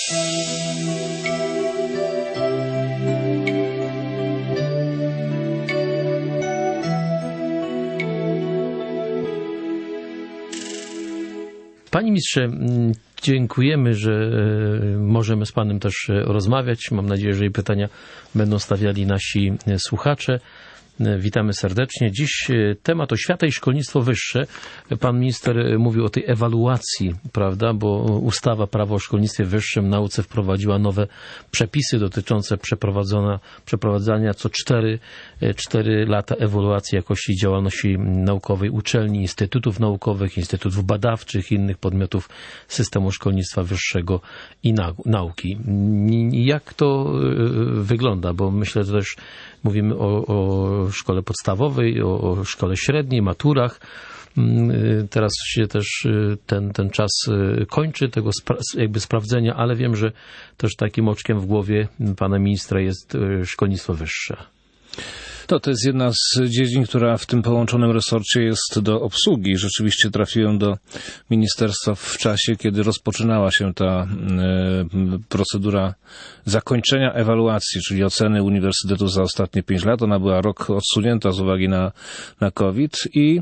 Panie ministrze, dziękujemy, że możemy z panem też rozmawiać. Mam nadzieję, że i pytania będą stawiali nasi słuchacze. Witamy serdecznie. Dziś temat oświata i szkolnictwo wyższe. Pan minister mówił o tej ewaluacji, prawda, bo ustawa Prawo o szkolnictwie wyższym, nauce wprowadziła nowe przepisy dotyczące przeprowadzania co 4 lata ewaluacji jakości działalności naukowej uczelni, instytutów naukowych, instytutów badawczych i innych podmiotów systemu szkolnictwa wyższego i nauki. Jak to wygląda? Bo myślę, że też mówimy o szkole podstawowej, o szkole średniej, maturach. Teraz się też ten czas kończy, tego jakby sprawdzenia, ale wiem, że też takim oczkiem w głowie pana ministra jest szkolnictwo wyższe. To jest jedna z dziedzin, która w tym połączonym resorcie jest do obsługi. Rzeczywiście trafiłem do ministerstwa w czasie, kiedy rozpoczynała się ta procedura zakończenia ewaluacji, czyli oceny uniwersytetów za ostatnie 5 lat. Ona była rok odsunięta z uwagi na COVID i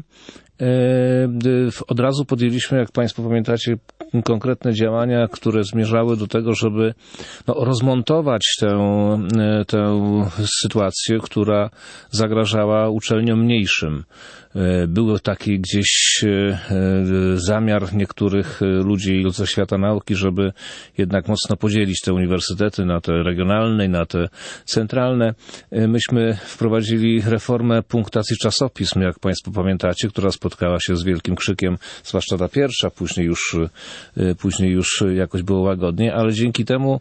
od razu podjęliśmy, jak Państwo pamiętacie, konkretne działania, które zmierzały do tego, żeby rozmontować tę sytuację, która zagrażała uczelniom mniejszym. Był taki gdzieś zamiar niektórych ludzi ze świata nauki, żeby jednak mocno podzielić te uniwersytety na te regionalne i na te centralne. Myśmy wprowadzili reformę punktacji czasopism, jak Państwo pamiętacie, która spotkała się z wielkim krzykiem, zwłaszcza ta pierwsza, później już jakoś było łagodnie, ale dzięki temu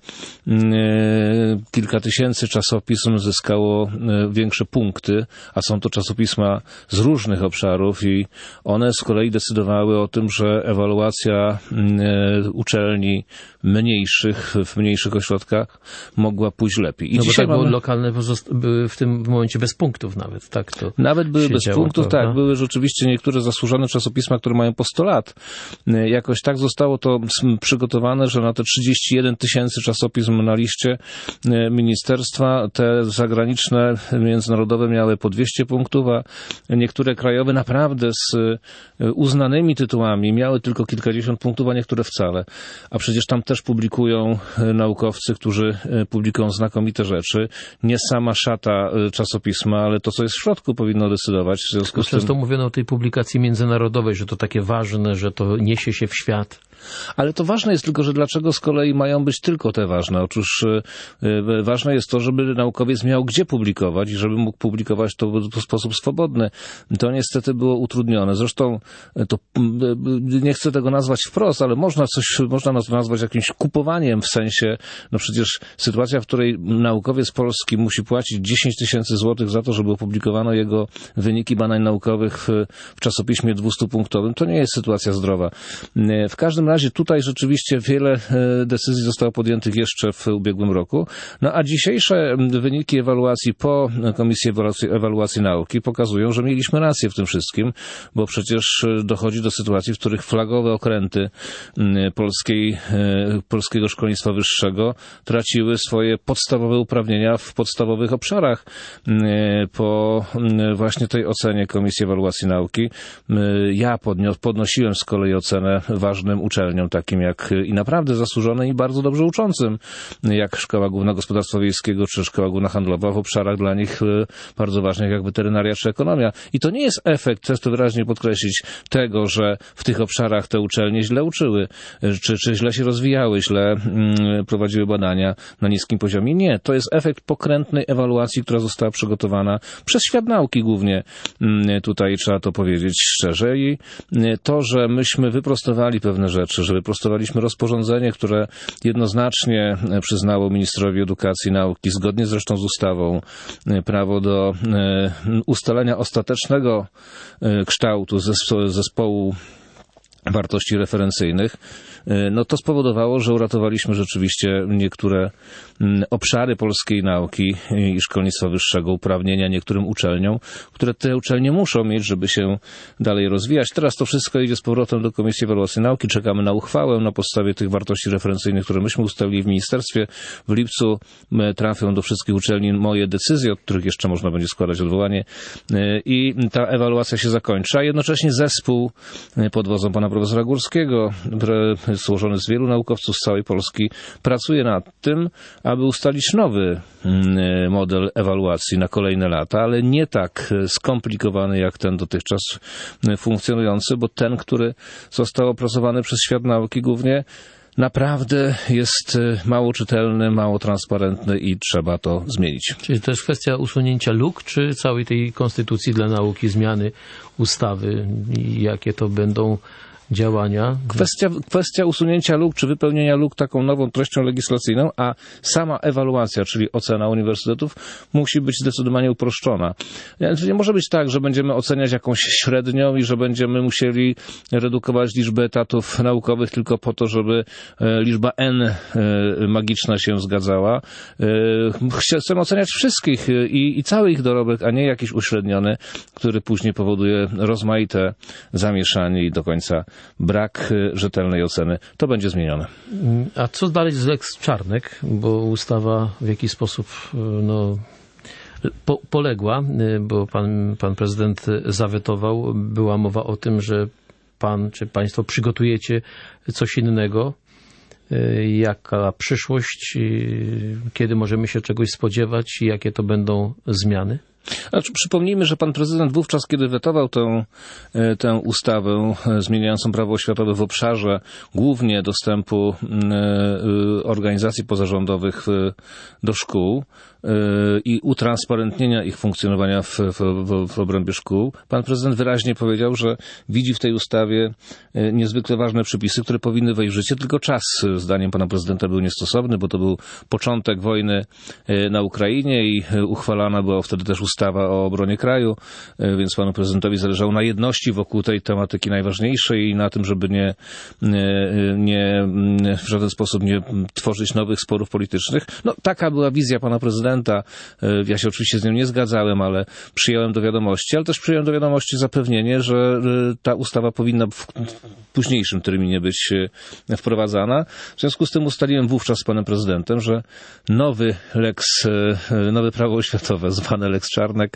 kilka tysięcy czasopism zyskało większe punkty, a są to czasopisma z różnych obszarów i one z kolei decydowały o tym, że ewaluacja uczelni mniejszych, w mniejszych ośrodkach mogła pójść lepiej. I no dzisiaj bo tak, bo lokalne były w tym momencie bez punktów nawet, tak? To nawet były bez punktów, prawda? Tak. Były rzeczywiście niektóre zasłużone czasopisma, które mają po 100 lat. Jakoś tak zostało to przygotowane, że na te 31 tysięcy czasopism na liście ministerstwa, te zagraniczne, międzynarodowe miały po 200 punktów, a niektóre krajowe naprawdę z uznanymi tytułami miały tylko kilkadziesiąt punktów, a niektóre wcale. A przecież tam też publikują naukowcy, którzy publikują znakomite rzeczy. Nie sama szata czasopisma, ale to, co jest w środku, powinno decydować. W związku z tym... Często mówiono o tej publikacji międzynarodowej, że to takie ważne, że to niesie się w świat. Ale to ważne jest tylko, że dlaczego z kolei mają być tylko te ważne? Otóż ważne jest to, żeby naukowiec miał gdzie publikować i żeby mógł publikować to w sposób swobodny. To niestety było utrudnione. Zresztą to nie chcę tego nazwać wprost, ale można to nazwać jakimś kupowaniem w sensie, no przecież sytuacja, w której naukowiec polski musi płacić 10 tysięcy złotych za to, żeby opublikowano jego wyniki badań naukowych w czasopiśmie 200-punktowym, to nie jest sytuacja zdrowa. W każdym razie tutaj rzeczywiście wiele decyzji zostało podjętych jeszcze w ubiegłym roku. No a dzisiejsze wyniki ewaluacji po Komisji Ewaluacji Nauki pokazują, że mieliśmy rację w tym wszystkim, bo przecież dochodzi do sytuacji, w których flagowe okręty polskiego szkolnictwa wyższego traciły swoje podstawowe uprawnienia w podstawowych obszarach po właśnie tej ocenie Komisji Ewaluacji Nauki. Ja podnosiłem z kolei ocenę ważnym uczelniom, takim jak i naprawdę zasłużonym i bardzo dobrze uczącym, jak Szkoła Główna Gospodarstwa Wiejskiego czy Szkoła Główna Handlowa w obszarach dla nich bardzo ważnych jak weterynaria czy ekonomia. I to nie jest efekt, chcę to wyraźnie podkreślić, tego, że w tych obszarach te uczelnie źle uczyły, czy źle się rozwijały, źle prowadziły badania na niskim poziomie. Nie, to jest efekt pokrętnej ewaluacji, która została przygotowana przez świat nauki głównie. Tutaj trzeba to powiedzieć szczerze. I to, że myśmy wyprostowali pewne rzeczy, że wyprostowaliśmy rozporządzenie, które jednoznacznie przyznało ministrowi edukacji i nauki, zgodnie zresztą z ustawą, prawo do ustalenia ostatecznego kształtu zespołu wartości referencyjnych, no to spowodowało, że uratowaliśmy rzeczywiście niektóre obszary polskiej nauki i szkolnictwa wyższego, uprawnienia niektórym uczelniom, które te uczelnie muszą mieć, żeby się dalej rozwijać. Teraz to wszystko idzie z powrotem do Komisji Ewaluacji Nauki. Czekamy na uchwałę na podstawie tych wartości referencyjnych, które myśmy ustalili w ministerstwie. W lipcu trafią do wszystkich uczelni moje decyzje, od których jeszcze można będzie składać odwołanie i ta ewaluacja się zakończy. A jednocześnie zespół pod wodzą pana profesora Górskiego, złożony z wielu naukowców z całej Polski, pracuje nad tym, aby ustalić nowy model ewaluacji na kolejne lata, ale nie tak skomplikowany jak ten dotychczas funkcjonujący, bo ten, który został opracowany przez świat nauki głównie, naprawdę jest mało czytelny, mało transparentny i trzeba to zmienić. Czyli to jest kwestia usunięcia luk, czy całej tej konstytucji dla nauki, zmiany ustawy i jakie to będą działania? Kwestia usunięcia luk, czy wypełnienia luk taką nową treścią legislacyjną, a sama ewaluacja, czyli ocena uniwersytetów, musi być zdecydowanie uproszczona. Nie może być tak, że będziemy oceniać jakąś średnią i że będziemy musieli redukować liczbę etatów naukowych tylko po to, żeby liczba N magiczna się zgadzała. Chcemy oceniać wszystkich i cały ich dorobek, a nie jakiś uśredniony, który później powoduje rozmaite zamieszanie i do końca brak rzetelnej oceny. To będzie zmienione. A co dalej z Lex Czarnek? Bo ustawa w jakiś sposób poległa, bo pan prezydent zawetował. Była mowa o tym, że pan czy państwo przygotujecie coś innego. Jaka przyszłość? Kiedy możemy się czegoś spodziewać? Jakie to będą zmiany? Przypomnijmy, że pan prezydent wówczas, kiedy wetował tę ustawę zmieniającą prawo oświatowe w obszarze głównie dostępu organizacji pozarządowych do szkół i utransparentnienia ich funkcjonowania w obrębie szkół, pan prezydent wyraźnie powiedział, że widzi w tej ustawie niezwykle ważne przepisy, które powinny wejść w życie, tylko czas, zdaniem pana prezydenta, był niestosowny, bo to był początek wojny na Ukrainie i uchwalana była wtedy też ustawa o obronie kraju, więc panu prezydentowi zależało na jedności wokół tej tematyki najważniejszej i na tym, żeby w żaden sposób nie tworzyć nowych sporów politycznych. No, taka była wizja pana prezydenta. Ja się oczywiście z nią nie zgadzałem, ale przyjąłem do wiadomości, ale też przyjąłem do wiadomości zapewnienie, że ta ustawa powinna w późniejszym terminie być wprowadzana. W związku z tym ustaliłem wówczas z panem prezydentem, że nowe prawo oświatowe zwane Lex Czarnek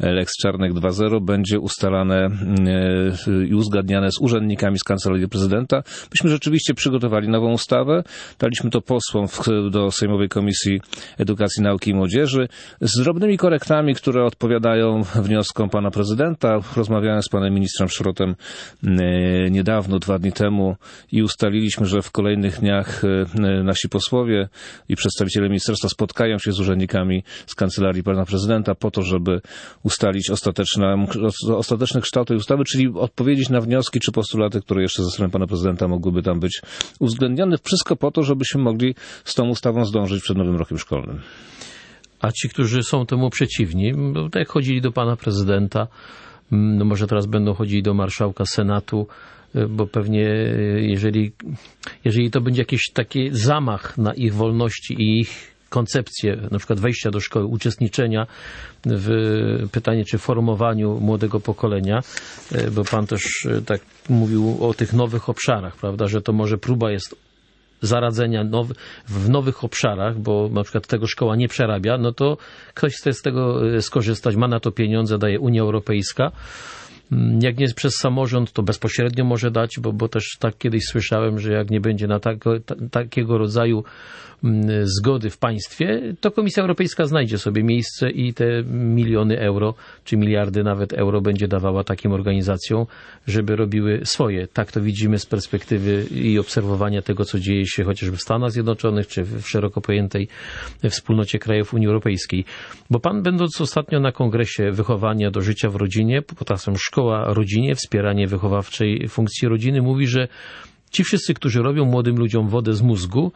2.0 będzie ustalane i uzgadniane z urzędnikami z Kancelarii Prezydenta. Myśmy rzeczywiście przygotowali nową ustawę, daliśmy to posłom do Sejmowej Komisji Edukacji, Nauki i Młodzieży z drobnymi korektami, które odpowiadają wnioskom pana prezydenta. Rozmawiałem z panem ministrem Szrotem niedawno, 2 dni temu i ustaliliśmy, że w kolejnych dniach nasi posłowie i przedstawiciele ministerstwa spotkają się z urzędnikami z Kancelarii pana prezydenta po to, żeby ustalić ostateczny kształt tej ustawy, czyli odpowiedzieć na wnioski czy postulaty, które jeszcze ze strony pana prezydenta mogłyby tam być uwzględnione. Wszystko po to, żebyśmy mogli z tą ustawą zdążyć przed nowym rokiem szkolnym. A ci, którzy są temu przeciwni, bo tak jak chodzili do pana prezydenta, no może teraz będą chodzili do marszałka Senatu, bo pewnie jeżeli to będzie jakiś taki zamach na ich wolności i ich koncepcję, na przykład wejścia do szkoły, uczestniczenia w pytanie czy formowaniu młodego pokolenia, bo pan też tak mówił o tych nowych obszarach, prawda, że to może próba jest zaradzenia w nowych obszarach, bo na przykład tego szkoła nie przerabia, no to ktoś chce z tego skorzystać, ma na to pieniądze, daje Unia Europejska. Jak nie przez samorząd, to bezpośrednio może dać, bo też tak kiedyś słyszałem, że jak nie będzie na takiego rodzaju zgody w państwie, to Komisja Europejska znajdzie sobie miejsce i te miliony euro, czy miliardy nawet euro będzie dawała takim organizacjom, żeby robiły swoje. Tak to widzimy z perspektywy i obserwowania tego, co dzieje się chociażby w Stanach Zjednoczonych, czy w szeroko pojętej wspólnocie krajów Unii Europejskiej. Bo pan, będąc ostatnio na kongresie wychowania do życia w rodzinie, pod hasłem Szkoła Rodzinie, wspieranie wychowawczej funkcji rodziny, mówi, że ci wszyscy, którzy robią młodym ludziom wodę z mózgu,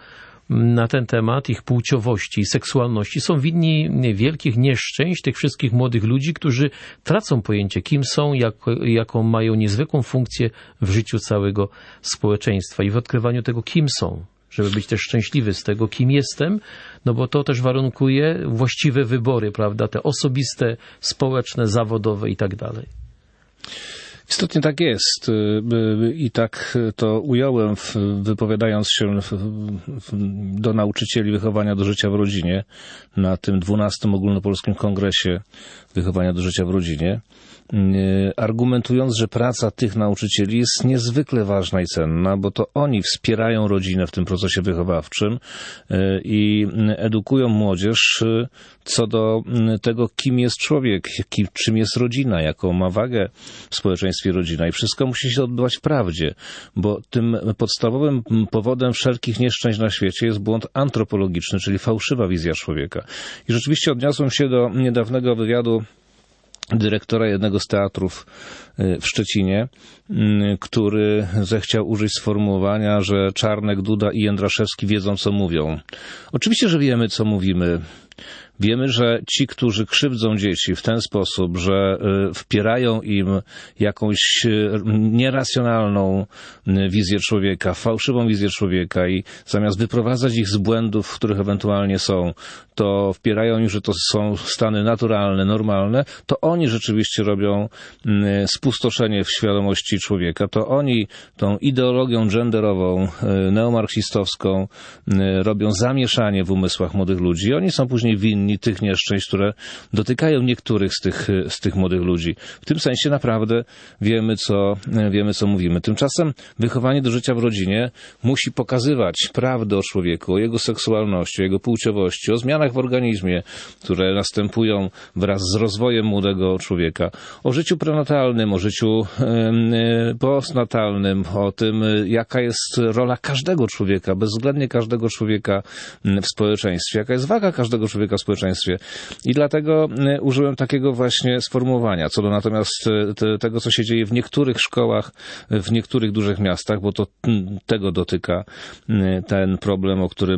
na ten temat ich płciowości i seksualności są winni wielkich nieszczęść tych wszystkich młodych ludzi, którzy tracą pojęcie, kim są, jaką mają niezwykłą funkcję w życiu całego społeczeństwa i w odkrywaniu tego, kim są, żeby być też szczęśliwy z tego, kim jestem, no bo to też warunkuje właściwe wybory, prawda, te osobiste, społeczne, zawodowe i tak dalej. Istotnie tak jest i tak to ująłem, wypowiadając się do nauczycieli wychowania do życia w rodzinie na tym 12. Ogólnopolskim Kongresie Wychowania do życia w rodzinie, argumentując, że praca tych nauczycieli jest niezwykle ważna i cenna, bo to oni wspierają rodzinę w tym procesie wychowawczym i edukują młodzież co do tego, kim jest człowiek, czym jest rodzina, jaką ma wagę w społeczeństwie rodzina. I wszystko musi się odbywać w prawdzie, bo tym podstawowym powodem wszelkich nieszczęść na świecie jest błąd antropologiczny, czyli fałszywa wizja człowieka. I rzeczywiście odniosłem się do niedawnego wywiadu dyrektora jednego z teatrów w Szczecinie, który zechciał użyć sformułowania, że Czarnek, Duda i Jędraszewski wiedzą, co mówią. Oczywiście, że wiemy, co mówimy. Wiemy, że ci, którzy krzywdzą dzieci w ten sposób, że wpierają im jakąś nieracjonalną wizję człowieka, fałszywą wizję człowieka i zamiast wyprowadzać ich z błędów, w których ewentualnie są, to wpierają im, że to są stany naturalne, normalne, to oni rzeczywiście robią spustoszenie w świadomości człowieka. To oni tą ideologią genderową, neomarksistowską robią zamieszanie w umysłach młodych ludzi. Oni są później winni tych nieszczęść, które dotykają niektórych z tych młodych ludzi. W tym sensie naprawdę wiemy, co mówimy. Tymczasem wychowanie do życia w rodzinie musi pokazywać prawdę o człowieku, o jego seksualności, o jego płciowości, o zmianach w organizmie, które następują wraz z rozwojem młodego człowieka, o życiu prenatalnym, o życiu postnatalnym, o tym, jaka jest rola każdego człowieka, bezwzględnie każdego człowieka w społeczeństwie, jaka jest waga każdego człowieka w społeczeństwie. I dlatego użyłem takiego właśnie sformułowania. Co do natomiast tego, co się dzieje w niektórych szkołach, w niektórych dużych miastach, bo to tego dotyka ten problem,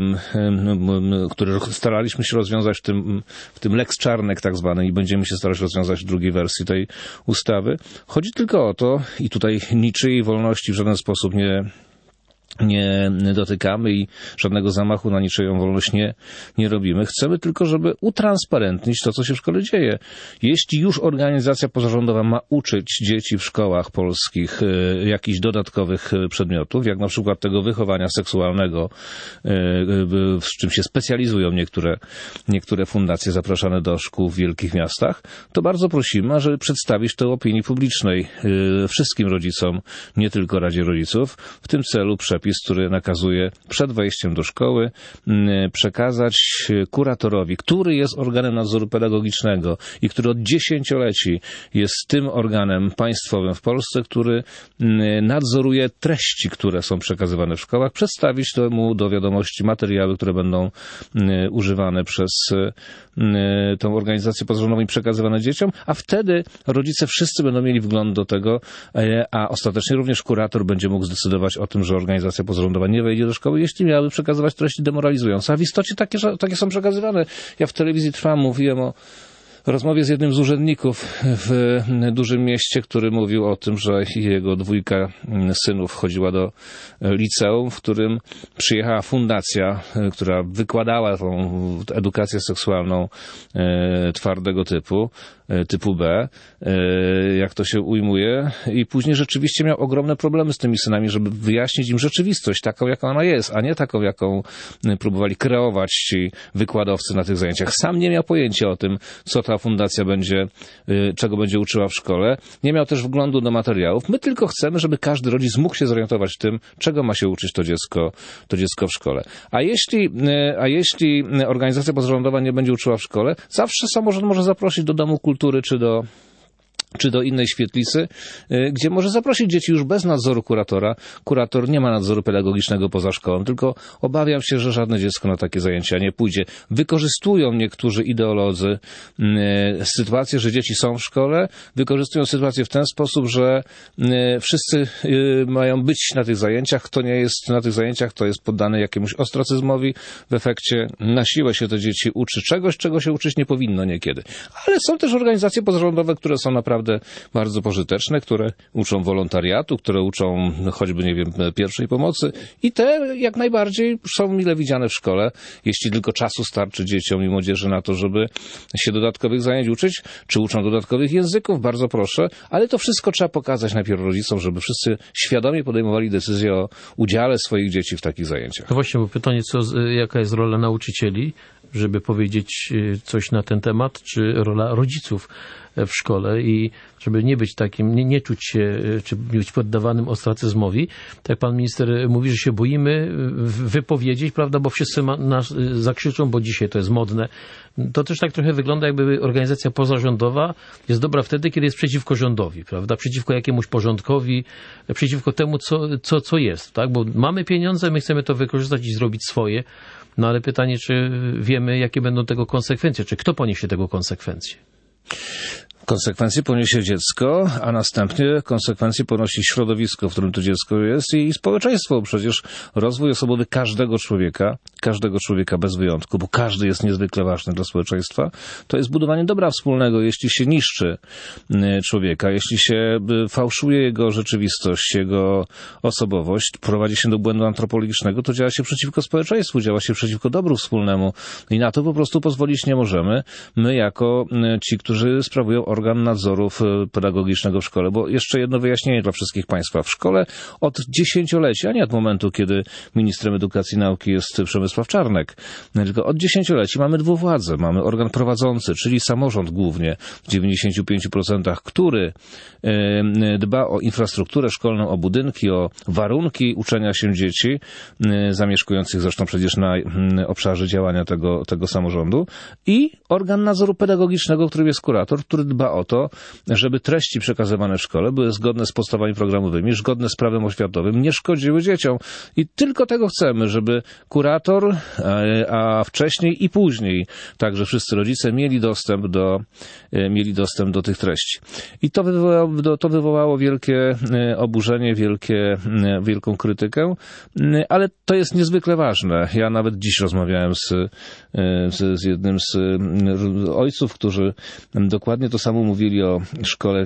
który staraliśmy się rozwiązać w tym Lex Czarnek tak zwanym i będziemy się starać rozwiązać w drugiej wersji tej ustawy. Chodzi tylko o to, i tutaj niczyjej wolności w żaden sposób nie dotykamy i żadnego zamachu na niczyją wolność nie robimy. Chcemy tylko, żeby utransparentnić to, co się w szkole dzieje. Jeśli już organizacja pozarządowa ma uczyć dzieci w szkołach polskich jakichś dodatkowych przedmiotów, jak na przykład tego wychowania seksualnego, z czym się specjalizują niektóre fundacje zapraszane do szkół w wielkich miastach, to bardzo prosimy, żeby przedstawić to opinii publicznej, wszystkim rodzicom, nie tylko Radzie Rodziców, w tym celu przepis, który nakazuje przed wejściem do szkoły przekazać kuratorowi, który jest organem nadzoru pedagogicznego i który od dziesięcioleci jest tym organem państwowym w Polsce, który nadzoruje treści, które są przekazywane w szkołach, przedstawić mu do wiadomości materiały, które będą używane przez tą organizację pozarządową i przekazywane dzieciom, a wtedy rodzice wszyscy będą mieli wgląd do tego, a ostatecznie również kurator będzie mógł zdecydować o tym, że organizacja pozarządowa nie wejdzie do szkoły, jeśli miałaby przekazywać treści demoralizujące. A w istocie takie są przekazywane. Ja w telewizji Trwam mówiłem o rozmowie z jednym z urzędników w dużym mieście, który mówił o tym, że jego 2 synów chodziła do liceum, w którym przyjechała fundacja, która wykładała tą edukację seksualną twardego typu B, jak to się ujmuje, i później rzeczywiście miał ogromne problemy z tymi synami, żeby wyjaśnić im rzeczywistość taką, jaka ona jest, a nie taką, jaką próbowali kreować ci wykładowcy na tych zajęciach. Sam nie miał pojęcia o tym, co ta fundacja czego będzie uczyła w szkole. Nie miał też wglądu do materiałów. My tylko chcemy, żeby każdy rodzic mógł się zorientować w tym, czego ma się uczyć to dziecko w szkole. A jeśli organizacja pozarządowa nie będzie uczyła w szkole, zawsze samorząd może zaprosić do Domu Kultury czy do czy do innej świetlicy, gdzie może zaprosić dzieci już bez nadzoru kuratora. Kurator nie ma nadzoru pedagogicznego poza szkołą, tylko obawiam się, że żadne dziecko na takie zajęcia nie pójdzie. Wykorzystują niektórzy ideolodzy sytuację, że dzieci są w szkole, wykorzystują sytuację w ten sposób, że wszyscy mają być na tych zajęciach. Kto nie jest na tych zajęciach, to jest poddany jakiemuś ostracyzmowi. W efekcie na siłę się te dzieci uczy czegoś, czego się uczyć nie powinno niekiedy. Ale są też organizacje pozarządowe, które są naprawdę bardzo pożyteczne, które uczą wolontariatu, które uczą choćby, nie wiem, pierwszej pomocy i te jak najbardziej są mile widziane w szkole, jeśli tylko czasu starczy dzieciom i młodzieży na to, żeby się dodatkowych zajęć uczyć, czy uczą dodatkowych języków, bardzo proszę, ale to wszystko trzeba pokazać najpierw rodzicom, żeby wszyscy świadomie podejmowali decyzję o udziale swoich dzieci w takich zajęciach. No właśnie, bo pytanie, jaka jest rola nauczycieli, żeby powiedzieć coś na ten temat, czy rola rodziców w szkole i żeby nie być takim, nie czuć się, czy być poddawanym ostracyzmowi. Tak jak pan minister mówi, że się boimy wypowiedzieć, prawda, bo wszyscy nas zakrzyczą, bo dzisiaj to jest modne. To też tak trochę wygląda, jakby organizacja pozarządowa jest dobra wtedy, kiedy jest przeciwko rządowi, prawda, przeciwko jakiemuś porządkowi, przeciwko temu, co jest, tak, bo mamy pieniądze, my chcemy to wykorzystać i zrobić swoje. No ale pytanie, czy wiemy, jakie będą tego konsekwencje, czy kto poniesie tego konsekwencje? Konsekwencje poniesie dziecko, a następnie konsekwencje ponosi środowisko, w którym to dziecko jest i społeczeństwo. Przecież rozwój osobowy każdego człowieka bez wyjątku, bo każdy jest niezwykle ważny dla społeczeństwa, to jest budowanie dobra wspólnego. Jeśli się niszczy człowieka, jeśli się fałszuje jego rzeczywistość, jego osobowość, prowadzi się do błędu antropologicznego, to działa się przeciwko społeczeństwu, działa się przeciwko dobru wspólnemu i na to po prostu pozwolić nie możemy. My jako ci, którzy sprawują organ nadzoru pedagogicznego w szkole, bo jeszcze jedno wyjaśnienie dla wszystkich Państwa. W szkole od dziesięcioleci, a nie od momentu, kiedy ministrem edukacji i nauki jest Przemysław Czarnek, tylko od dziesięcioleci mamy dwuwładzę. Mamy organ prowadzący, czyli samorząd głównie w 95%, który dba o infrastrukturę szkolną, o budynki, o warunki uczenia się dzieci, zamieszkujących zresztą przecież na obszarze działania tego samorządu i organ nadzoru pedagogicznego, którym jest kurator, który dba o to, żeby treści przekazywane w szkole były zgodne z podstawami programowymi, zgodne z prawem oświatowym, nie szkodziły dzieciom. I tylko tego chcemy, żeby kurator, a wcześniej i później także wszyscy rodzice mieli dostęp do tych treści. I to wywołało wielkie oburzenie, wielką krytykę, ale to jest niezwykle ważne. Ja nawet dziś rozmawiałem z jednym z ojców, którzy dokładnie to samo mówili o szkole w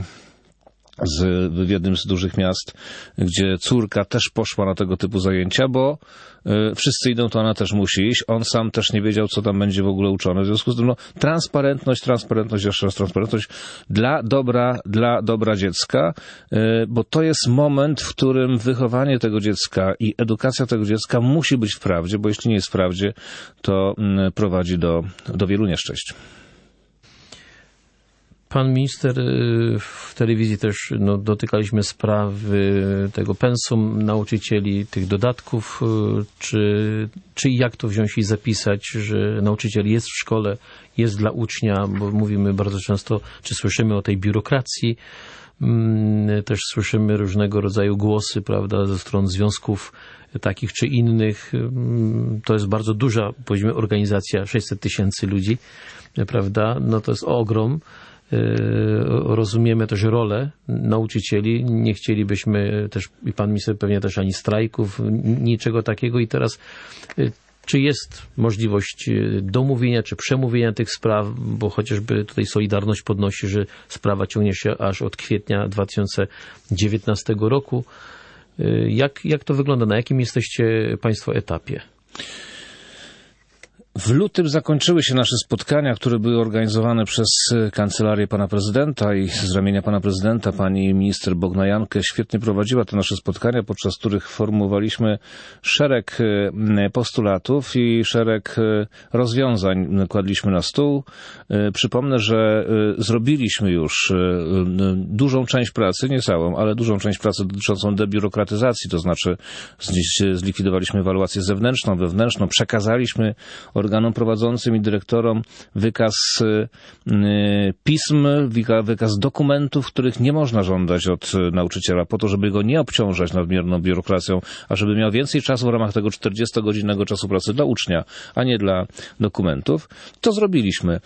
jednym z dużych miast, gdzie córka też poszła na tego typu zajęcia, bo wszyscy idą, to ona też musi iść. On sam też nie wiedział, co tam będzie w ogóle uczone. W związku z tym transparentność, jeszcze raz transparentność dla dobra dziecka, bo to jest moment, w którym wychowanie tego dziecka i edukacja tego dziecka musi być w prawdzie, bo jeśli nie jest w prawdzie, to prowadzi do wielu nieszczęść. Pan minister, w telewizji też dotykaliśmy sprawy tego pensum nauczycieli, tych dodatków, czy jak to wziąć i zapisać, że nauczyciel jest w szkole, jest dla ucznia, bo mówimy bardzo często, czy słyszymy o tej biurokracji, też słyszymy różnego rodzaju głosy, prawda, ze stron związków takich czy innych. To jest bardzo duża, powiedzmy, organizacja, 600 000 ludzi, prawda, no to jest ogrom. Rozumiemy też rolę nauczycieli. Nie chcielibyśmy też, i pan minister pewnie też, ani strajków, niczego takiego. I teraz, czy jest możliwość domówienia, czy przemówienia tych spraw, bo chociażby tutaj Solidarność podnosi, że sprawa ciągnie się aż od kwietnia 2019 roku. Jak to wygląda? Na jakim jesteście państwo etapie? W lutym zakończyły się nasze spotkania, które były organizowane przez kancelarię pana prezydenta i z ramienia pana prezydenta pani minister Bogna Jankę świetnie prowadziła te nasze spotkania, podczas których formułowaliśmy szereg postulatów i szereg rozwiązań kładliśmy na stół. Przypomnę, że zrobiliśmy już dużą część pracy, nie całą, ale dużą część pracy dotyczącą debiurokratyzacji, to znaczy zlikwidowaliśmy ewaluację zewnętrzną, wewnętrzną, przekazaliśmy organom prowadzącym i dyrektorom wykaz pism, wykaz dokumentów, których nie można żądać od nauczyciela po to, żeby go nie obciążać nadmierną biurokracją, a żeby miał więcej czasu w ramach tego 40-godzinnego czasu pracy dla ucznia, a nie dla dokumentów. To zrobiliśmy.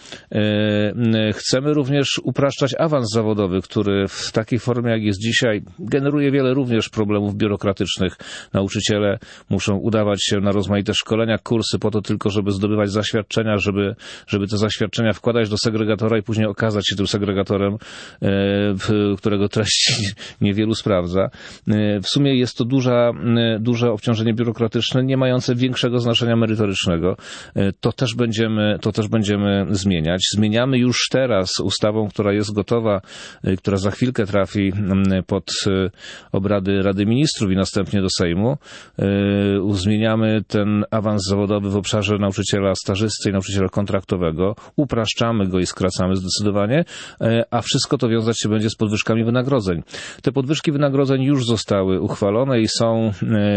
Chcemy również upraszczać awans zawodowy, który w takiej formie, jak jest dzisiaj, generuje wiele również problemów biurokratycznych. Nauczyciele muszą udawać się na rozmaite szkolenia, kursy po to tylko, żeby zdobywać zaświadczenia, żeby te zaświadczenia wkładać do segregatora i później okazać się tym segregatorem, którego treści niewielu sprawdza. W sumie jest to duże obciążenie biurokratyczne, nie mające większego znaczenia merytorycznego. To też będziemy zmieniać. Zmieniamy już teraz ustawą, która jest gotowa, która za chwilkę trafi pod obrady Rady Ministrów i następnie do Sejmu. Zmieniamy ten awans zawodowy w obszarze nauczyciela stażysty i nauczyciela kontraktowego. Upraszczamy go i skracamy zdecydowanie, a wszystko to wiązać się będzie z podwyżkami wynagrodzeń. Te podwyżki wynagrodzeń już zostały uchwalone i są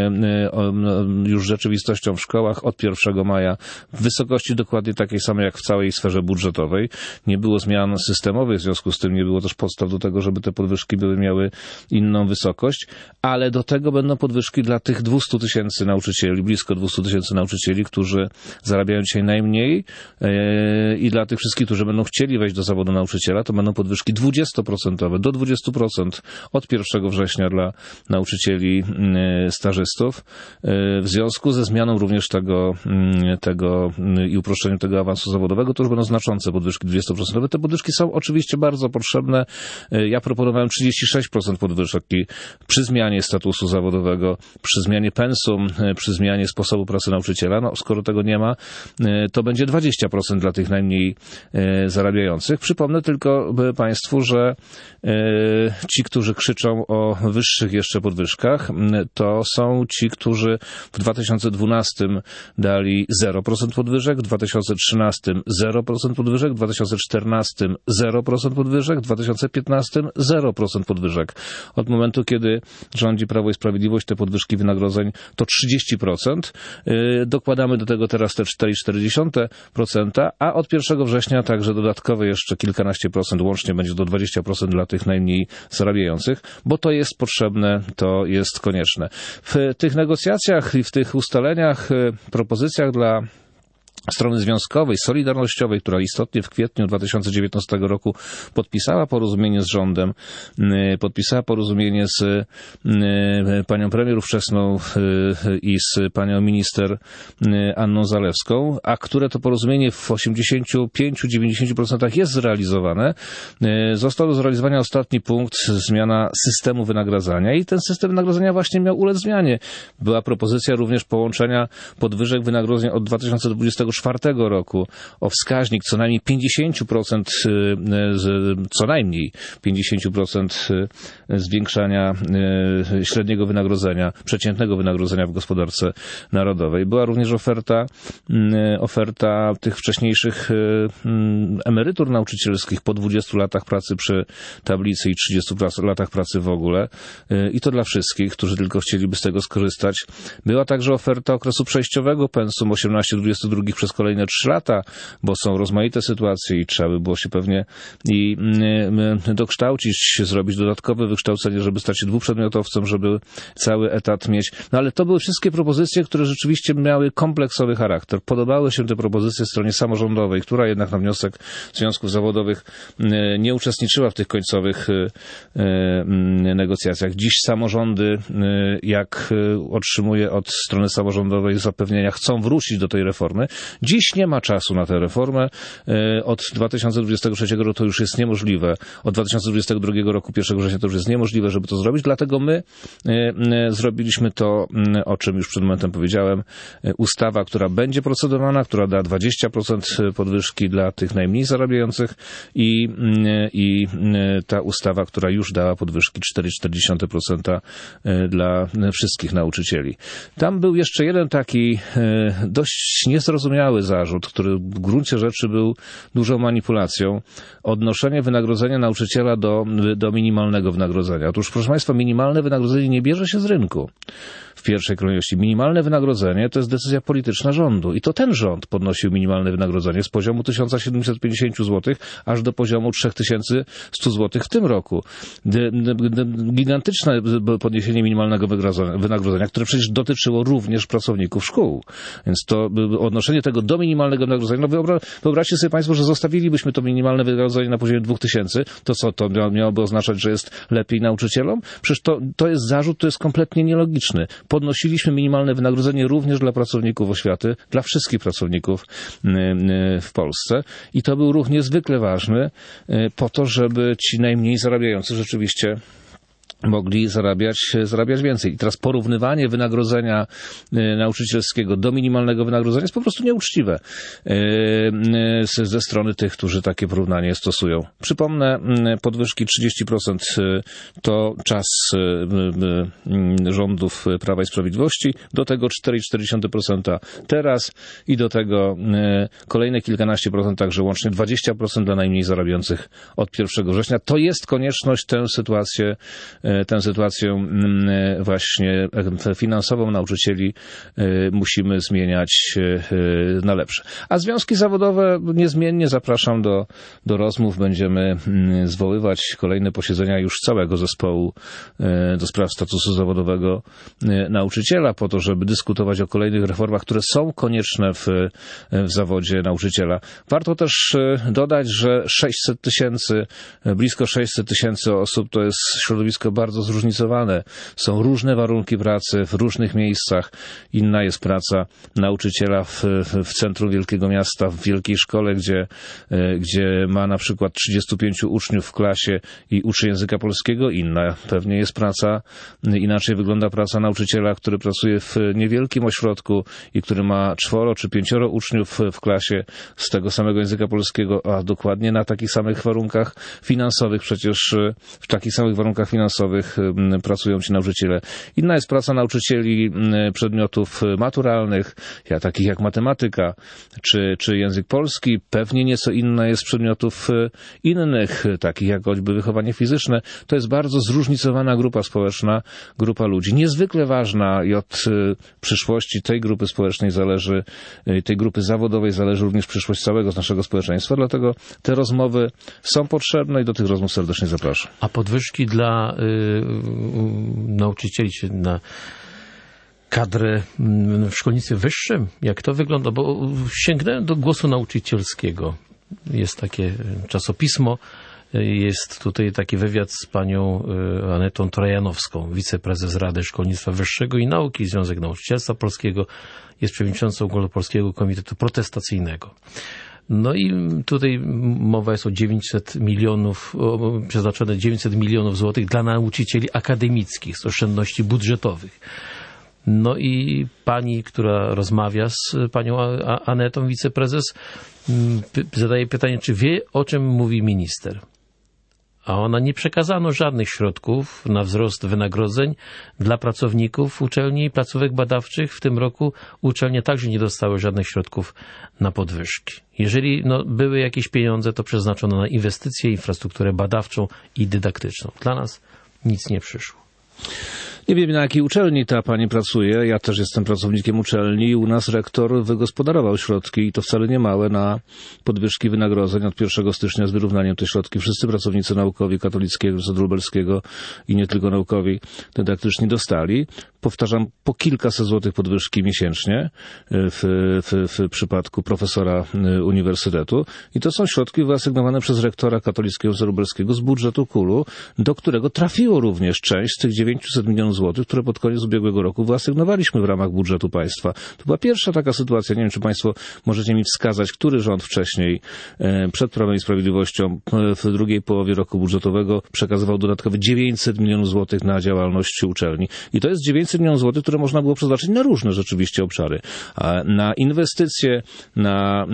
już rzeczywistością w szkołach od 1 maja w wysokości dokładnie takiej samej jak w całej sferze budżetowej. Nie było zmian systemowych, w związku z tym nie było też podstaw do tego, żeby te podwyżki miały inną wysokość, ale do tego będą podwyżki dla tych 200 tysięcy nauczycieli, blisko 200 tysięcy nauczycieli, którzy zarabiają dzisiaj najmniej, i dla tych wszystkich, którzy będą chcieli wejść do zawodu nauczyciela, to będą podwyżki 20% do 20% od 1 września dla nauczycieli stażystów. W związku ze zmianą również tego i uproszczeniem tego awansu zawodowego, to już będą znaczące podwyżki 20%. Te podwyżki są oczywiście bardzo potrzebne. Ja proponowałem 36% podwyżki przy zmianie statusu zawodowego, przy zmianie pensum, przy zmianie sposobu pracy nauczyciela. No, skoro tego nie ma, to będzie 20% dla tych najmniej zarabiających. Przypomnę tylko Państwu, że ci, którzy krzyczą o wyższych jeszcze podwyżkach, to są ci, którzy w 2012 dali 0% podwyżek, w 2013 0% podwyżek, w 2014 0% podwyżek, w 2015 0% podwyżek. Od momentu, kiedy rządzi Prawo i Sprawiedliwość, te podwyżki wynagrodzeń to 30%. Dokładamy do tego teraz te 4,4%, a od 1 września także dodatkowe jeszcze kilkanaście procent, łącznie będzie do 20% dla tych najmniej zarabiających, bo to jest potrzebne, to jest konieczne. W tych negocjacjach i w tych ustaleniach, propozycjach dla strony związkowej, solidarnościowej, która istotnie w kwietniu 2019 roku podpisała porozumienie z rządem, podpisała porozumienie z panią premier ówczesną i z panią minister Anną Zalewską, a które to porozumienie w 85-90% jest zrealizowane. Został do zrealizowania ostatni punkt, zmiana systemu wynagradzania i ten system wynagradzania właśnie miał ulec zmianie. Była propozycja również połączenia podwyżek wynagrodzeń od 2024 roku o wskaźnik co najmniej 50%, co najmniej 50% zwiększania średniego wynagrodzenia, przeciętnego wynagrodzenia w gospodarce narodowej. Była również oferta tych wcześniejszych emerytur nauczycielskich po 20 latach pracy przy tablicy i 30 latach pracy w ogóle. I to dla wszystkich, którzy tylko chcieliby z tego skorzystać. Była także oferta okresu przejściowego pensum 18-22 przez kolejne 3 lata, bo są rozmaite sytuacje i trzeba by było się pewnie i dokształcić, zrobić dodatkowe wykształcenie, żeby stać się dwuprzedmiotowcem, żeby cały etat mieć. No ale to były wszystkie propozycje, które rzeczywiście miały kompleksowy charakter. Podobały się te propozycje stronie samorządowej, która jednak na wniosek związków zawodowych nie uczestniczyła w tych końcowych negocjacjach. Dziś samorządy, jak otrzymuje od strony samorządowej zapewnienia, chcą wrócić do tej reformy. Dziś nie ma czasu na tę reformę. Od 2023 roku to już jest niemożliwe. Od 2022 roku 1 września to już jest niemożliwe, żeby to zrobić. Dlatego my zrobiliśmy to, o czym już przed momentem powiedziałem. Ustawa, która będzie procedowana, która da 20% podwyżki dla tych najmniej zarabiających i ta ustawa, która już dała podwyżki 4,4% dla wszystkich nauczycieli. Tam był jeszcze jeden taki dość niezrozumiały zrozumiały zarzut, który w gruncie rzeczy był dużą manipulacją, odnoszenie wynagrodzenia nauczyciela do minimalnego wynagrodzenia. Otóż, proszę Państwa, minimalne wynagrodzenie nie bierze się z rynku. W pierwszej kolejności minimalne wynagrodzenie to jest decyzja polityczna rządu i to ten rząd podnosił minimalne wynagrodzenie z poziomu 1750 zł aż do poziomu 3100 zł w tym roku. Gigantyczne podniesienie minimalnego wynagrodzenia, które przecież dotyczyło również pracowników szkół. Więc to odnoszenie tego do minimalnego wynagrodzenia, no wyobraźcie sobie Państwo, że zostawilibyśmy to minimalne wynagrodzenie na poziomie 2000, to co, to miałoby oznaczać, że jest lepiej nauczycielom? Przecież to jest zarzut, to jest kompletnie nielogiczny. Podnosiliśmy minimalne wynagrodzenie również dla pracowników oświaty, dla wszystkich pracowników w Polsce i to był ruch niezwykle ważny po to, żeby ci najmniej zarabiający rzeczywiście mogli zarabiać więcej. I teraz porównywanie wynagrodzenia nauczycielskiego do minimalnego wynagrodzenia jest po prostu nieuczciwe ze strony tych, którzy takie porównanie stosują. Przypomnę, podwyżki 30% to czas rządów Prawa i Sprawiedliwości, do tego 4,4% teraz i do tego kolejne kilkanaście procent, także łącznie 20% dla najmniej zarabiających od 1 września. To jest konieczność tę sytuację właśnie finansową nauczycieli musimy zmieniać na lepsze. A związki zawodowe niezmiennie zapraszam do rozmów. Będziemy zwoływać kolejne posiedzenia już całego zespołu do spraw statusu zawodowego nauczyciela po to, żeby dyskutować o kolejnych reformach, które są konieczne w zawodzie nauczyciela. Warto też dodać, że blisko 600 tysięcy osób to jest środowisko bardzo zróżnicowane. Są różne warunki pracy w różnych miejscach. Inna jest praca nauczyciela w centrum wielkiego miasta, w wielkiej szkole, gdzie ma na przykład 35 uczniów w klasie i uczy języka polskiego. Inna pewnie jest praca, inaczej wygląda praca nauczyciela, który pracuje w niewielkim ośrodku i który ma 4 czy 5 uczniów w klasie z tego samego języka polskiego, a dokładnie na takich samych warunkach finansowych. Przecież w takich samych warunkach finansowych pracują ci nauczyciele. Inna jest praca nauczycieli przedmiotów maturalnych, takich jak matematyka czy język polski. Pewnie nieco inna jest przedmiotów innych, takich jak choćby wychowanie fizyczne. To jest bardzo zróżnicowana grupa społeczna, grupa ludzi. Niezwykle ważna i od przyszłości tej grupy społecznej zależy, tej grupy zawodowej zależy również przyszłość całego naszego społeczeństwa. Dlatego te rozmowy są potrzebne i do tych rozmów serdecznie zapraszam. A podwyżki dla nauczycieli, czy na kadrę w szkolnictwie wyższym? Jak to wygląda? Bo sięgnąłem do Głosu Nauczycielskiego. Jest takie czasopismo, jest tutaj taki wywiad z panią Anetą Trojanowską, wiceprezes Rady Szkolnictwa Wyższego i Nauki, Związek Nauczycielstwa Polskiego, jest przewodniczącą Ogólnopolskiego Komitetu Protestacyjnego. No i tutaj mowa jest o 900 milionów, przeznaczone 900 milionów złotych dla nauczycieli akademickich z oszczędności budżetowych. No i pani, która rozmawia z panią Anetą, wiceprezes, zadaje pytanie, czy wie, o czym mówi minister. A ona nie przekazano żadnych środków na wzrost wynagrodzeń dla pracowników uczelni i placówek badawczych. W tym roku uczelnie także nie dostały żadnych środków na podwyżki. Jeżeli były jakieś pieniądze, to przeznaczono na inwestycje, infrastrukturę badawczą i dydaktyczną. Dla nas nic nie przyszło. Nie wiem, na jakiej uczelni ta pani pracuje. Ja też jestem pracownikiem uczelni i u nas rektor wygospodarował środki i to wcale nie małe na podwyżki wynagrodzeń od 1 stycznia z wyrównaniem tych środków. Wszyscy pracownicy naukowi Katolickiego Uniwersytetu Lubelskiego i nie tylko naukowi dydaktyczni dostali. Powtarzam, po kilkaset złotych podwyżki miesięcznie w przypadku profesora uniwersytetu. I to są środki wyasygnowane przez rektora Katolickiego Uniwersytetu Lubelskiego z budżetu KUL-u, do którego trafiło również część z tych 900 milionów złotych, które pod koniec ubiegłego roku wyasygnowaliśmy w ramach budżetu państwa. To była pierwsza taka sytuacja. Nie wiem, czy państwo możecie mi wskazać, który rząd wcześniej, przed Prawem i Sprawiedliwością, w drugiej połowie roku budżetowego przekazywał dodatkowe 900 milionów złotych na działalność uczelni. I to jest 900 milionów złotych, które można było przeznaczyć na różne rzeczywiście obszary. Na inwestycje, na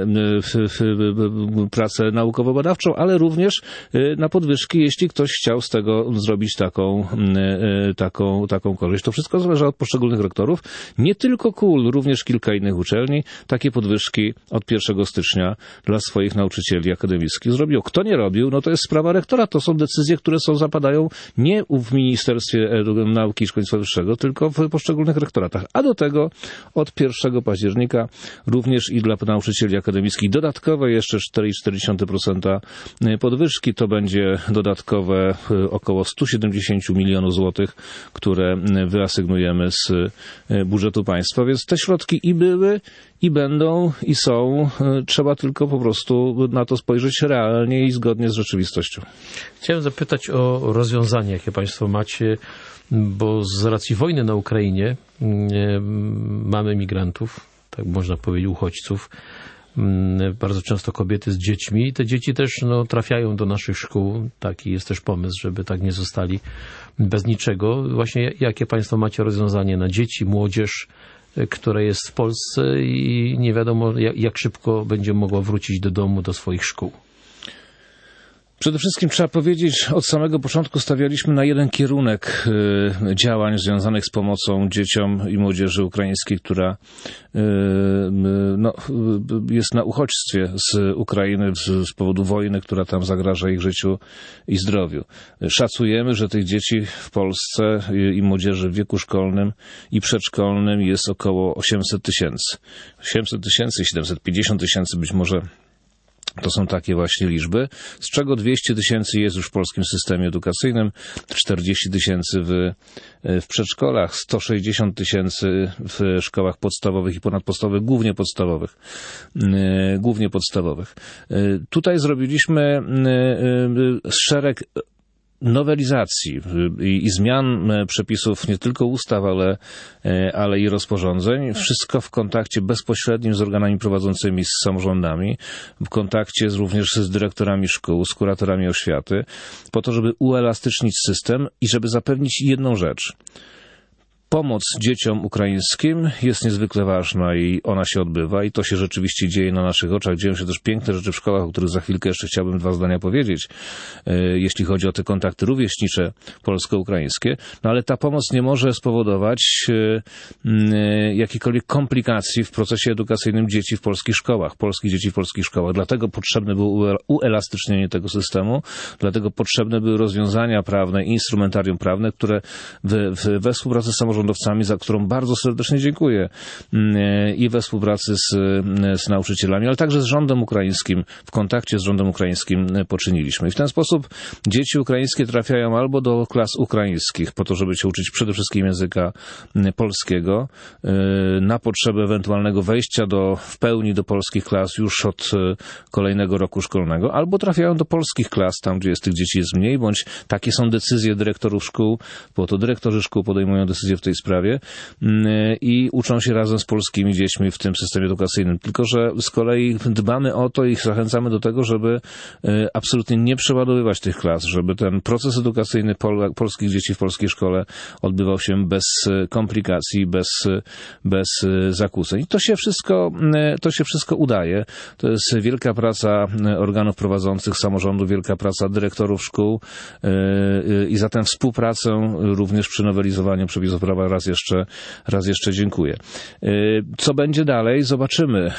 pracę naukowo-badawczą, ale również na podwyżki, jeśli ktoś chciał z tego zrobić taką taką korzyść. To wszystko zależy od poszczególnych rektorów. Nie tylko KUL, również kilka innych uczelni takie podwyżki od 1 stycznia dla swoich nauczycieli akademickich zrobiło. Kto nie robił, no to jest sprawa rektora. To są decyzje, które zapadają nie w Ministerstwie Nauki i Szkolnictwa Wyższego, tylko w poszczególnych rektoratach. A do tego od 1 października również i dla nauczycieli akademickich dodatkowe jeszcze 4,4% podwyżki. To będzie dodatkowe około 170 milionów złotych, które wyasygnujemy z budżetu państwa. Więc te środki i były, i będą, i są. Trzeba tylko po prostu na to spojrzeć realnie i zgodnie z rzeczywistością. Chciałem zapytać o rozwiązanie, jakie państwo macie, bo z racji wojny na Ukrainie mamy migrantów, tak można powiedzieć, uchodźców, bardzo często kobiety z dziećmi i te dzieci też trafiają do naszych szkół. Taki jest też pomysł, żeby tak nie zostali bez niczego. Właśnie jakie państwo macie rozwiązanie na dzieci, młodzież, która jest w Polsce i nie wiadomo jak szybko będzie mogła wrócić do domu, do swoich szkół? Przede wszystkim trzeba powiedzieć, od samego początku stawialiśmy na jeden kierunek działań związanych z pomocą dzieciom i młodzieży ukraińskiej, która jest na uchodźstwie z Ukrainy z powodu wojny, która tam zagraża ich życiu i zdrowiu. Szacujemy, że tych dzieci w Polsce i młodzieży w wieku szkolnym i przedszkolnym jest około 800 tysięcy. 800 tysięcy, 750 tysięcy być może. To są takie właśnie liczby, z czego 200 tysięcy jest już w polskim systemie edukacyjnym, 40 tysięcy w przedszkolach, 160 tysięcy w szkołach podstawowych i ponadpodstawowych, głównie podstawowych. Tutaj zrobiliśmy szereg nowelizacji i zmian przepisów nie tylko ustaw, ale i rozporządzeń. Wszystko w kontakcie bezpośrednim z organami prowadzącymi, z samorządami, w kontakcie również z dyrektorami szkół, z kuratorami oświaty, po to, żeby uelastycznić system i żeby zapewnić jedną rzecz. Pomoc dzieciom ukraińskim jest niezwykle ważna i ona się odbywa i to się rzeczywiście dzieje na naszych oczach. Dzieją się też piękne rzeczy w szkołach, o których za chwilkę jeszcze chciałbym 2 zdania powiedzieć, jeśli chodzi o te kontakty rówieśnicze polsko-ukraińskie. No ale ta pomoc nie może spowodować jakichkolwiek komplikacji w procesie edukacyjnym dzieci w polskich szkołach, polskich dzieci w polskich szkołach. Dlatego potrzebne było uelastycznienie tego systemu, dlatego potrzebne były rozwiązania prawne, instrumentarium prawne, które we współpracy z samorządowcami, za którą bardzo serdecznie dziękuję, i we współpracy z nauczycielami, ale także z rządem ukraińskim, w kontakcie z rządem ukraińskim poczyniliśmy. I w ten sposób dzieci ukraińskie trafiają albo do klas ukraińskich, po to, żeby się uczyć przede wszystkim języka polskiego, na potrzeby ewentualnego wejścia w pełni do polskich klas już od kolejnego roku szkolnego, albo trafiają do polskich klas, tam gdzie tych dzieci jest mniej, bądź takie są decyzje dyrektorów szkół, bo to dyrektorzy szkół podejmują decyzje w tej sprawie i uczą się razem z polskimi dziećmi w tym systemie edukacyjnym. Tylko że z kolei dbamy o to i zachęcamy do tego, żeby absolutnie nie przeładowywać tych klas, żeby ten proces edukacyjny polskich dzieci w polskiej szkole odbywał się bez komplikacji, bez zakłóceń. To się wszystko udaje. To jest wielka praca organów prowadzących, samorządu, wielka praca dyrektorów szkół i za tę współpracę również przy nowelizowaniu przepisów prawa raz jeszcze dziękuję. Co będzie dalej? Zobaczymy.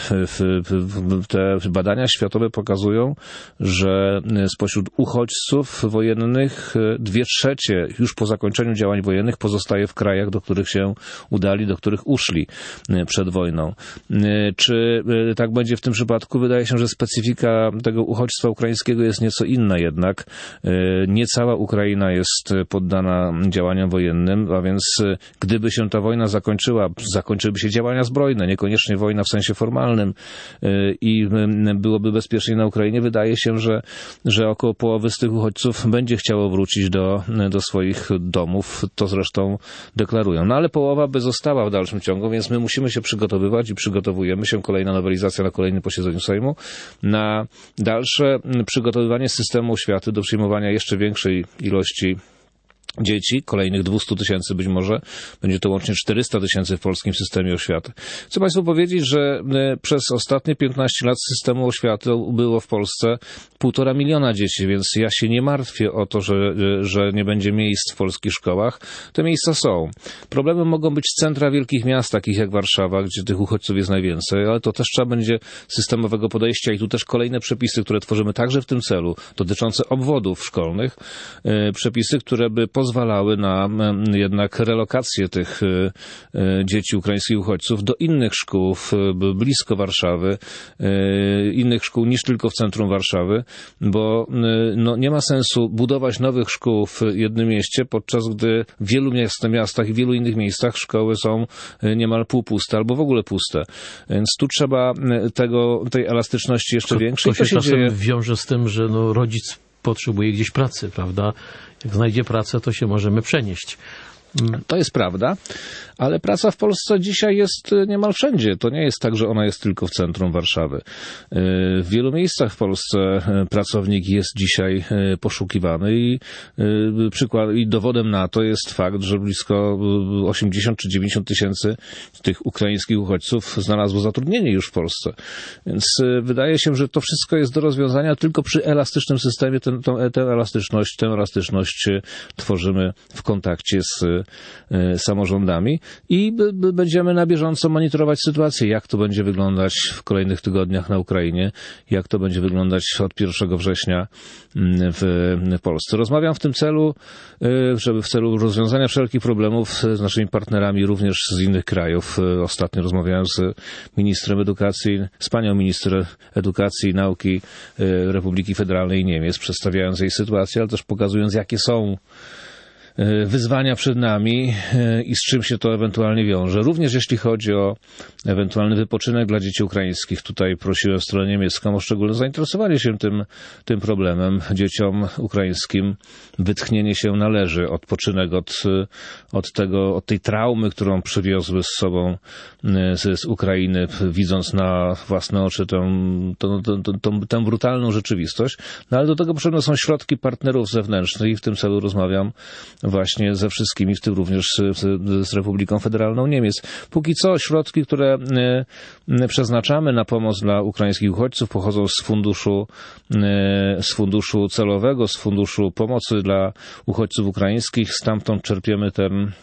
Te badania światowe pokazują, że spośród uchodźców wojennych 2/3 już po zakończeniu działań wojennych pozostaje w krajach, do których się udali, do których uszli przed wojną. Czy tak będzie w tym przypadku? Wydaje się, że specyfika tego uchodźstwa ukraińskiego jest nieco inna jednak. Nie cała Ukraina jest poddana działaniom wojennym, a więc gdyby się ta wojna zakończyłyby się działania zbrojne, niekoniecznie wojna w sensie formalnym i byłoby bezpiecznie na Ukrainie, wydaje się, że około połowy z tych uchodźców będzie chciało wrócić do swoich domów. To zresztą deklarują. No ale połowa by została w dalszym ciągu, więc my musimy się przygotowywać i przygotowujemy się, kolejna nowelizacja na kolejnym posiedzeniu Sejmu, na dalsze przygotowywanie systemu oświaty do przyjmowania jeszcze większej ilości dzieci, kolejnych 200 tysięcy być może, będzie to łącznie 400 tysięcy w polskim systemie oświaty. Chcę Państwu powiedzieć, że przez ostatnie 15 lat systemu oświaty było w Polsce 1,5 miliona dzieci, więc ja się nie martwię o to, że nie będzie miejsc w polskich szkołach. Te miejsca są. Problemy mogą być w centra wielkich miast, takich jak Warszawa, gdzie tych uchodźców jest najwięcej, ale to też trzeba będzie systemowego podejścia i tu też kolejne przepisy, które tworzymy także w tym celu, dotyczące obwodów szkolnych, przepisy, które by pozwalały na jednak relokację tych dzieci ukraińskich uchodźców do innych szkół blisko Warszawy, innych szkół niż tylko w centrum Warszawy, bo nie ma sensu budować nowych szkół w jednym mieście, podczas gdy w wielu miastach i w wielu innych miejscach szkoły są niemal półpuste albo w ogóle puste. Więc tu trzeba tej elastyczności jeszcze większej. To się czasem wiąże z tym, że rodzic potrzebuje gdzieś pracy, prawda? Jak znajdzie pracę, to się możemy przenieść. To jest prawda, ale praca w Polsce dzisiaj jest niemal wszędzie. To nie jest tak, że ona jest tylko w centrum Warszawy. W wielu miejscach w Polsce pracownik jest dzisiaj poszukiwany i dowodem na to jest fakt, że blisko 80 czy 90 tysięcy tych ukraińskich uchodźców znalazło zatrudnienie już w Polsce. Więc wydaje się, że to wszystko jest do rozwiązania tylko przy elastycznym systemie. Tę elastyczność tworzymy w kontakcie z samorządami i będziemy na bieżąco monitorować sytuację, jak to będzie wyglądać w kolejnych tygodniach na Ukrainie, jak to będzie wyglądać od 1 września w Polsce. Rozmawiam w tym celu, w celu rozwiązania wszelkich problemów z naszymi partnerami również z innych krajów. Ostatnio rozmawiałem z ministrem edukacji, z panią minister edukacji i nauki Republiki Federalnej Niemiec, przedstawiając jej sytuację, ale też pokazując, jakie są wyzwania przed nami i z czym się to ewentualnie wiąże. Również jeśli chodzi o ewentualny wypoczynek dla dzieci ukraińskich. Tutaj prosiłem stronę niemiecką o szczególne zainteresowanie się tym problemem. Dzieciom ukraińskim wytchnienie się należy, odpoczynek od tej traumy, którą przywiozły z sobą z Ukrainy, widząc na własne oczy tę brutalną rzeczywistość. No ale do tego potrzebne są środki partnerów zewnętrznych i w tym celu rozmawiam właśnie ze wszystkimi, w tym również z Republiką Federalną Niemiec. Póki co środki, które przeznaczamy na pomoc dla ukraińskich uchodźców, pochodzą z funduszu celowego, z funduszu pomocy dla uchodźców ukraińskich. Stamtąd czerpiemy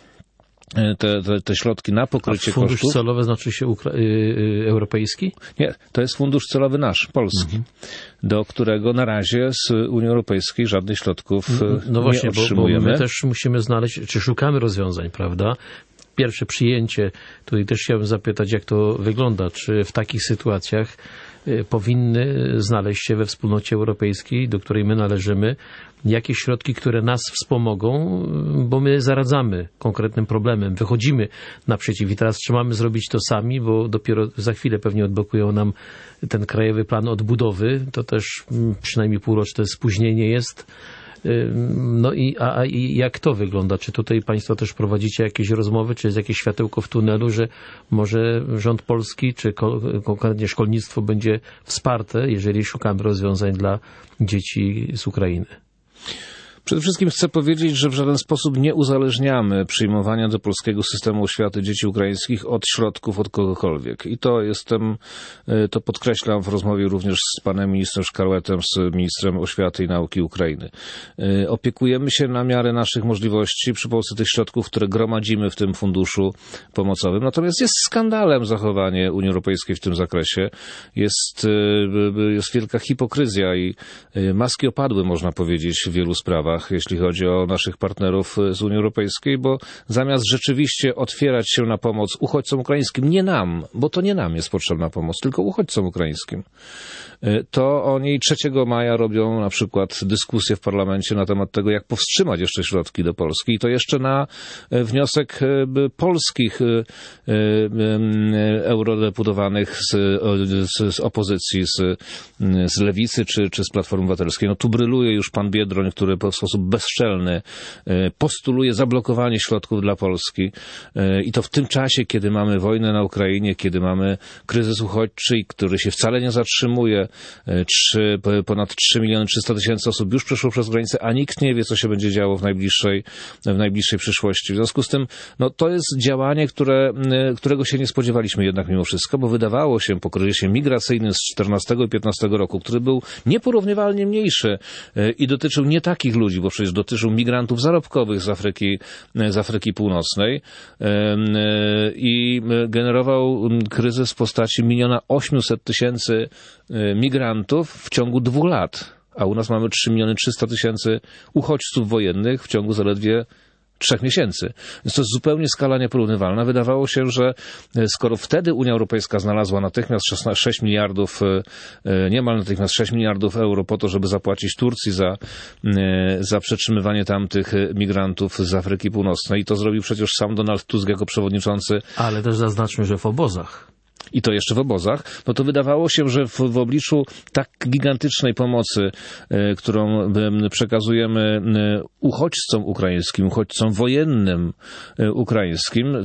te środki na pokrycie kosztów. Fundusz celowy znaczy się europejski? Nie, to jest fundusz celowy nasz, polski, do którego na razie z Unii Europejskiej żadnych środków no właśnie, nie otrzymujemy. Bo my też musimy znaleźć, czy szukamy rozwiązań, prawda? Pierwsze przyjęcie, tutaj też chciałbym zapytać, jak to wygląda, czy w takich sytuacjach powinny znaleźć się we wspólnocie europejskiej, do której my należymy, jakieś środki, które nas wspomogą, bo my zaradzamy konkretnym problemem, wychodzimy naprzeciw i teraz trzymamy zrobić to sami, bo dopiero za chwilę pewnie odblokują nam ten krajowy plan odbudowy, to też przynajmniej półroczne spóźnienie jest. No i jak to wygląda? Czy tutaj Państwo też prowadzicie jakieś rozmowy, czy jest jakieś światełko w tunelu, że może rząd polski, czy konkretnie szkolnictwo będzie wsparte, jeżeli szukamy rozwiązań dla dzieci z Ukrainy? Przede wszystkim chcę powiedzieć, że w żaden sposób nie uzależniamy przyjmowania do polskiego systemu oświaty dzieci ukraińskich od środków od kogokolwiek. I to podkreślam w rozmowie również z panem ministrem Szkarłetem, z ministrem oświaty i nauki Ukrainy. Opiekujemy się na miarę naszych możliwości przy pomocy tych środków, które gromadzimy w tym funduszu pomocowym. Natomiast jest skandalem zachowanie Unii Europejskiej w tym zakresie. Jest wielka hipokryzja i maski opadły, można powiedzieć, w wielu sprawach, jeśli chodzi o naszych partnerów z Unii Europejskiej, bo zamiast rzeczywiście otwierać się na pomoc uchodźcom ukraińskim, nie nam, bo to nie nam jest potrzebna pomoc, tylko uchodźcom ukraińskim, to oni 3 maja robią na przykład dyskusję w parlamencie na temat tego, jak powstrzymać jeszcze środki do Polski. I to jeszcze na wniosek polskich eurodeputowanych z opozycji, z Lewicy czy z Platformy Obywatelskiej. No tu bryluje już pan Biedroń, który w sposób sposób bezczelny postuluje zablokowanie środków dla Polski i to w tym czasie, kiedy mamy wojnę na Ukrainie, kiedy mamy kryzys uchodźczy, który się wcale nie zatrzymuje, ponad 3 300 000 osób już przeszło przez granicę, a nikt nie wie, co się będzie działo w najbliższej przyszłości. W związku z tym, no, to jest działanie, którego się nie spodziewaliśmy jednak mimo wszystko, bo wydawało się po kryzysie migracyjnym z 14 i 15 roku, który był nieporównywalnie mniejszy i dotyczył nie takich ludzi, bo przecież dotyczył migrantów zarobkowych z Afryki Północnej i generował kryzys w postaci 1 800 000 migrantów w ciągu 2 lat, a u nas mamy 3 300 000 uchodźców wojennych w ciągu zaledwie 3 miesięcy. Więc to jest zupełnie skala nieporównywalna. Wydawało się, że skoro wtedy Unia Europejska znalazła natychmiast 6 miliardów, niemal natychmiast 6 miliardów euro po to, żeby zapłacić Turcji za przetrzymywanie tamtych migrantów z Afryki Północnej, i to zrobił przecież sam Donald Tusk jako przewodniczący. Ale też zaznaczmy, że w obozach. I to jeszcze w obozach, no to wydawało się, że w obliczu tak gigantycznej pomocy, którą przekazujemy uchodźcom ukraińskim, uchodźcom wojennym ukraińskim,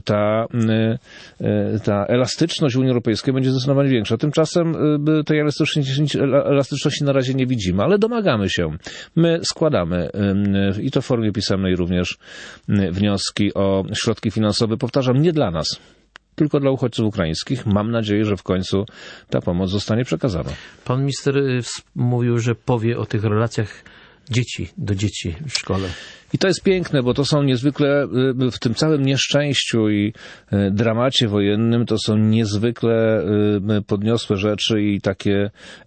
ta elastyczność Unii Europejskiej będzie zdecydowanie większa. Tymczasem tej elastyczności na razie nie widzimy, ale domagamy się. My składamy, i to w formie pisemnej również, wnioski o środki finansowe, powtarzam, nie dla nas, tylko dla uchodźców ukraińskich. Mam nadzieję, że w końcu ta pomoc zostanie przekazana. Pan minister mówił, że powie o tych relacjach do dzieci w szkole. I to jest piękne, bo to są niezwykle, w tym całym nieszczęściu i dramacie wojennym, to są niezwykle podniosłe rzeczy i takie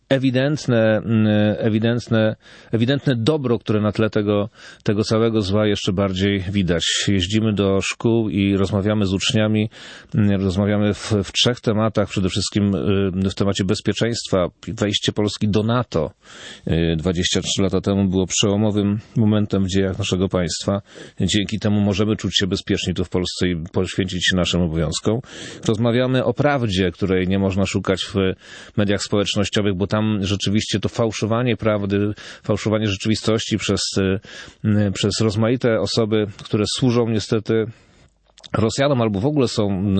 ewidentne dobro, które na tle tego całego zła jeszcze bardziej widać. Jeździmy do szkół i rozmawiamy z uczniami, rozmawiamy w 3 tematach, przede wszystkim w temacie bezpieczeństwa. Wejście Polski do NATO 23 lata temu było przełomowym momentem w dziejach naszego państwa. Dzięki temu możemy czuć się bezpieczni tu w Polsce i poświęcić się naszym obowiązkom. Rozmawiamy o prawdzie, której nie można szukać w mediach społecznościowych, bo tam rzeczywiście to fałszowanie prawdy, fałszowanie rzeczywistości przez rozmaite osoby, które służą niestety Rosjanom albo w ogóle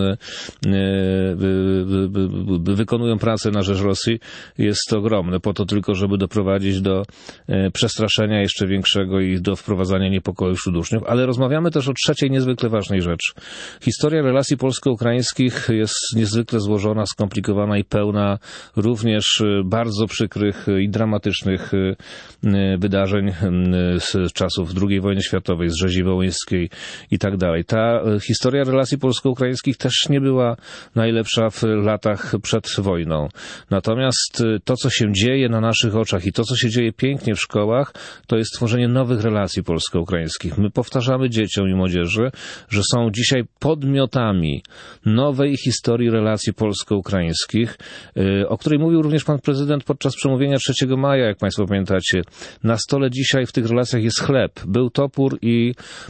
wykonują pracę na rzecz Rosji, jest ogromne, po to tylko, żeby doprowadzić do przestraszenia jeszcze większego i do wprowadzania niepokoju wśród uczniów. Ale rozmawiamy też o trzeciej niezwykle ważnej rzeczy. Historia relacji polsko-ukraińskich jest niezwykle złożona, skomplikowana i pełna również bardzo przykrych i dramatycznych wydarzeń z czasów II wojny światowej, z rzezi wołyńskiej i tak dalej. Ta historia relacji polsko-ukraińskich też nie była najlepsza w latach przed wojną. Natomiast to, co się dzieje na naszych oczach i to, co się dzieje pięknie w szkołach, to jest tworzenie nowych relacji polsko-ukraińskich. My powtarzamy dzieciom i młodzieży, że są dzisiaj podmiotami nowej historii relacji polsko-ukraińskich, o której mówił również pan prezydent podczas przemówienia 3 maja, jak państwo pamiętacie. Na stole dzisiaj w tych relacjach jest chleb. Był topór i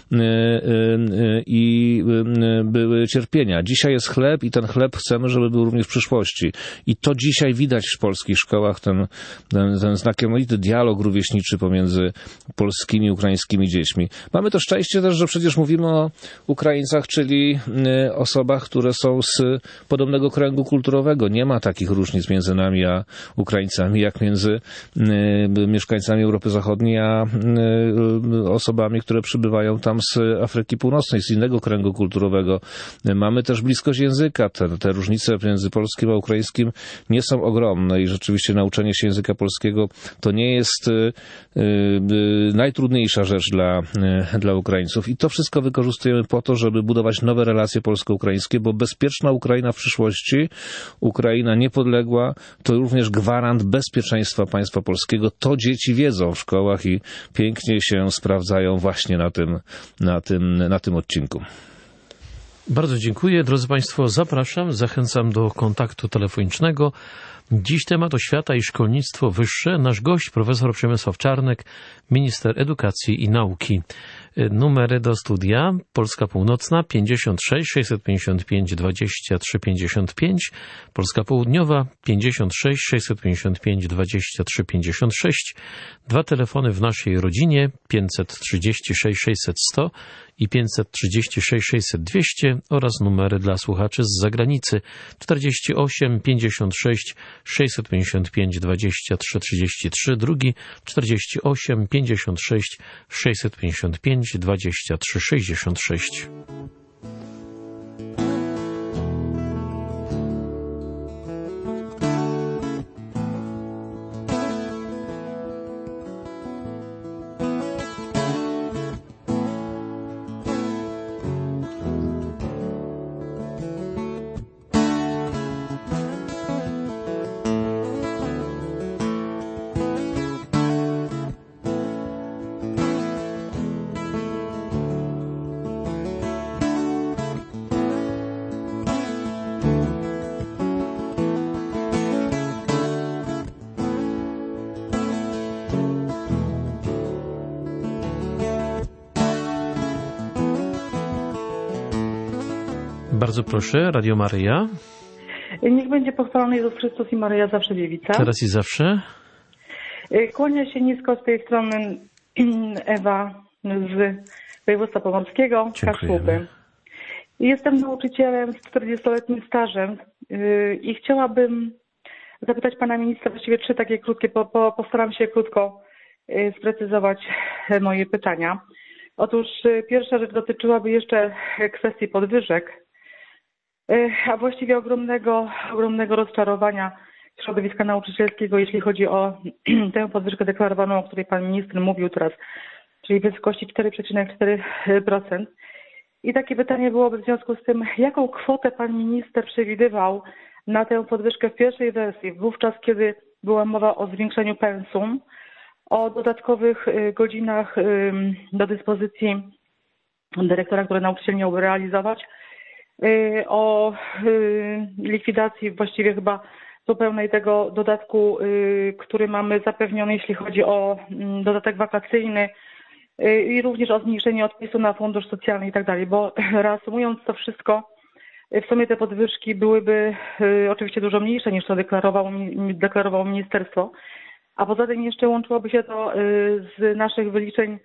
były cierpienia. Dzisiaj jest chleb i ten chleb chcemy, żeby był również w przyszłości. I to dzisiaj widać w polskich szkołach, ten znakomity dialog rówieśniczy pomiędzy polskimi i ukraińskimi dziećmi. Mamy to szczęście też, że przecież mówimy o Ukraińcach, czyli osobach, które są z podobnego kręgu kulturowego. Nie ma takich różnic między nami a Ukraińcami, jak między mieszkańcami Europy Zachodniej a osobami, które przybywają tam z Afryki Północnej, z innego kręgu kulturowego. Mamy też bliskość języka. Te różnice między polskim a ukraińskim nie są ogromne i rzeczywiście nauczenie się języka polskiego to nie jest najtrudniejsza rzecz dla Ukraińców. I to wszystko wykorzystujemy po to, żeby budować nowe relacje polsko-ukraińskie, bo bezpieczna Ukraina w przyszłości, Ukraina niepodległa, to również gwarant bezpieczeństwa państwa polskiego. To dzieci wiedzą w szkołach i pięknie się sprawdzają właśnie na tym odcinku. Bardzo dziękuję. Drodzy Państwo, zapraszam, zachęcam do kontaktu telefonicznego. Dziś temat oświata i szkolnictwo wyższe. Nasz gość, profesor Przemysław Czarnek, minister edukacji i nauki. Numery do studia: Polska Północna 56 655 23 55, Polska Południowa 56 655 23 56. Dwa telefony w naszej rodzinie: 536 600 100 i 536 600 200 oraz numery dla słuchaczy z zagranicy: 48 56 655 23 33, drugi 48 56 655 23 66. Bardzo proszę, Radio Maryja. Niech będzie pochwalony Jezus Chrystus i Maryja zawsze dziewica. Teraz i zawsze. Kłania się nisko z tej strony Ewa z województwa pomorskiego, Kaszuby. Jestem nauczycielem z 40-letnim stażem i chciałabym zapytać pana ministra właściwie 3 takie krótkie, postaram się krótko sprecyzować moje pytania. Otóż pierwsza rzecz dotyczyłaby jeszcze kwestii podwyżek, a właściwie ogromnego rozczarowania środowiska nauczycielskiego, jeśli chodzi o tę podwyżkę deklarowaną, o której pan minister mówił teraz, czyli w wysokości 4,4%. I takie pytanie byłoby w związku z tym, jaką kwotę pan minister przewidywał na tę podwyżkę w pierwszej wersji, wówczas kiedy była mowa o zwiększeniu pensum, o dodatkowych godzinach do dyspozycji dyrektora, które nauczyciel miałby realizować, o likwidacji właściwie chyba zupełnej tego dodatku, który mamy zapewniony, jeśli chodzi o dodatek wakacyjny i również o zmniejszenie odpisu na fundusz socjalny i tak dalej, bo reasumując to wszystko, w sumie te podwyżki byłyby oczywiście dużo mniejsze niż to deklarowało ministerstwo, a poza tym jeszcze łączyłoby się to z naszych wyliczeń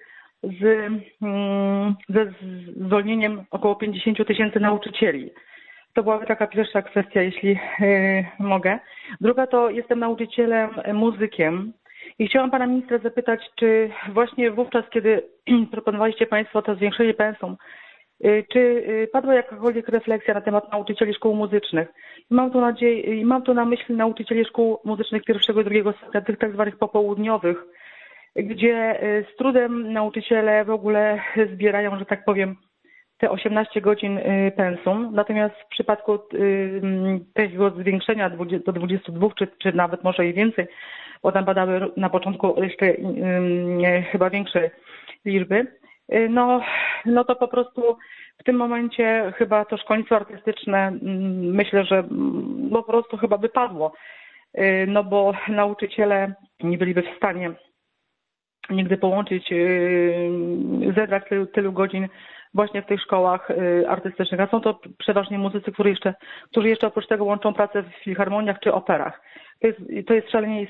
ze zwolnieniem około 50 000 nauczycieli. To byłaby taka pierwsza kwestia, jeśli mogę. Druga to jestem nauczycielem, muzykiem i chciałam pana ministra zapytać, czy właśnie wówczas, kiedy proponowaliście państwo to zwiększenie pensum, czy padła jakakolwiek refleksja na temat nauczycieli szkół muzycznych? Mam tu na myśli nauczycieli szkół muzycznych pierwszego i drugiego stopnia, tych tak zwanych popołudniowych, gdzie z trudem nauczyciele w ogóle zbierają, że tak powiem, te 18 godzin pensum. Natomiast w przypadku tego zwiększenia do 22 czy nawet może i więcej, bo tam padały na początku jeszcze chyba większe liczby, no to po prostu w tym momencie chyba to szkolnictwo artystyczne myślę, że po prostu chyba by padło, no bo nauczyciele nie byliby w stanie nigdy połączyć, zebrać tylu godzin właśnie w tych szkołach artystycznych. A są to przeważnie muzycy, którzy jeszcze oprócz tego łączą pracę w filharmoniach czy operach. To jest szalenie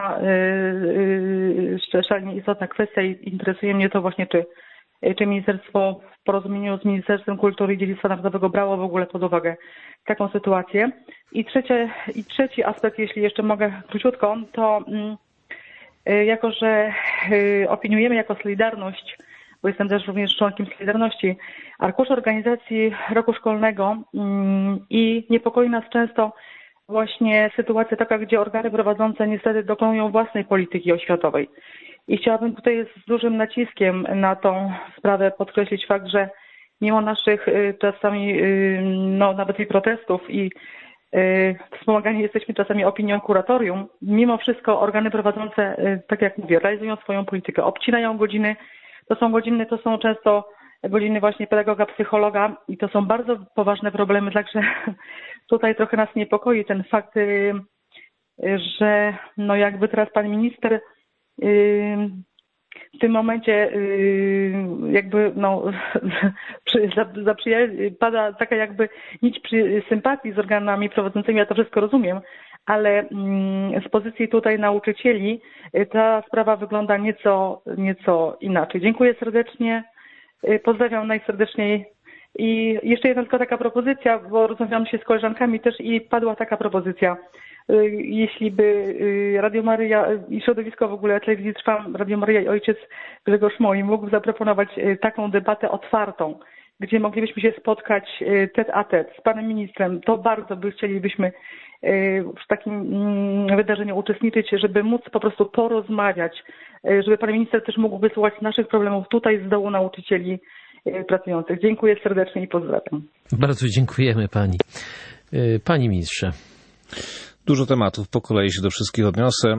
istotna kwestia i interesuje mnie to właśnie, czy ministerstwo w porozumieniu z Ministerstwem Kultury i Dziedzictwa Narodowego brało w ogóle pod uwagę taką sytuację. I trzeci aspekt, jeśli jeszcze mogę króciutko, to jako że opiniujemy jako Solidarność, bo jestem też również członkiem Solidarności, arkusz organizacji roku szkolnego i niepokoi nas często właśnie sytuacja taka, gdzie organy prowadzące niestety dokonują własnej polityki oświatowej. I chciałabym tutaj z dużym naciskiem na tą sprawę podkreślić fakt, że mimo naszych czasami nawet i protestów i wspomagani jesteśmy czasami opinią kuratorium, mimo wszystko organy prowadzące, tak jak mówię, realizują swoją politykę, obcinają godziny, to są często godziny właśnie pedagoga, psychologa i to są bardzo poważne problemy, także tutaj trochę nas niepokoi ten fakt, że no jakby teraz pan minister w tym momencie jakby no pada taka jakby nić sympatii z organami prowadzącymi, ja to wszystko rozumiem, ale z pozycji tutaj nauczycieli ta sprawa wygląda nieco inaczej. Dziękuję serdecznie, pozdrawiam najserdeczniej i jeszcze jedna tylko taka propozycja, bo rozmawiałam się z koleżankami też i padła taka propozycja. Jeśli by Radio Maryja i środowisko w ogóle Telewizji Trwam, Radio Maryja i ojciec Grzegorz Moi mógł zaproponować taką debatę otwartą, gdzie moglibyśmy się spotkać tete a tete z panem ministrem, to bardzo chcielibyśmy w takim wydarzeniu uczestniczyć, żeby móc po prostu porozmawiać, żeby pan minister też mógł wysłuchać naszych problemów tutaj z dołu nauczycieli pracujących. Dziękuję serdecznie i pozdrawiam. Bardzo dziękujemy pani. Panie ministrze. Dużo tematów, po kolei się do wszystkich odniosę.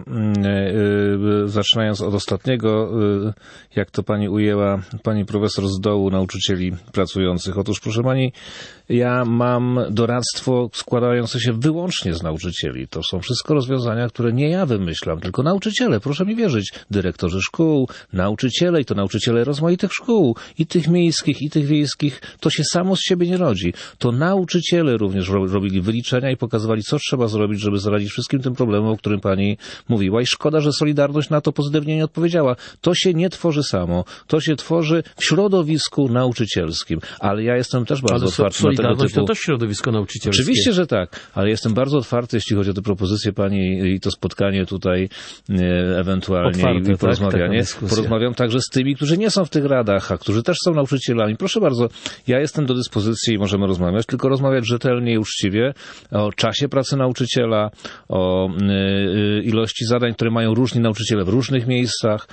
Zaczynając od ostatniego, jak to pani ujęła, pani profesor z dołu nauczycieli pracujących. Otóż, proszę pani, ja mam doradztwo składające się wyłącznie z nauczycieli. To są wszystko rozwiązania, które nie ja wymyślam, tylko nauczyciele, proszę mi wierzyć. Dyrektorzy szkół, nauczyciele i to nauczyciele rozmaitych szkół, i tych miejskich, i tych wiejskich. To się samo z siebie nie rodzi. To nauczyciele również robili wyliczenia i pokazywali, co trzeba zrobić, żeby zaradzić wszystkim tym problemom, o którym pani mówiła. I szkoda, że Solidarność na to pozytywnie nie odpowiedziała. To się nie tworzy samo. To się tworzy w środowisku nauczycielskim. Ale ja jestem też bardzo otwarty na tego typu... to też środowisko nauczycielskie. Oczywiście, że tak. Ale jestem bardzo otwarty, jeśli chodzi o te propozycje pani i to spotkanie tutaj ewentualnie otwarte, i porozmawianie. Tak, porozmawiam także z tymi, którzy nie są w tych radach, a którzy też są nauczycielami. Proszę bardzo, ja jestem do dyspozycji i możemy rozmawiać, tylko rozmawiać rzetelnie i uczciwie o czasie pracy nauczyciela, o ilości zadań, które mają różni nauczyciele w różnych miejscach,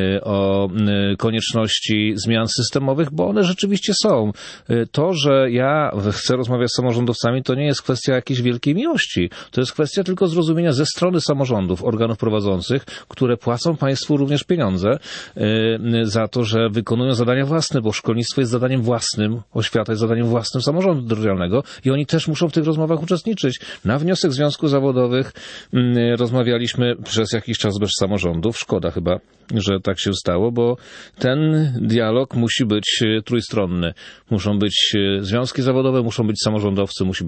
o konieczności zmian systemowych, bo one rzeczywiście są. To, że ja chcę rozmawiać z samorządowcami, to nie jest kwestia jakiejś wielkiej miłości. To jest kwestia tylko zrozumienia ze strony samorządów, organów prowadzących, które płacą państwu również pieniądze za to, że wykonują zadania własne, bo szkolnictwo jest zadaniem własnym, oświata jest zadaniem własnym samorządu terytorialnego i oni też muszą w tych rozmowach uczestniczyć. Na wniosek związków zawodowych rozmawialiśmy przez jakiś czas bez samorządów. Szkoda chyba, że tak się stało, bo ten dialog musi być trójstronny. Muszą być związki zawodowe, muszą być samorządowcy, musi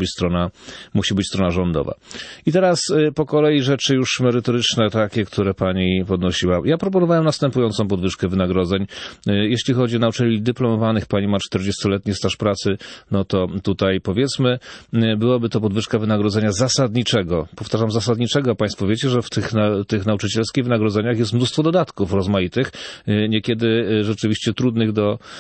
być strona rządowa. I teraz po kolei rzeczy już merytoryczne, takie, które pani podnosiła. Ja proponowałem następującą podwyżkę wynagrodzeń. Jeśli chodzi o nauczycieli dyplomowanych, pani ma 40-letni staż pracy, no to tutaj powiedzmy, byłaby to podwyżka wynagrodzenia zasadniczego. Powtarzam, zasadniczego. Państwo wiecie, że w tych nauczycielskich wynagrodzeniach jest mnóstwo dodatków rozmaitych, niekiedy rzeczywiście trudnych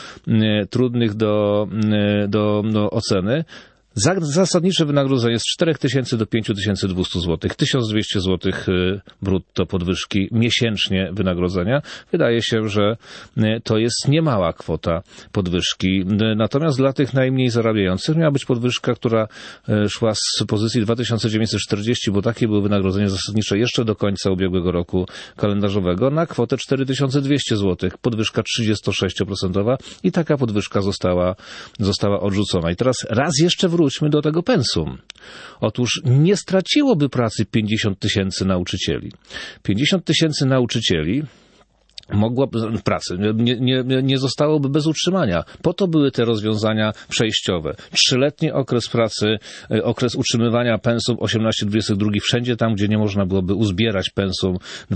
do oceny. Zasadnicze wynagrodzenie z 4000 do 5200 zł. 1200 zł brutto podwyżki miesięcznie wynagrodzenia. Wydaje się, że to jest niemała kwota podwyżki. Natomiast dla tych najmniej zarabiających miała być podwyżka, która szła z pozycji 2940, bo takie były wynagrodzenia zasadnicze jeszcze do końca ubiegłego roku kalendarzowego, na kwotę 4200 zł. Podwyżka 36% i taka podwyżka została odrzucona. I teraz raz jeszcze wróćmy do tego pensum. Otóż nie straciłoby pracy 50 000 nauczycieli. 50 000 nauczycieli pracy nie zostałoby bez utrzymania. Po to były te rozwiązania przejściowe. 3-letni okres pracy, okres utrzymywania pensum 18-22 wszędzie tam, gdzie nie można byłoby uzbierać pensum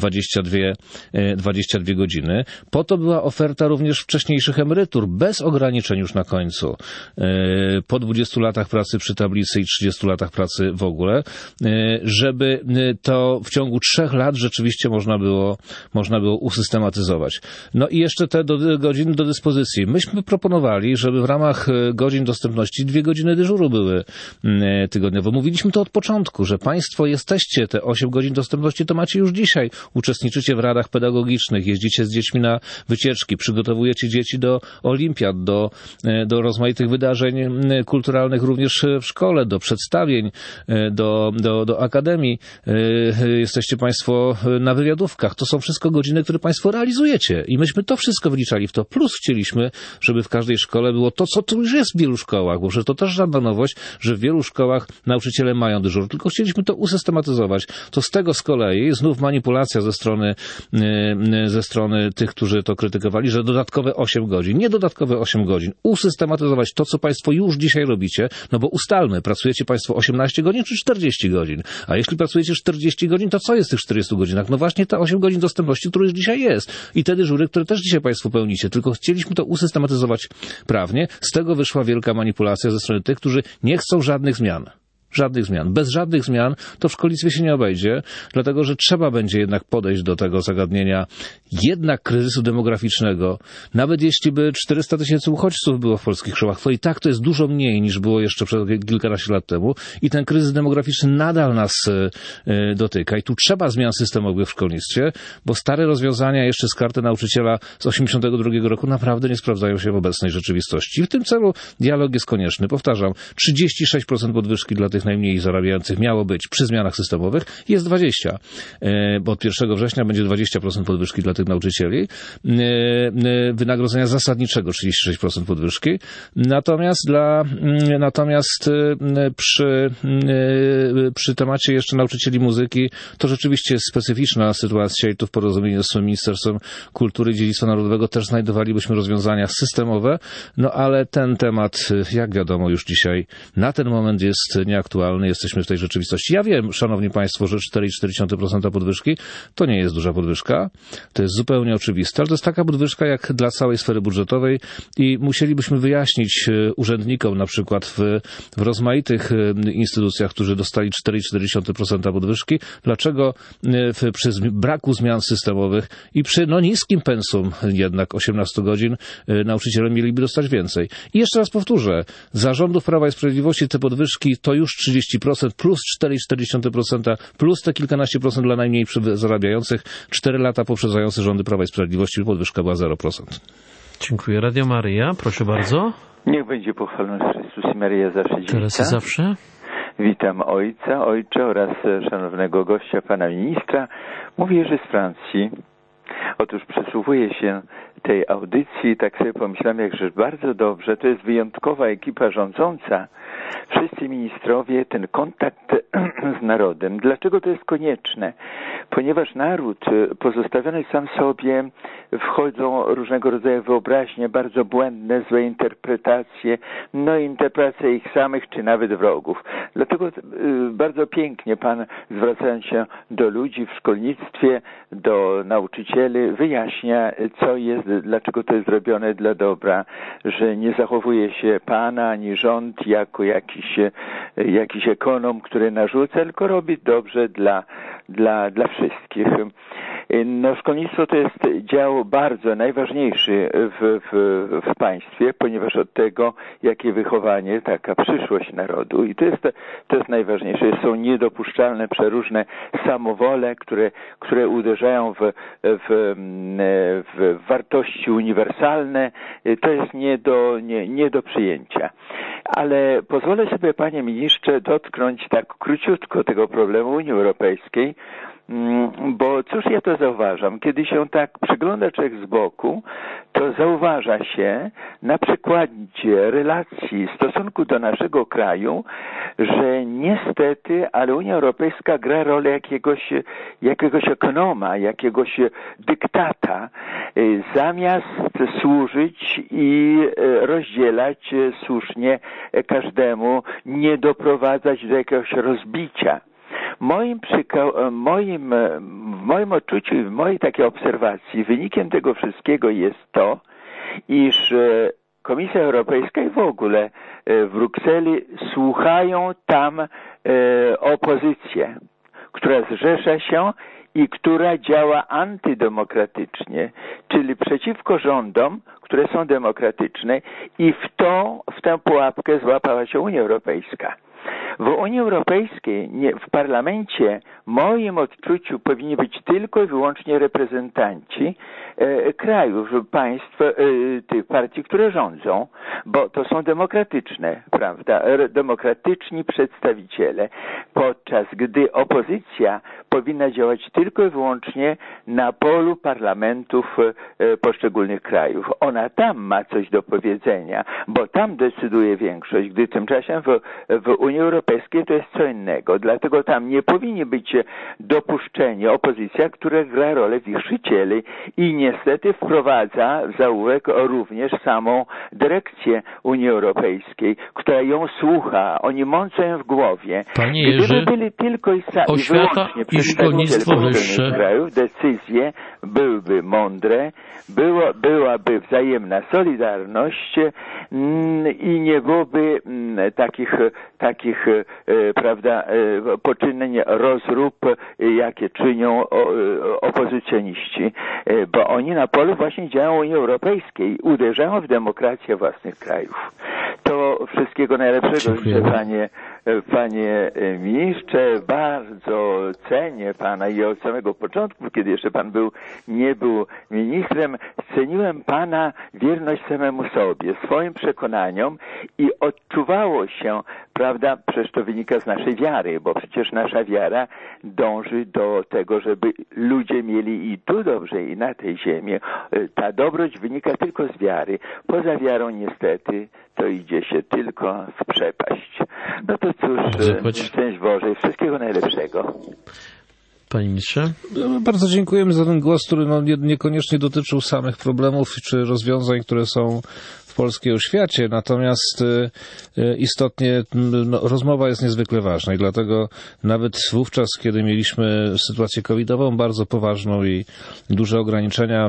22 godziny. Po to była oferta również wcześniejszych emerytur, bez ograniczeń już na końcu. Po 20 latach pracy przy tablicy i 30 latach pracy w ogóle, żeby to w ciągu 3 lat rzeczywiście można było usystematyzować. No i jeszcze te godziny do dyspozycji. Myśmy proponowali, żeby w ramach godzin dostępności 2 godziny dyżuru były tygodniowo. Mówiliśmy to od początku, że państwo jesteście, te 8 godzin dostępności to macie już dzisiaj. Uczestniczycie w radach pedagogicznych, jeździcie z dziećmi na wycieczki, przygotowujecie dzieci do olimpiad, do rozmaitych wydarzeń kulturalnych również w szkole, do przedstawień, do akademii. Jesteście państwo na wywiadówkach. To są wszystko godziny, które państwo realizujecie. realizujecie. I myśmy to wszystko wliczali w to. Plus chcieliśmy, żeby w każdej szkole było to, co tu już jest w wielu szkołach, bo przecież to też żadna nowość, że w wielu szkołach nauczyciele mają dyżur, tylko chcieliśmy to usystematyzować. To z tego z kolei znów manipulacja ze strony tych, którzy to krytykowali, że dodatkowe 8 godzin. Nie dodatkowe 8 godzin. Usystematyzować to, co państwo już dzisiaj robicie, no bo ustalmy, pracujecie państwo 18 godzin czy 40 godzin? A jeśli pracujecie 40 godzin, to co jest w tych 40 godzinach? No właśnie te 8 godzin dostępności, które już dzisiaj jest. I te dyżury, które też dzisiaj państwo pełnicie. Tylko chcieliśmy to usystematyzować prawnie. Z tego wyszła wielka manipulacja ze strony tych, którzy nie chcą żadnych zmian. Żadnych zmian. Bez żadnych zmian to w szkolnictwie się nie obejdzie, dlatego że trzeba będzie jednak podejść do tego zagadnienia jednak kryzysu demograficznego. Nawet jeśli by 400 000 uchodźców było w polskich szkołach, to i tak to jest dużo mniej niż było jeszcze kilkanaście lat temu i ten kryzys demograficzny nadal nas dotyka i tu trzeba zmian systemowych w szkolnictwie, bo stare rozwiązania jeszcze z karty nauczyciela z 82 roku naprawdę nie sprawdzają się w obecnej rzeczywistości. I w tym celu dialog jest konieczny. Powtarzam, 36% podwyżki dla tych najmniej zarabiających miało być przy zmianach systemowych, jest 20%, bo od 1 września będzie 20% podwyżki dla tych nauczycieli, wynagrodzenia zasadniczego 36% podwyżki, natomiast przy temacie jeszcze nauczycieli muzyki to rzeczywiście jest specyficzna sytuacja i tu w porozumieniu z Ministerstwem Kultury i Dziedzictwa Narodowego też znajdowalibyśmy rozwiązania systemowe, no ale ten temat, jak wiadomo już dzisiaj, na ten moment jest nieaktualny, jesteśmy w tej rzeczywistości. Ja wiem, szanowni państwo, że 4,4% podwyżki to nie jest duża podwyżka, to jest zupełnie oczywiste, ale to jest taka podwyżka jak dla całej sfery budżetowej i musielibyśmy wyjaśnić urzędnikom na przykład w rozmaitych instytucjach, którzy dostali 4,4% podwyżki, dlaczego przy braku zmian systemowych i przy niskim pensum jednak 18 godzin nauczyciele mieliby dostać więcej. I jeszcze raz powtórzę, za rządów Prawa i Sprawiedliwości te podwyżki to już 30% plus 4,4% plus te kilkanaście procent dla najmniej zarabiających. 4 lata poprzedzające rządy Prawa i Sprawiedliwości podwyżka była 0%. Dziękuję. Radio Maryja, proszę bardzo. Niech będzie pochwalony Chrystus i Maryja zawsze dziś. Teraz i zawsze. Witam ojcze oraz szanownego gościa, pana ministra. Mówię Jerzy z Francji. Otóż przysłuchuję się tej audycji i tak sobie pomyślałem, jakże bardzo dobrze, to jest wyjątkowa ekipa rządząca. Wszyscy ministrowie, ten kontakt z narodem. Dlaczego to jest konieczne? Ponieważ naród pozostawiony sam sobie, wchodzą różnego rodzaju wyobraźnie, bardzo błędne, złe interpretacje, interpretacje ich samych, czy nawet wrogów. Dlatego bardzo pięknie pan, zwracając się do ludzi w szkolnictwie, do nauczycieli, wyjaśnia, co jest, dlaczego to jest zrobione dla dobra, że nie zachowuje się pan ani rząd jako jakiś ekonom, który narzuca, tylko robi dobrze dla wszystkich. Szkolnictwo to jest dział bardzo najważniejszy w państwie, ponieważ od tego, jakie wychowanie, taka przyszłość narodu. I to jest najważniejsze. Są niedopuszczalne przeróżne samowole, które uderzają w wartości uniwersalne. To jest nie do przyjęcia. Ale pozwolę sobie, panie ministrze, dotknąć tak króciutko tego problemu Unii Europejskiej, bo cóż ja to zauważam? Kiedy się tak przygląda człowiek z boku, to zauważa się na przykładzie relacji w stosunku do naszego kraju, że niestety, ale Unia Europejska gra rolę jakiegoś ekonoma, jakiegoś dyktata, zamiast służyć i rozdzielać słusznie każdemu, nie doprowadzać do jakiegoś rozbicia. W moim odczuciu i w mojej takiej obserwacji wynikiem tego wszystkiego jest to, iż Komisja Europejska i w ogóle w Brukseli słuchają tam opozycję, która zrzesza się i która działa antydemokratycznie, czyli przeciwko rządom, które są demokratyczne i w tę pułapkę złapała się Unia Europejska. W Unii Europejskiej, w parlamencie, w moim odczuciu powinni być tylko i wyłącznie reprezentanci krajów, państw, tych partii, które rządzą, bo to są demokratyczne, prawda, demokratyczni przedstawiciele, podczas gdy opozycja powinna działać tylko i wyłącznie na polu parlamentów poszczególnych krajów. Ona tam ma coś do powiedzenia, bo tam decyduje większość, gdy tymczasem w Unii Europejskiej to jest co innego. Dlatego tam nie powinni być dopuszczeni opozycja, która gra rolę wichrzycieli i niestety wprowadza w zaułek również samą dyrekcję Unii Europejskiej, która ją słucha. Oni mącą ją w głowie. Panie Jerzy, gdyby byli tylko i oświata i szkolnictwo wyższe krajów, decyzje byłyby mądre, byłaby wzajemna solidarność i nie byłoby takich prawda, poczynień rozrób, jakie czynią opozycjoniści, bo oni na polu właśnie działają Unii Europejskiej, uderzają w demokrację własnych krajów. To wszystkiego najlepszego życzę, panie ministrze. Bardzo cenię pana i od samego początku, kiedy jeszcze pan nie był ministrem, ceniłem pana wierność samemu sobie, swoim przekonaniom i odczuwało się, prawda, przecież to wynika z naszej wiary, bo przecież nasza wiara dąży do tego, żeby ludzie mieli i tu dobrze, i na tej ziemi. Ta dobroć wynika tylko z wiary. Poza wiarą niestety to idzie się tylko w przepaść. No to cóż, szczęść Boże, wszystkiego najlepszego. Panie ministrze? Bardzo dziękujemy za ten głos, który niekoniecznie dotyczył samych problemów czy rozwiązań, które są w polskiej oświacie, natomiast istotnie rozmowa jest niezwykle ważna i dlatego nawet wówczas, kiedy mieliśmy sytuację covidową bardzo poważną i duże ograniczenia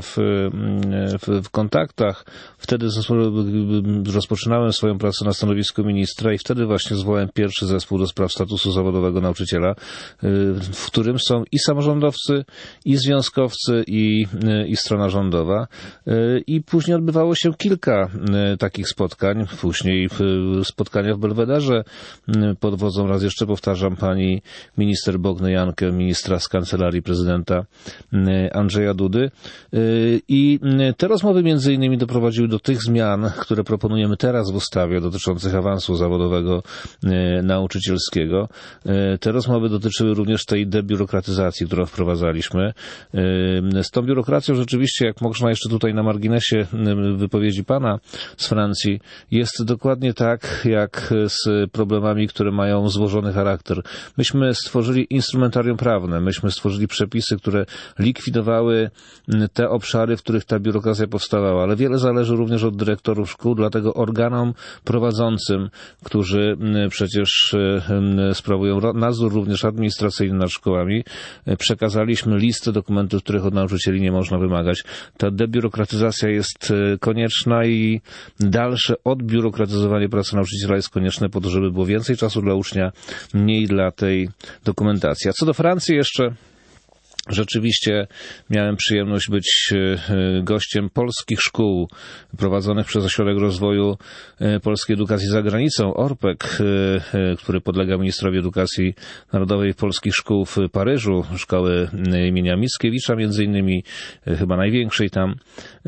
w kontaktach, wtedy rozpoczynałem swoją pracę na stanowisku ministra i wtedy właśnie zwołałem pierwszy zespół do spraw statusu zawodowego nauczyciela, w którym są i samorządowcy, i związkowcy, i strona rządowa. I później odbywało się kilka takich spotkań. Później spotkania w Belwederze pod wodzą, raz jeszcze powtarzam, pani minister Bogny-Jankę, ministra z Kancelarii Prezydenta Andrzeja Dudy. I te rozmowy między innymi doprowadziły do tych zmian, które proponujemy teraz w ustawie dotyczących awansu zawodowego nauczycielskiego. Te rozmowy dotyczyły również tej debiurokratyzacji, którą wprowadzaliśmy. Z tą biurokracją rzeczywiście, jak można jeszcze tutaj na marginesie wypowiedzi pana z Francji, jest dokładnie tak, jak z problemami, które mają złożony charakter. Myśmy stworzyli instrumentarium prawne, myśmy stworzyli przepisy, które likwidowały te obszary, w których ta biurokracja powstawała, ale wiele zależy również od dyrektorów szkół, dlatego organom prowadzącym, którzy przecież sprawują nadzór również administracyjny nad szkołami, przekazaliśmy listę dokumentów, których od nauczycieli nie można wymagać. Ta debiurokratyzacja jest konieczna i dalsze odbiurokratyzowanie pracy nauczyciela jest konieczne po to, żeby było więcej czasu dla ucznia, mniej dla tej dokumentacji. A co do Francji jeszcze, rzeczywiście miałem przyjemność być gościem polskich szkół prowadzonych przez Ośrodek Rozwoju Polskiej Edukacji za Granicą, ORPEK, który podlega ministrowi edukacji narodowej polskich szkół w Paryżu, szkoły imienia Mickiewicza między innymi, chyba największej tam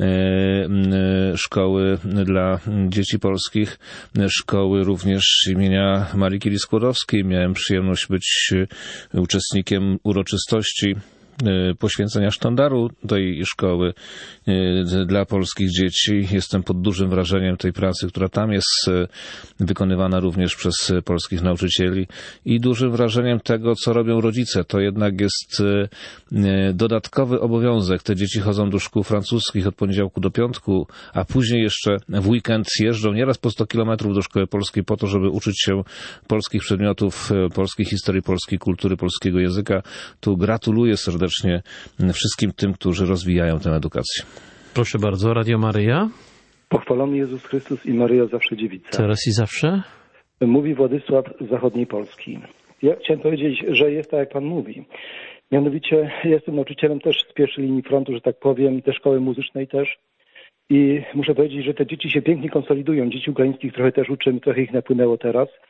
szkoły dla dzieci polskich, szkoły również imienia Marii Curie-Skłodowskiej. Miałem przyjemność być uczestnikiem uroczystości poświęcenia sztandaru tej szkoły dla polskich dzieci. Jestem pod dużym wrażeniem tej pracy, która tam jest wykonywana również przez polskich nauczycieli i dużym wrażeniem tego, co robią rodzice. To jednak jest dodatkowy obowiązek. Te dzieci chodzą do szkół francuskich od poniedziałku do piątku, a później jeszcze w weekend jeżdżą nieraz po 100 kilometrów do szkoły polskiej po to, żeby uczyć się polskich przedmiotów, polskiej historii, polskiej kultury, polskiego języka. Tu gratuluję serdecznie wszystkim tym, którzy rozwijają tę edukację. Proszę bardzo, Radio Maryja. Pochwalony Jezus Chrystus i Maryja zawsze dziewica. Teraz i zawsze. Mówi Władysław z zachodniej Polski. Ja chciałem powiedzieć, że jest tak, jak pan mówi. Mianowicie jestem nauczycielem też z pierwszej linii frontu, że tak powiem, tej szkoły muzycznej też. I muszę powiedzieć, że te dzieci się pięknie konsolidują. Dzieci ukraińskich trochę też uczymy, trochę ich napłynęło teraz.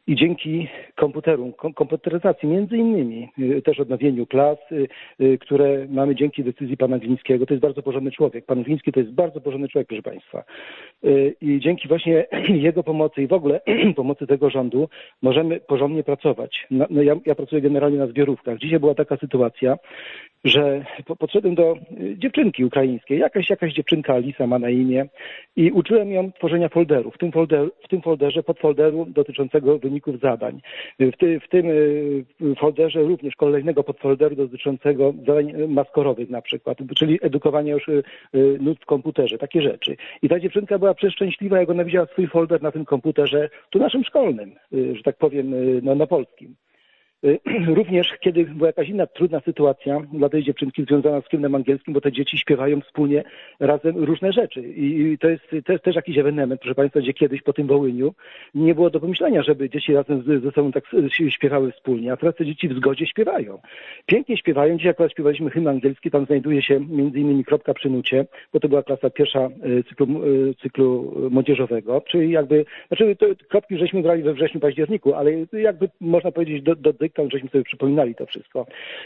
i dzięki komputerom, komputeryzacji między innymi, też odnowieniu klas, które mamy dzięki decyzji pana Glińskiego, to jest bardzo porządny człowiek. Pan Gliński to jest bardzo porządny człowiek, proszę państwa. I dzięki właśnie jego pomocy i w ogóle pomocy tego rządu możemy porządnie pracować. Ja pracuję generalnie na zbiorówkach. Dzisiaj była taka sytuacja, że podszedłem do dziewczynki ukraińskiej, jakaś dziewczynka Alisa ma na imię i uczyłem ją tworzenia folderów. W tym folderze, podfolderu dotyczącego wyników zadań. W tym folderze również kolejnego podfolderu dotyczącego zadań maskorowych na przykład, czyli edukowania już nut w komputerze, takie rzeczy. I ta dziewczynka była przeszczęśliwa, jak ona widziała swój folder na tym komputerze, tu naszym szkolnym, że tak powiem, na polskim. Również kiedy była jakaś inna trudna sytuacja dla tej dziewczynki związana z filmem angielskim, bo te dzieci śpiewają wspólnie razem różne rzeczy. I to jest też jakiś ewenement, proszę państwa, gdzie kiedyś po tym Wołyniu nie było do pomyślenia, żeby dzieci razem ze sobą tak śpiewały wspólnie, a teraz te dzieci w zgodzie śpiewają. Pięknie śpiewają. Dzisiaj akurat śpiewaliśmy hymn angielski, tam znajduje się między innymi kropka przy nucie, bo to była klasa pierwsza cyklu młodzieżowego, czyli to kropki żeśmy brali we wrześniu, październiku, ale jakby można powiedzieć do dyktand, żeśmy sobie przypominali to wszystko.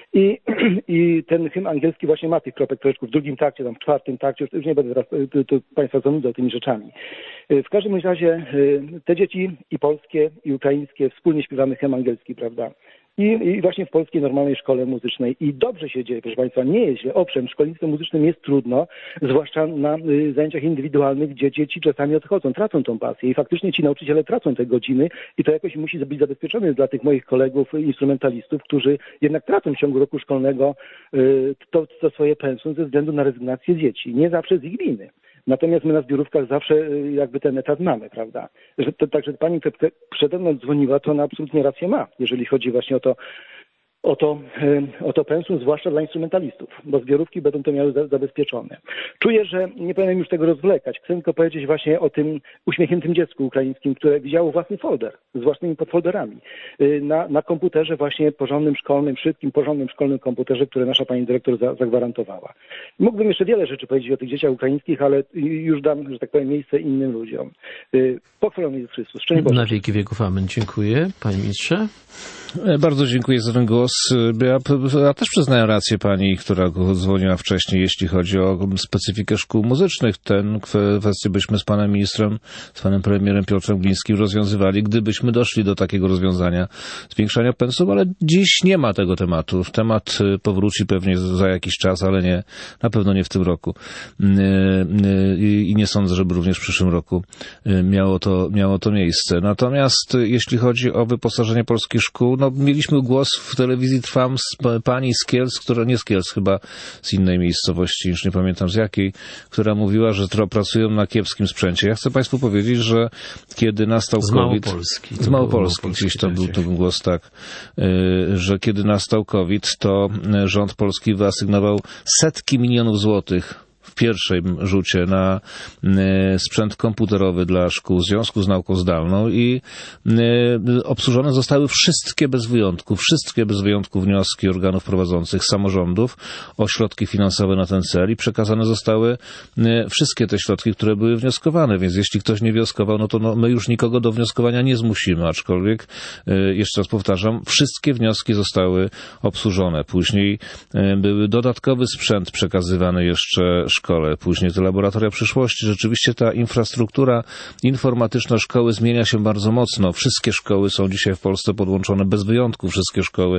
I ten hymn angielski właśnie ma tych kropek troszeczkę w drugim takcie, tam w czwartym takcie, już nie będę teraz państwa zanudzał tymi rzeczami. W każdym razie te dzieci i polskie, i ukraińskie wspólnie śpiewamy hymn angielski, prawda? I właśnie w polskiej normalnej szkole muzycznej. I dobrze się dzieje, proszę państwa, nie jest źle. Owszem, w szkolnictwie muzycznym jest trudno, zwłaszcza na zajęciach indywidualnych, gdzie dzieci czasami odchodzą, tracą tą pasję i faktycznie ci nauczyciele tracą te godziny i to jakoś musi być zabezpieczone dla tych moich kolegów instrumentalistów, którzy jednak tracą w ciągu roku szkolnego to swoje pensum ze względu na rezygnację dzieci. Nie zawsze z ich winy. Natomiast my na zbiorówkach zawsze jakby ten etat mamy, prawda? Także pani przede mną dzwoniła, to ona absolutnie rację ma, jeżeli chodzi właśnie o to pensum, zwłaszcza dla instrumentalistów, bo zbiorówki będą to miały zabezpieczone. Czuję, że nie powinienem już tego rozwlekać. Chcę tylko powiedzieć właśnie o tym uśmiechniętym dziecku ukraińskim, które widziało własny folder z własnymi podfolderami na komputerze właśnie porządnym szkolnym, szybkim, porządnym szkolnym komputerze, które nasza pani dyrektor zagwarantowała. Mógłbym jeszcze wiele rzeczy powiedzieć o tych dzieciach ukraińskich, ale już dam, że tak powiem, miejsce innym ludziom. Pochwalony Jezus Chrystus. Szczęść Boże. Na wieki wieków amen. Dziękuję. Panie ministrze. Bardzo dziękuję za ten głos. Ja też przyznaję rację pani, która dzwoniła wcześniej, jeśli chodzi o specyfikę szkół muzycznych. Tę kwestię byśmy z panem ministrem, z panem premierem Piotrem Glińskim rozwiązywali, gdybyśmy doszli do takiego rozwiązania zwiększania pensum, ale dziś nie ma tego tematu. Temat powróci pewnie za jakiś czas, ale na pewno nie w tym roku. I nie sądzę, żeby również w przyszłym roku miało to miejsce. Natomiast jeśli chodzi o wyposażenie polskich szkół, mieliśmy głos w telewizji Trwam z pani z Kielc, nie z Kielc, chyba z innej miejscowości, już nie pamiętam z jakiej, która mówiła, że pracują na kiepskim sprzęcie. Ja chcę państwu powiedzieć, że kiedy nastał COVID... Z Małopolski gdzieś to był głos, tak. Że kiedy nastał COVID, to rząd polski wyasygnował setki milionów złotych w pierwszym rzucie na sprzęt komputerowy dla szkół w związku z nauką zdalną i obsłużone zostały wszystkie bez wyjątku wnioski organów prowadzących samorządów o środki finansowe na ten cel i przekazane zostały wszystkie te środki, które były wnioskowane, więc jeśli ktoś nie wnioskował, no to my już nikogo do wnioskowania nie zmusimy, aczkolwiek, jeszcze raz powtarzam, wszystkie wnioski zostały obsłużone. Później był dodatkowy sprzęt przekazywany jeszcze szkole, później te laboratoria przyszłości. Rzeczywiście ta infrastruktura informatyczna szkoły zmienia się bardzo mocno. Wszystkie szkoły są dzisiaj w Polsce podłączone bez wyjątku, wszystkie szkoły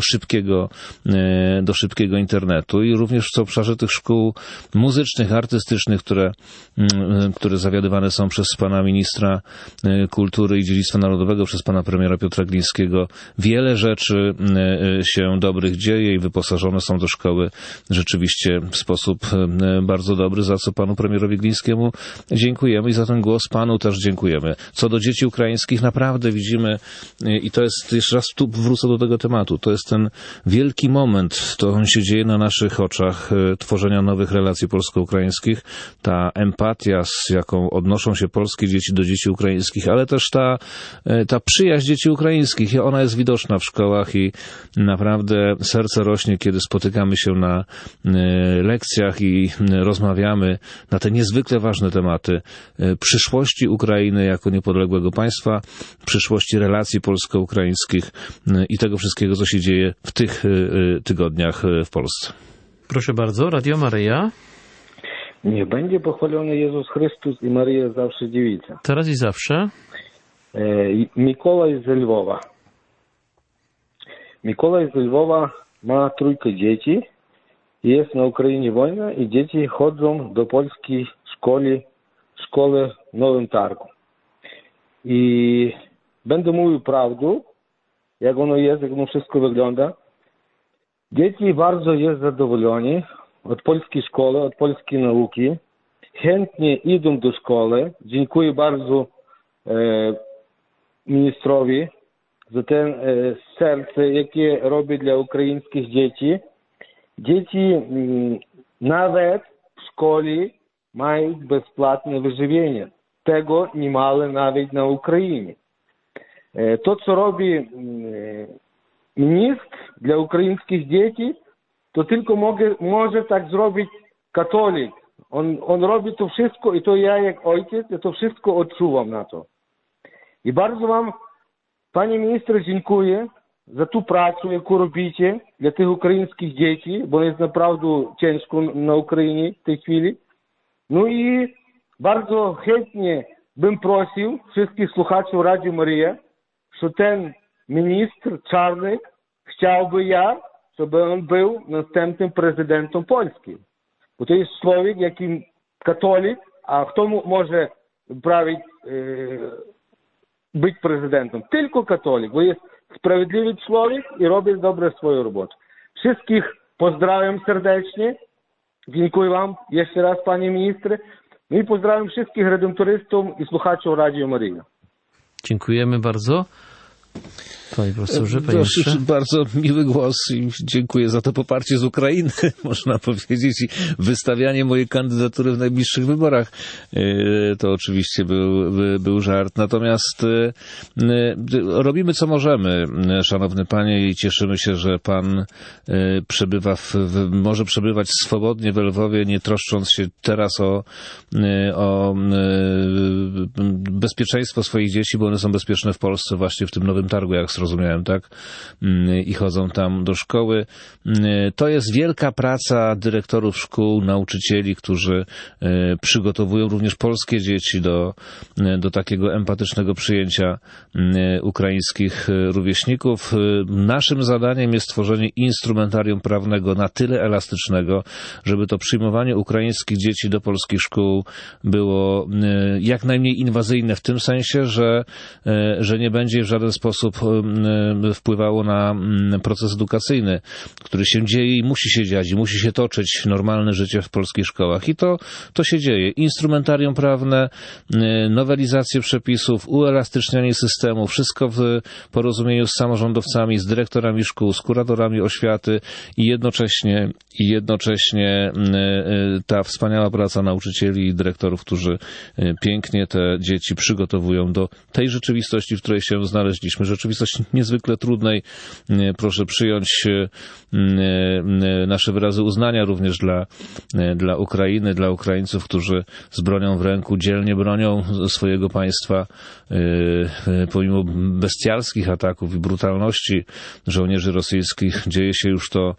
do szybkiego internetu i również w obszarze tych szkół muzycznych, artystycznych, które zawiadywane są przez pana ministra kultury i dziedzictwa narodowego, przez pana premiera Piotra Glińskiego. Wiele rzeczy się dobrych dzieje i wyposażone są do szkoły rzeczywiście w sposób bardzo dobry, za co panu premierowi Glińskiemu dziękujemy i za ten głos panu też dziękujemy. Co do dzieci ukraińskich, naprawdę widzimy, i to jest, jeszcze raz tu wrócę do tego tematu, to jest ten wielki moment, to on się dzieje na naszych oczach, tworzenia nowych relacji polsko-ukraińskich, ta empatia, z jaką odnoszą się polskie dzieci do dzieci ukraińskich, ale też ta przyjaźń dzieci ukraińskich, ona jest widoczna w szkołach i naprawdę serce rośnie, kiedy spotykamy się na lekcjach i rozmawiamy na te niezwykle ważne tematy przyszłości Ukrainy jako niepodległego państwa, przyszłości relacji polsko-ukraińskich i tego wszystkiego, co się dzieje w tych tygodniach w Polsce. Proszę bardzo, Radio Maryja. Niech będzie pochwalony Jezus Chrystus i Maryja zawsze dziewica. Teraz i zawsze. Mikołaj z Lwowa. Mikołaj z Lwowa ma 3 dzieci. Jest na Ukrainie wojna i dzieci chodzą do polskiej szkoły w Nowym Targu. I będę mówił prawdę, jak ono jest, jak ono wszystko wygląda. Dzieci bardzo jest zadowoleni od polskiej szkoły, od polskiej nauki. Chętnie idą do szkoły. Dziękuję bardzo ministrowi za ten serce, jakie robi dla ukraińskich dzieci. Dzieci nawet w szkole mają bezpłatne wyżywienie. Tego nie ma nawet na Ukrainie. To, co robi ministr dla ukraińskich dzieci, to tylko może tak zrobić katolik. On robi to wszystko i to ja jak ojciec, ja to wszystko odczuwam na to. I bardzo wam, panie ministrze, dziękuję za tą pracę, jaką robicie dla tych ukraińskich dzieci, bo jest naprawdę ciężko na Ukrainie w tej chwili. No i bardzo chętnie bym prosił wszystkich słuchaczy Radio Maryja, że ten ministr Czarnek chciałby żeby on był następnym prezydentem Polski. Bo to jest człowiek, jakim katolik, a kto może być prezydentem? Tylko katolik, bo jest sprawiedliwy człowiek i robi dobrze swoją robotę. Wszystkich pozdrawiam serdecznie. Dziękuję wam jeszcze raz, panie ministrze. No i pozdrawiam wszystkich redemptorystów i słuchaczy Radio Maryja. Dziękujemy bardzo. Panie profesorze, panie ministrze. Bardzo miły głos i dziękuję za to poparcie z Ukrainy, można powiedzieć, i wystawianie mojej kandydatury w najbliższych wyborach. To oczywiście był żart. Natomiast robimy co możemy, szanowny panie, i cieszymy się, że pan może przebywać swobodnie w Lwowie, nie troszcząc się teraz o bezpieczeństwo swoich dzieci, bo one są bezpieczne w Polsce właśnie w tym Nowym Targu, jak zrozumiałem, tak? I chodzą tam do szkoły. To jest wielka praca dyrektorów szkół, nauczycieli, którzy przygotowują również polskie dzieci do takiego empatycznego przyjęcia ukraińskich rówieśników. Naszym zadaniem jest stworzenie instrumentarium prawnego na tyle elastycznego, żeby to przyjmowanie ukraińskich dzieci do polskich szkół było jak najmniej inwazyjne w tym sensie, że nie będzie w żaden sposób wpływało na proces edukacyjny, który się dzieje i musi się dziać, i musi się toczyć normalne życie w polskich szkołach. I to się dzieje. Instrumentarium prawne, nowelizacje przepisów, uelastycznianie systemu, wszystko w porozumieniu z samorządowcami, z dyrektorami szkół, z kuratorami oświaty i jednocześnie ta wspaniała praca nauczycieli i dyrektorów, którzy pięknie te dzieci przygotowują do tej rzeczywistości, w której się znaleźliśmy. Rzeczywistość niezwykle trudnej. Proszę przyjąć nasze wyrazy uznania również dla Ukrainy, dla Ukraińców, którzy z bronią w ręku dzielnie bronią swojego państwa pomimo bestialskich ataków i brutalności żołnierzy rosyjskich. Dzieje się już to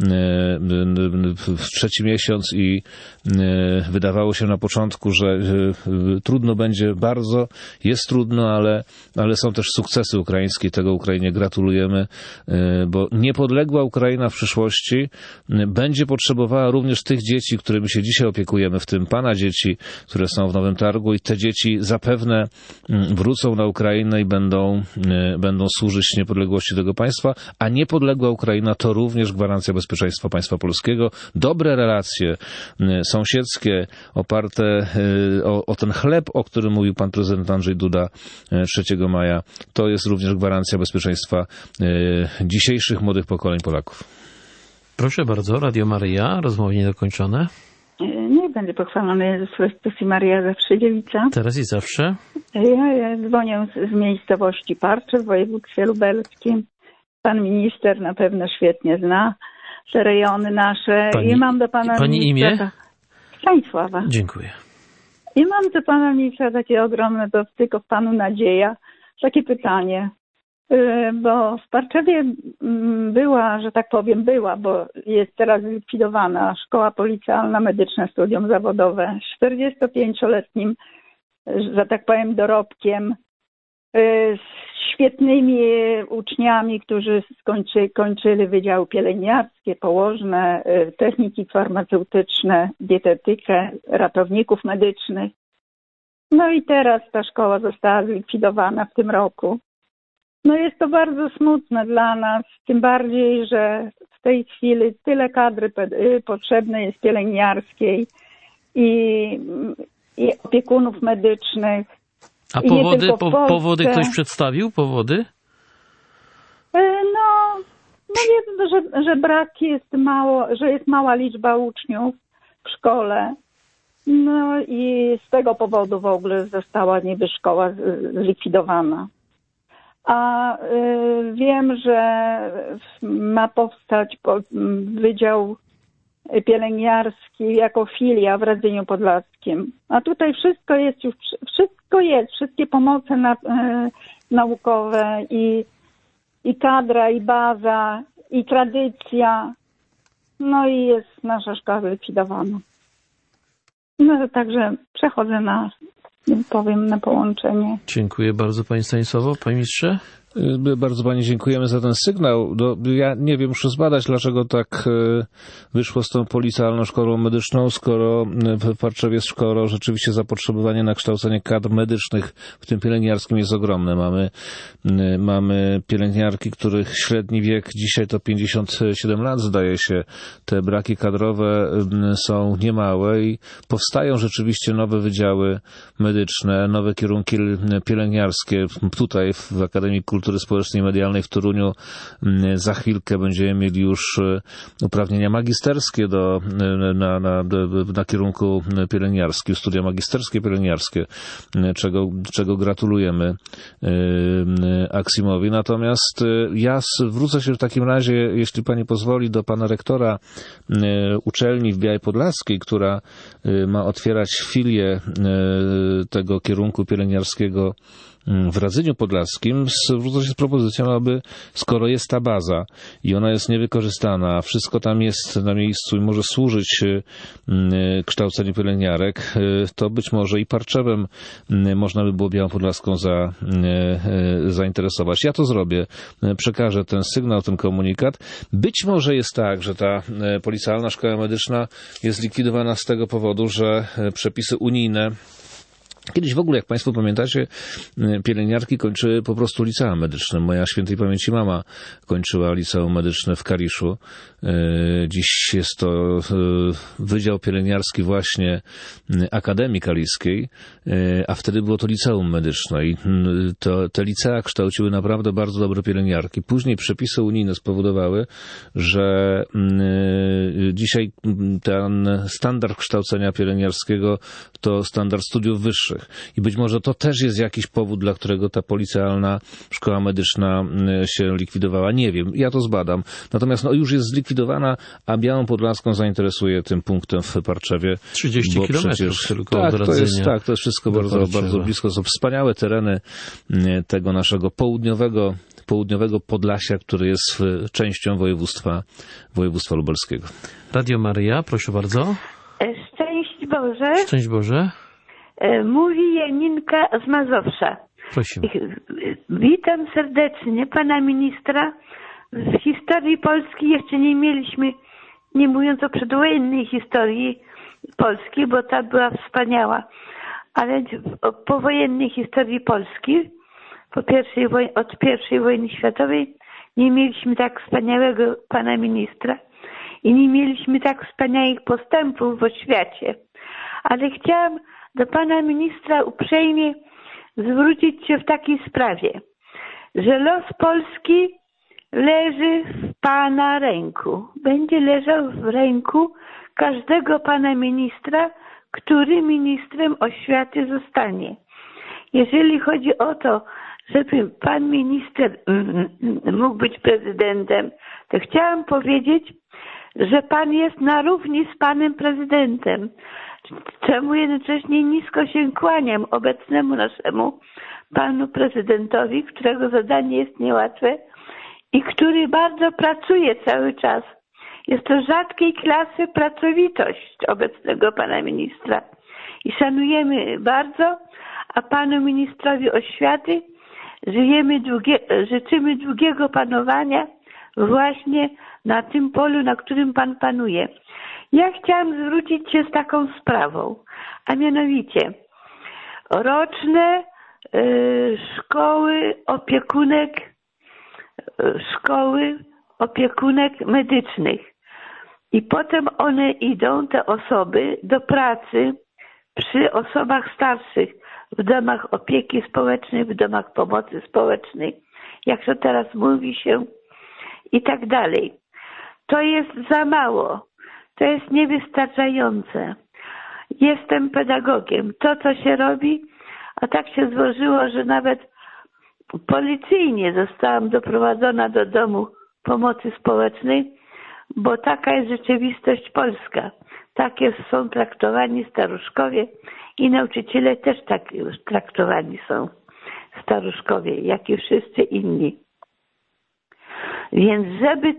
w 3. miesiąc i wydawało się na początku, że trudno będzie bardzo. Jest trudno, ale są też sukcesy ukraińskie. Tego Ukrainie gratulujemy, bo niepodległa Ukraina w przyszłości będzie potrzebowała również tych dzieci, którymi się dzisiaj opiekujemy, w tym pana dzieci, które są w Nowym Targu, i te dzieci zapewne wrócą na Ukrainę i będą służyć niepodległości tego państwa, a niepodległa Ukraina to również gwarancja bezpieczeństwa państwa polskiego. Dobre relacje sąsiedzkie oparte o ten chleb, o którym mówił pan prezydent Andrzej Duda 3 maja, to jest również gwarancja bezpieczeństwa dzisiejszych młodych pokoleń Polaków. Proszę bardzo, Radio Maryja, rozmowy niedokończone. Niech będzie pochwalony Jezus Chrystus i Maryja zawsze dziewica. Teraz i zawsze. Ja dzwonię z miejscowości Parcze w województwie lubelskim. Pan minister na pewno świetnie zna te rejony nasze. I mam do pana pani ministra... imię? Stanisława. Dziękuję. I mam do pana ministra takie ogromne, to tylko w panu nadzieja, takie pytanie. Bo w Parczewie była, że tak powiem, bo jest teraz zlikwidowana szkoła policjalna medyczna, studium zawodowe z 45-letnim, że tak powiem, dorobkiem, z świetnymi uczniami, którzy kończyli wydziały pielęgniarskie, położne, techniki farmaceutyczne, dietetykę, ratowników medycznych. No i teraz ta szkoła została zlikwidowana w tym roku. No jest to bardzo smutne dla nas, tym bardziej, że w tej chwili tyle kadry potrzebnej jest pielęgniarskiej i opiekunów medycznych. A powody ktoś przedstawił? Powody? No wiem, że brak jest że jest mała liczba uczniów w szkole. No i z tego powodu w ogóle została niby szkoła zlikwidowana. A wiem, że ma powstać wydział pielęgniarski jako filia w Radzyniu Podlaskim. A tutaj wszystko jest, wszystkie pomoce naukowe i kadra, i baza, i tradycja. No i jest nasza szkoła zlikwidowana. No także przechodzę na połączenie. Dziękuję bardzo pani Stanisławo. Panie ministrze? Bardzo pani dziękujemy za ten sygnał. Ja nie wiem, muszę zbadać, dlaczego tak wyszło z tą policjalną szkołą medyczną, skoro w Parczewie jest szkoła, rzeczywiście zapotrzebowanie na kształcenie kadr medycznych, w tym pielęgniarskim, jest ogromne. Mamy pielęgniarki, których średni wiek dzisiaj to 57 lat, zdaje się. Te braki kadrowe są niemałe i powstają rzeczywiście nowe wydziały medyczne, nowe kierunki pielęgniarskie. Tutaj w Akademii Kultury Społecznej i Medialnej w Toruniu za chwilkę będziemy mieli już uprawnienia magisterskie na kierunku pielęgniarskim, studia magisterskie pielęgniarskie, czego gratulujemy Aksimowi. Natomiast ja wrócę się w takim razie, jeśli pani pozwoli, do pana rektora uczelni w Białej Podlaskiej, która ma otwierać filię tego kierunku pielęgniarskiego w Radzyniu Podlaskim. Zwrócę się z propozycją, aby skoro jest ta baza i ona jest niewykorzystana, wszystko tam jest na miejscu i może służyć kształceniu pielęgniarek, to być może i Parczewem można by było Białą Podlaską zainteresować. Ja to zrobię. Przekażę ten sygnał, ten komunikat. Być może jest tak, że ta policjalna szkoła medyczna jest likwidowana z tego powodu, że przepisy unijne. Kiedyś w ogóle, jak państwo pamiętacie, pielęgniarki kończyły po prostu licea medyczne. Moja świętej pamięci mama kończyła liceum medyczne w Kariszu. Dziś jest to Wydział Pielęgniarski właśnie Akademii Kaliskiej, a wtedy było to liceum medyczne i te licea kształciły naprawdę bardzo dobre pielęgniarki. Później przepisy unijne spowodowały, że dzisiaj ten standard kształcenia pielęgniarskiego to standard studiów wyższych. I być może to też jest jakiś powód, dla którego ta policjalna szkoła medyczna się likwidowała. Nie wiem, ja to zbadam. Natomiast już jest zlikwidowana, a Białą Podlaską zainteresuje tym punktem w Parczewie. 30 kilometrów tylko od Radzenia. Tak, to jest wszystko bardzo blisko. To są wspaniałe tereny tego naszego południowego Podlasia, który jest częścią województwa lubelskiego. Radio Maryja, proszę bardzo. Szczęść Boże. Szczęść Boże. Mówi Janinka z Mazowsza. Prosimy. Witam serdecznie pana ministra. W historii Polski jeszcze nie mieliśmy, nie mówiąc o przedwojennej historii Polski, bo ta była wspaniała, ale o powojennej historii Polski, od I wojny światowej, nie mieliśmy tak wspaniałego pana ministra i nie mieliśmy tak wspaniałych postępów w oświacie. Ale chciałam do pana ministra uprzejmie zwrócić się w takiej sprawie, że los Polski leży w pana ręku. Będzie leżał w ręku każdego pana ministra, który ministrem oświaty zostanie. Jeżeli chodzi o to, żeby pan minister mógł być prezydentem, to chciałam powiedzieć, że pan jest na równi z panem prezydentem, czemu jednocześnie nisko się kłaniam obecnemu naszemu panu prezydentowi, którego zadanie jest niełatwe i który bardzo pracuje cały czas. Jest to rzadkiej klasy pracowitość obecnego pana ministra i szanujemy bardzo, a panu ministrowi oświaty życzymy długiego panowania właśnie na tym polu, na którym pan panuje. Ja chciałam zwrócić się z taką sprawą, a mianowicie roczne szkoły opiekunek medycznych i potem one idą, te osoby, do pracy przy osobach starszych w domach opieki społecznej, w domach pomocy społecznej, jak to teraz mówi się i tak dalej. To jest za mało. To jest niewystarczające. Jestem pedagogiem. To, co się robi, a tak się złożyło, że nawet policyjnie zostałam doprowadzona do domu pomocy społecznej, bo taka jest rzeczywistość polska. Takie są traktowani staruszkowie i nauczyciele też tak traktowani są staruszkowie, jak i wszyscy inni. Więc żeby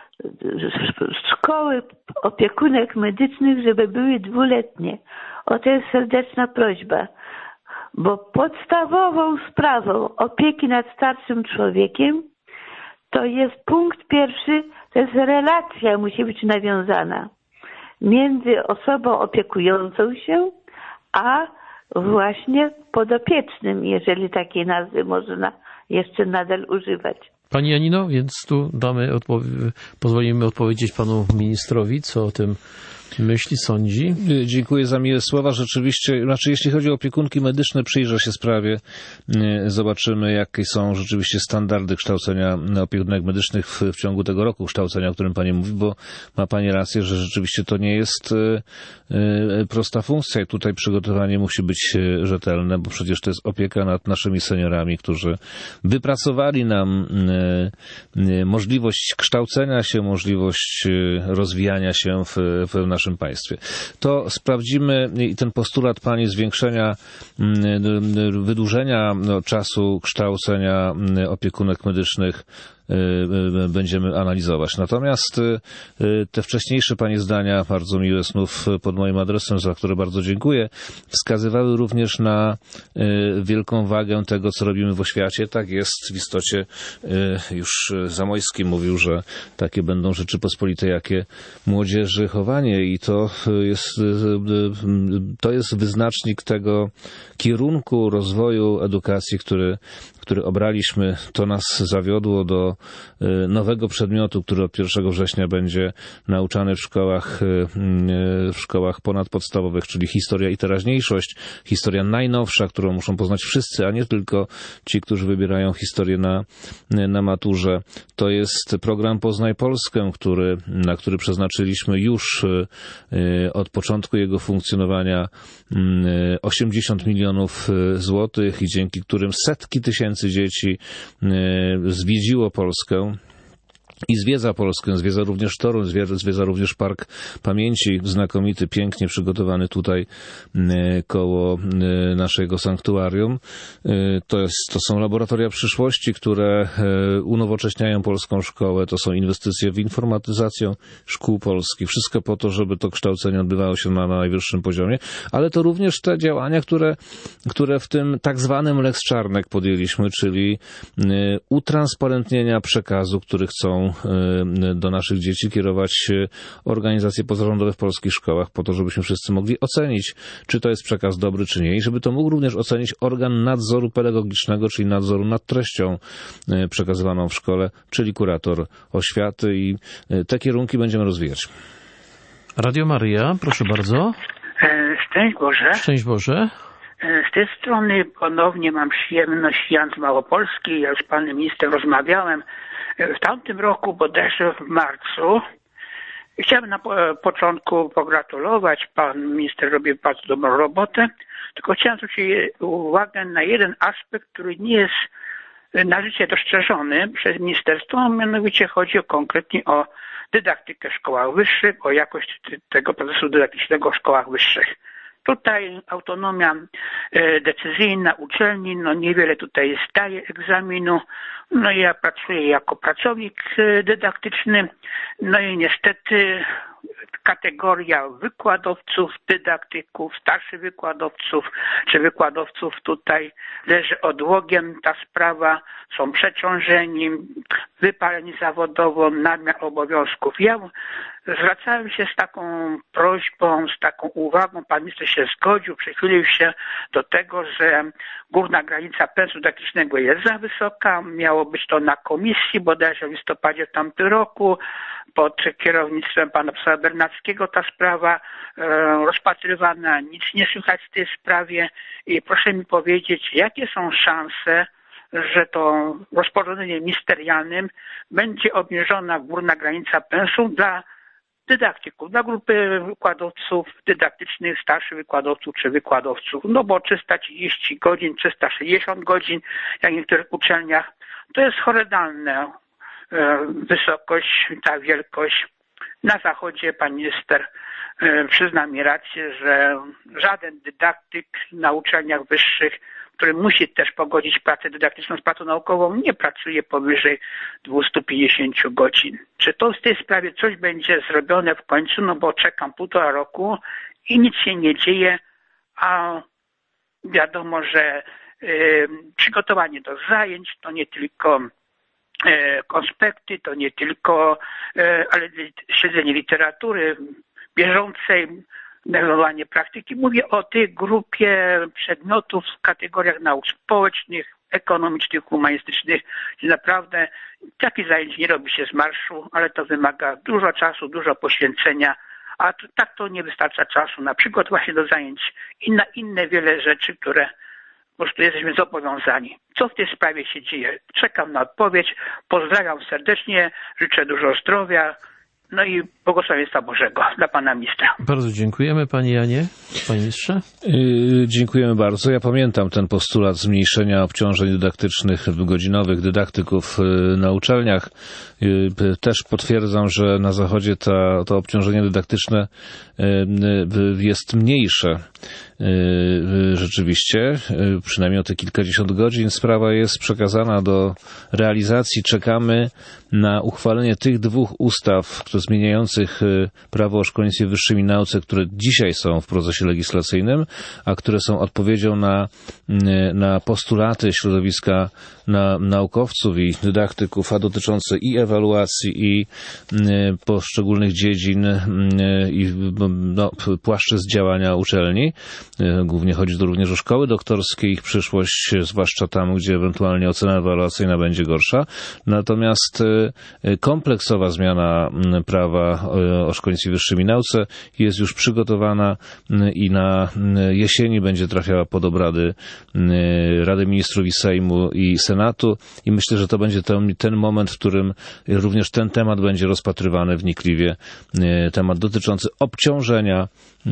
szkoły opiekunek medycznych, żeby były 2-letnie. O to jest serdeczna prośba, bo podstawową sprawą opieki nad starszym człowiekiem to jest punkt pierwszy, to jest relacja musi być nawiązana między osobą opiekującą się, a właśnie podopiecznym, jeżeli takiej nazwy można jeszcze nadal używać. Pani Janino, więc tu pozwolimy odpowiedzieć panu ministrowi, co o tym myśli, sądzi. Dziękuję za miłe słowa. Rzeczywiście, jeśli chodzi o opiekunki medyczne, przyjrzę się sprawie. Zobaczymy, jakie są rzeczywiście standardy kształcenia opiekunek medycznych w ciągu tego roku kształcenia, o którym pani mówi, bo ma pani rację, że rzeczywiście to nie jest prosta funkcja i tutaj przygotowanie musi być rzetelne, bo przecież to jest opieka nad naszymi seniorami, którzy wypracowali nam możliwość kształcenia się, możliwość rozwijania się w naszym państwie. To sprawdzimy i ten postulat pani zwiększenia, wydłużenia czasu kształcenia opiekunek medycznych będziemy analizować. Natomiast te wcześniejsze pani zdania, bardzo miłe znów pod moim adresem, za które bardzo dziękuję, wskazywały również na wielką wagę tego, co robimy w oświacie. Tak jest, w istocie już Zamojski mówił, że takie będą Rzeczypospolite, jakie młodzieży chowanie i to jest wyznacznik tego kierunku rozwoju edukacji, który obraliśmy. To nas zawiodło do nowego przedmiotu, który od 1 września będzie nauczany w szkołach ponadpodstawowych, czyli historia i teraźniejszość, historia najnowsza, którą muszą poznać wszyscy, a nie tylko ci, którzy wybierają historię na maturze. To jest program Poznaj Polskę, na który przeznaczyliśmy już od początku jego funkcjonowania 80 milionów złotych i dzięki którym setki tysięcy dzieci zwiedziło Polskę i zwiedza Polskę, zwiedza również Toruń, zwiedza również Park Pamięci, znakomity, pięknie przygotowany tutaj koło naszego sanktuarium. To są laboratoria przyszłości, które unowocześniają polską szkołę, to są inwestycje w informatyzację szkół polskich, wszystko po to, żeby to kształcenie odbywało się na najwyższym poziomie, ale to również te działania, które w tym tak zwanym Lex Czarnek podjęliśmy, czyli utransparentnienia przekazu, który chcą do naszych dzieci kierować organizacje pozarządowe w polskich szkołach po to, żebyśmy wszyscy mogli ocenić, czy to jest przekaz dobry, czy nie i żeby to mógł również ocenić organ nadzoru pedagogicznego, czyli nadzoru nad treścią przekazywaną w szkole, czyli kurator oświaty i te kierunki będziemy rozwijać. Radio Maryja, proszę bardzo. Szczęść Boże. Szczęść Boże. Z tej strony ponownie mam przyjemność, Jan z Małopolski. Ja już z panem ministrem rozmawiałem w tamtym roku, bodajże w marcu. Chciałem na początku pogratulować. Pan minister robi bardzo dobrą robotę. Tylko chciałem zwrócić uwagę na jeden aspekt, który nie jest należycie dostrzeżony przez ministerstwo, mianowicie chodzi konkretnie o dydaktykę w szkołach wyższych, o jakość tego procesu dydaktycznego w szkołach wyższych. Tutaj autonomia decyzyjna uczelni, niewiele tutaj zdaje egzaminu. Ja pracuję jako pracownik dydaktyczny, i niestety kategoria wykładowców, dydaktyków, starszych wykładowców czy wykładowców tutaj leży odłogiem. Ta sprawa, są przeciążeni, wypaleni zawodowo, nadmiar obowiązków. Ja zwracałem się z taką prośbą, z taką uwagą, pan minister się zgodził, przychylił się do tego, że górna granica pensum dydaktycznego jest za wysoka. Miało być to na komisji, bodajże w listopadzie w tamtym roku, pod kierownictwem pana profesora Bernackiego ta sprawa rozpatrywana, nic nie słychać w tej sprawie i proszę mi powiedzieć, jakie są szanse, że to rozporządzeniem ministerialnym będzie obniżona górna granica pensum dla dydaktyków, dla grupy wykładowców dydaktycznych, starszych wykładowców czy wykładowców, bo 330 godzin, 360 godzin, jak w niektórych uczelniach, to jest horrendalna wysokość, ta wielkość. Na zachodzie pan minister przyzna mi rację, że żaden dydaktyk na uczelniach wyższych, który musi też pogodzić pracę dydaktyczną z pracą naukową, nie pracuje powyżej 250 godzin. Czy to w tej sprawie coś będzie zrobione w końcu, bo czekam 1,5 roku i nic się nie dzieje, a wiadomo, że przygotowanie do zajęć to nie tylko konspekty, to nie tylko ale śledzenie literatury bieżącej, negowanie praktyki. Mówię o tej grupie przedmiotów w kategoriach nauk społecznych, ekonomicznych, humanistycznych, gdzie naprawdę takich zajęć nie robi się z marszu, ale to wymaga dużo czasu, dużo poświęcenia, a tak to nie wystarcza czasu na przykład właśnie do zajęć i na inne wiele rzeczy, które po prostu jesteśmy zobowiązani. Co w tej sprawie się dzieje? Czekam na odpowiedź. Pozdrawiam serdecznie, życzę dużo zdrowia, i błogosławieństwa Bożego dla pana ministra. Bardzo dziękujemy, panie Janie. Panie ministrze? Dziękujemy bardzo. Ja pamiętam ten postulat zmniejszenia obciążeń dydaktycznych, godzinowych dydaktyków na uczelniach. Też potwierdzam, że na Zachodzie to obciążenie dydaktyczne jest mniejsze. Rzeczywiście, przynajmniej o te kilkadziesiąt godzin. Sprawa jest przekazana do realizacji. Czekamy na uchwalenie tych 2 ustaw, zmieniających prawo o szkolnictwie wyższym i nauce, które dzisiaj są w procesie legislacyjnym, a które są odpowiedzią na postulaty środowiska naukowców i dydaktyków, a dotyczące i ewaluacji, i poszczególnych dziedzin, i płaszczyzn działania uczelni. Głównie chodzi tu również o szkoły doktorskie, ich przyszłość, zwłaszcza tam, gdzie ewentualnie ocena ewaluacyjna będzie gorsza. Natomiast kompleksowa zmiana prawa o szkolnictwie wyższym i nauce jest już przygotowana i na jesieni będzie trafiała pod obrady Rady Ministrów i Sejmu i Senatu i myślę, że to będzie ten moment, w którym również ten temat będzie rozpatrywany wnikliwie, temat dotyczący obciążenia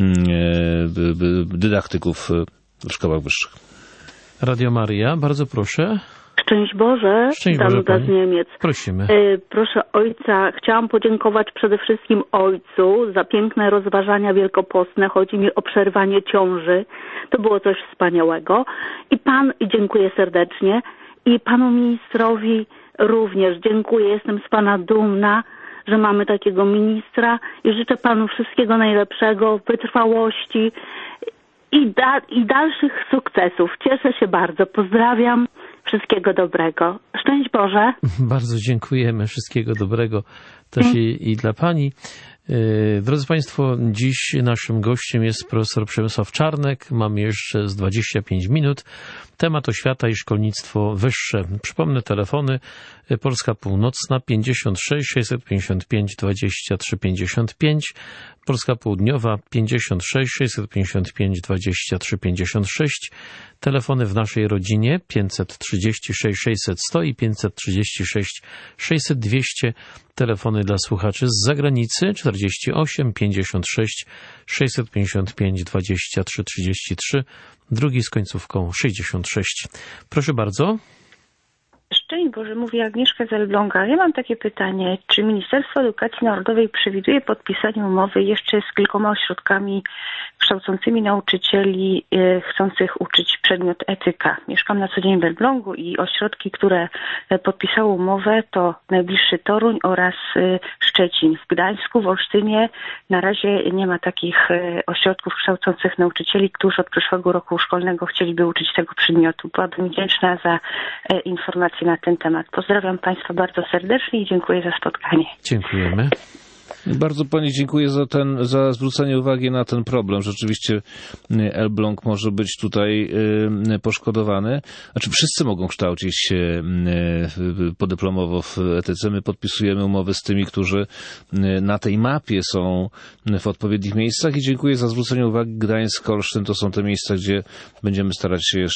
dydaktyków w szkołach wyższych. Radio Maryja, bardzo proszę. Szczęść Boże, Danuta z Niemiec. Prosimy. Proszę ojca, chciałam podziękować przede wszystkim ojcu za piękne rozważania wielkopostne. Chodzi mi o przerwanie ciąży. To było coś wspaniałego. I dziękuję serdecznie. I panu ministrowi również dziękuję. Jestem z pana dumna, że mamy takiego ministra i życzę panu wszystkiego najlepszego, wytrwałości i dalszych sukcesów. Cieszę się bardzo. Pozdrawiam. Wszystkiego dobrego. Szczęść Boże. Bardzo dziękujemy. Wszystkiego dobrego też i dla pani. Drodzy Państwo, dziś naszym gościem jest profesor Przemysław Czarnek. Mamy jeszcze z 25 minut. Temat oświata i szkolnictwo wyższe. Przypomnę telefony. Polska Północna 56 655 23 55. Polska Południowa 56 655 23 56. Telefony w naszej rodzinie 536 600 100 i 536 600 200. Telefony dla słuchaczy z zagranicy 48 56 655 23 33. Drugi z końcówką 66. Proszę bardzo. Szczęść Boże, mówi Agnieszka z Elbląga. Ja mam takie pytanie, czy Ministerstwo Edukacji Narodowej przewiduje podpisanie umowy jeszcze z kilkoma ośrodkami kształcącymi nauczycieli chcących uczyć przedmiot etyka? Mieszkam na co dzień w Elblągu i ośrodki, które podpisały umowę, to najbliższy Toruń oraz Szczecin. W Gdańsku, w Olsztynie na razie nie ma takich ośrodków kształcących nauczycieli, którzy od przyszłego roku szkolnego chcieliby uczyć tego przedmiotu. Byłabym wdzięczna za informacje na ten temat. Pozdrawiam Państwa bardzo serdecznie i dziękuję za spotkanie. Dziękujemy. Bardzo Pani dziękuję za zwrócenie uwagi na ten problem. Rzeczywiście Elbląg może być tutaj poszkodowany. Znaczy wszyscy mogą kształcić się podyplomowo w etyce. My podpisujemy umowy z tymi, którzy na tej mapie są w odpowiednich miejscach i dziękuję za zwrócenie uwagi. Gdańsk, Olsztyn to są te miejsca, gdzie będziemy starać się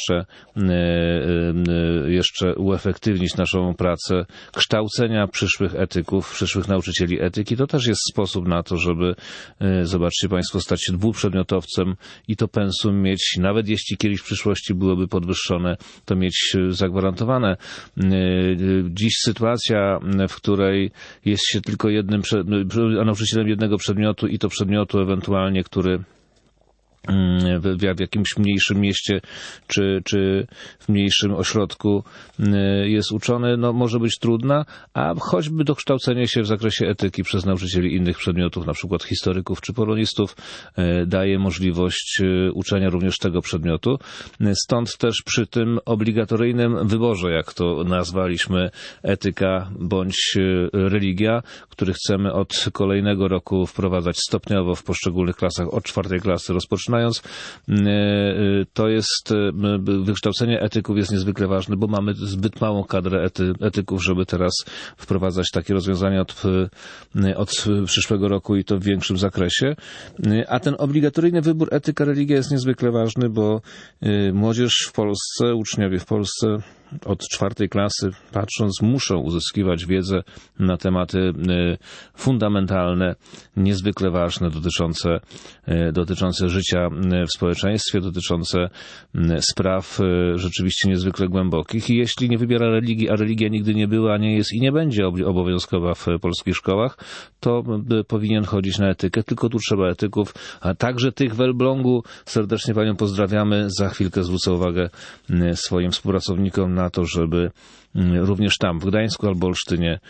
jeszcze uefektywnić naszą pracę kształcenia przyszłych etyków, przyszłych nauczycieli etyki. To też jest sposób na to, żeby, zobaczcie Państwo, stać się dwuprzedmiotowcem i to pensum mieć, nawet jeśli kiedyś w przyszłości byłoby podwyższone, to mieć zagwarantowane. Dziś sytuacja, w której jest się tylko nauczycielem jednego przedmiotu i to przedmiotu ewentualnie, który w jakimś mniejszym mieście czy w mniejszym ośrodku jest uczony, no może być trudna, a choćby dokształcenie się w zakresie etyki przez nauczycieli innych przedmiotów, na przykład historyków czy polonistów, daje możliwość uczenia również tego przedmiotu. Stąd też przy tym obligatoryjnym wyborze, jak to nazwaliśmy, etyka bądź religia, który chcemy od kolejnego roku wprowadzać stopniowo w poszczególnych klasach, od 4. klasy rozpoczynając, to jest wykształcenie etyków jest niezwykle ważne, bo mamy zbyt małą kadrę etyków, żeby teraz wprowadzać takie rozwiązania od przyszłego roku i to w większym zakresie. A ten obligatoryjny wybór etyka, religia jest niezwykle ważny, bo młodzież w Polsce, uczniowie w Polsce od 4. klasy, patrząc, muszą uzyskiwać wiedzę na tematy fundamentalne, niezwykle ważne, dotyczące życia w społeczeństwie, dotyczące spraw rzeczywiście niezwykle głębokich. I jeśli nie wybiera religii, a religia nigdy nie była, nie jest i nie będzie obowiązkowa w polskich szkołach, to powinien chodzić na etykę. Tylko tu trzeba etyków, a także tych w Elblągu. Serdecznie Panią pozdrawiamy. Za chwilkę zwrócę uwagę swoim współpracownikom na to, żeby również tam, w Gdańsku albo Olsztynie,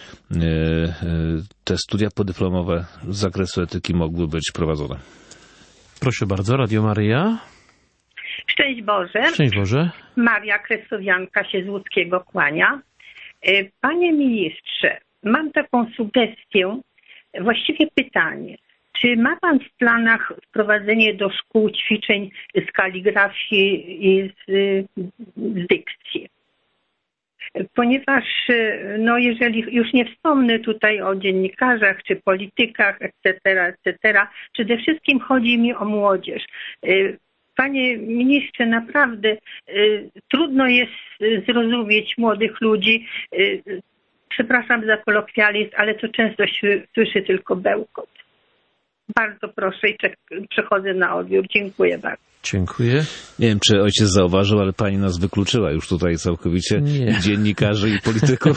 te studia podyplomowe z zakresu etyki mogły być prowadzone. Proszę bardzo, Radio Maryja. Szczęść Boże. Szczęść Boże. Maria Kresowianka się z Łódzkiego kłania. Panie ministrze, mam taką sugestię, właściwie pytanie. Czy ma Pan w planach wprowadzenie do szkół ćwiczeń z kaligrafii i z dykcji? Ponieważ, no jeżeli już nie wspomnę tutaj o dziennikarzach czy politykach, etc., przede wszystkim chodzi mi o młodzież. Panie ministrze, naprawdę trudno jest zrozumieć młodych ludzi. Przepraszam za kolokwializm, ale to często słyszy tylko bełkot. Bardzo proszę i przechodzę na odbiór. Dziękuję bardzo. Dziękuję. Nie wiem, czy ojciec zauważył, ale pani nas wykluczyła już tutaj całkowicie. Nie. Dziennikarzy i polityków.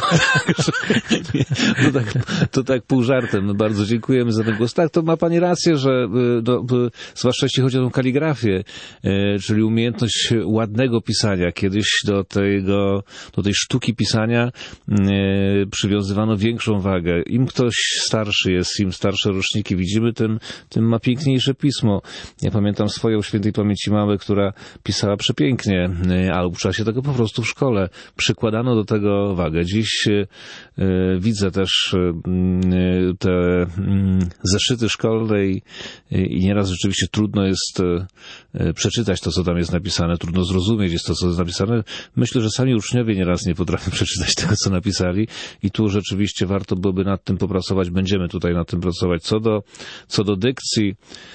To tak pół żartem. No bardzo dziękujemy za ten głos. Tak, to ma pani rację, że zwłaszcza jeśli chodzi o tą kaligrafię, czyli umiejętność ładnego pisania. Kiedyś do tej sztuki pisania przywiązywano większą wagę. Im ktoś starszy jest, im starsze roczniki widzimy, tym ma piękniejsze pismo. Ja pamiętam swoją świętej pamięci mamę, która pisała przepięknie, ale uczyła się tego po prostu w szkole. Przykładano do tego wagę. Dziś widzę też te zeszyty szkolne i nieraz rzeczywiście trudno jest przeczytać to, co tam jest napisane, trudno zrozumieć jest to, co jest napisane. Myślę, że sami uczniowie nieraz nie potrafią przeczytać tego, co napisali i tu rzeczywiście warto byłoby nad tym popracować. Będziemy tutaj nad tym pracować. Co do dykcji,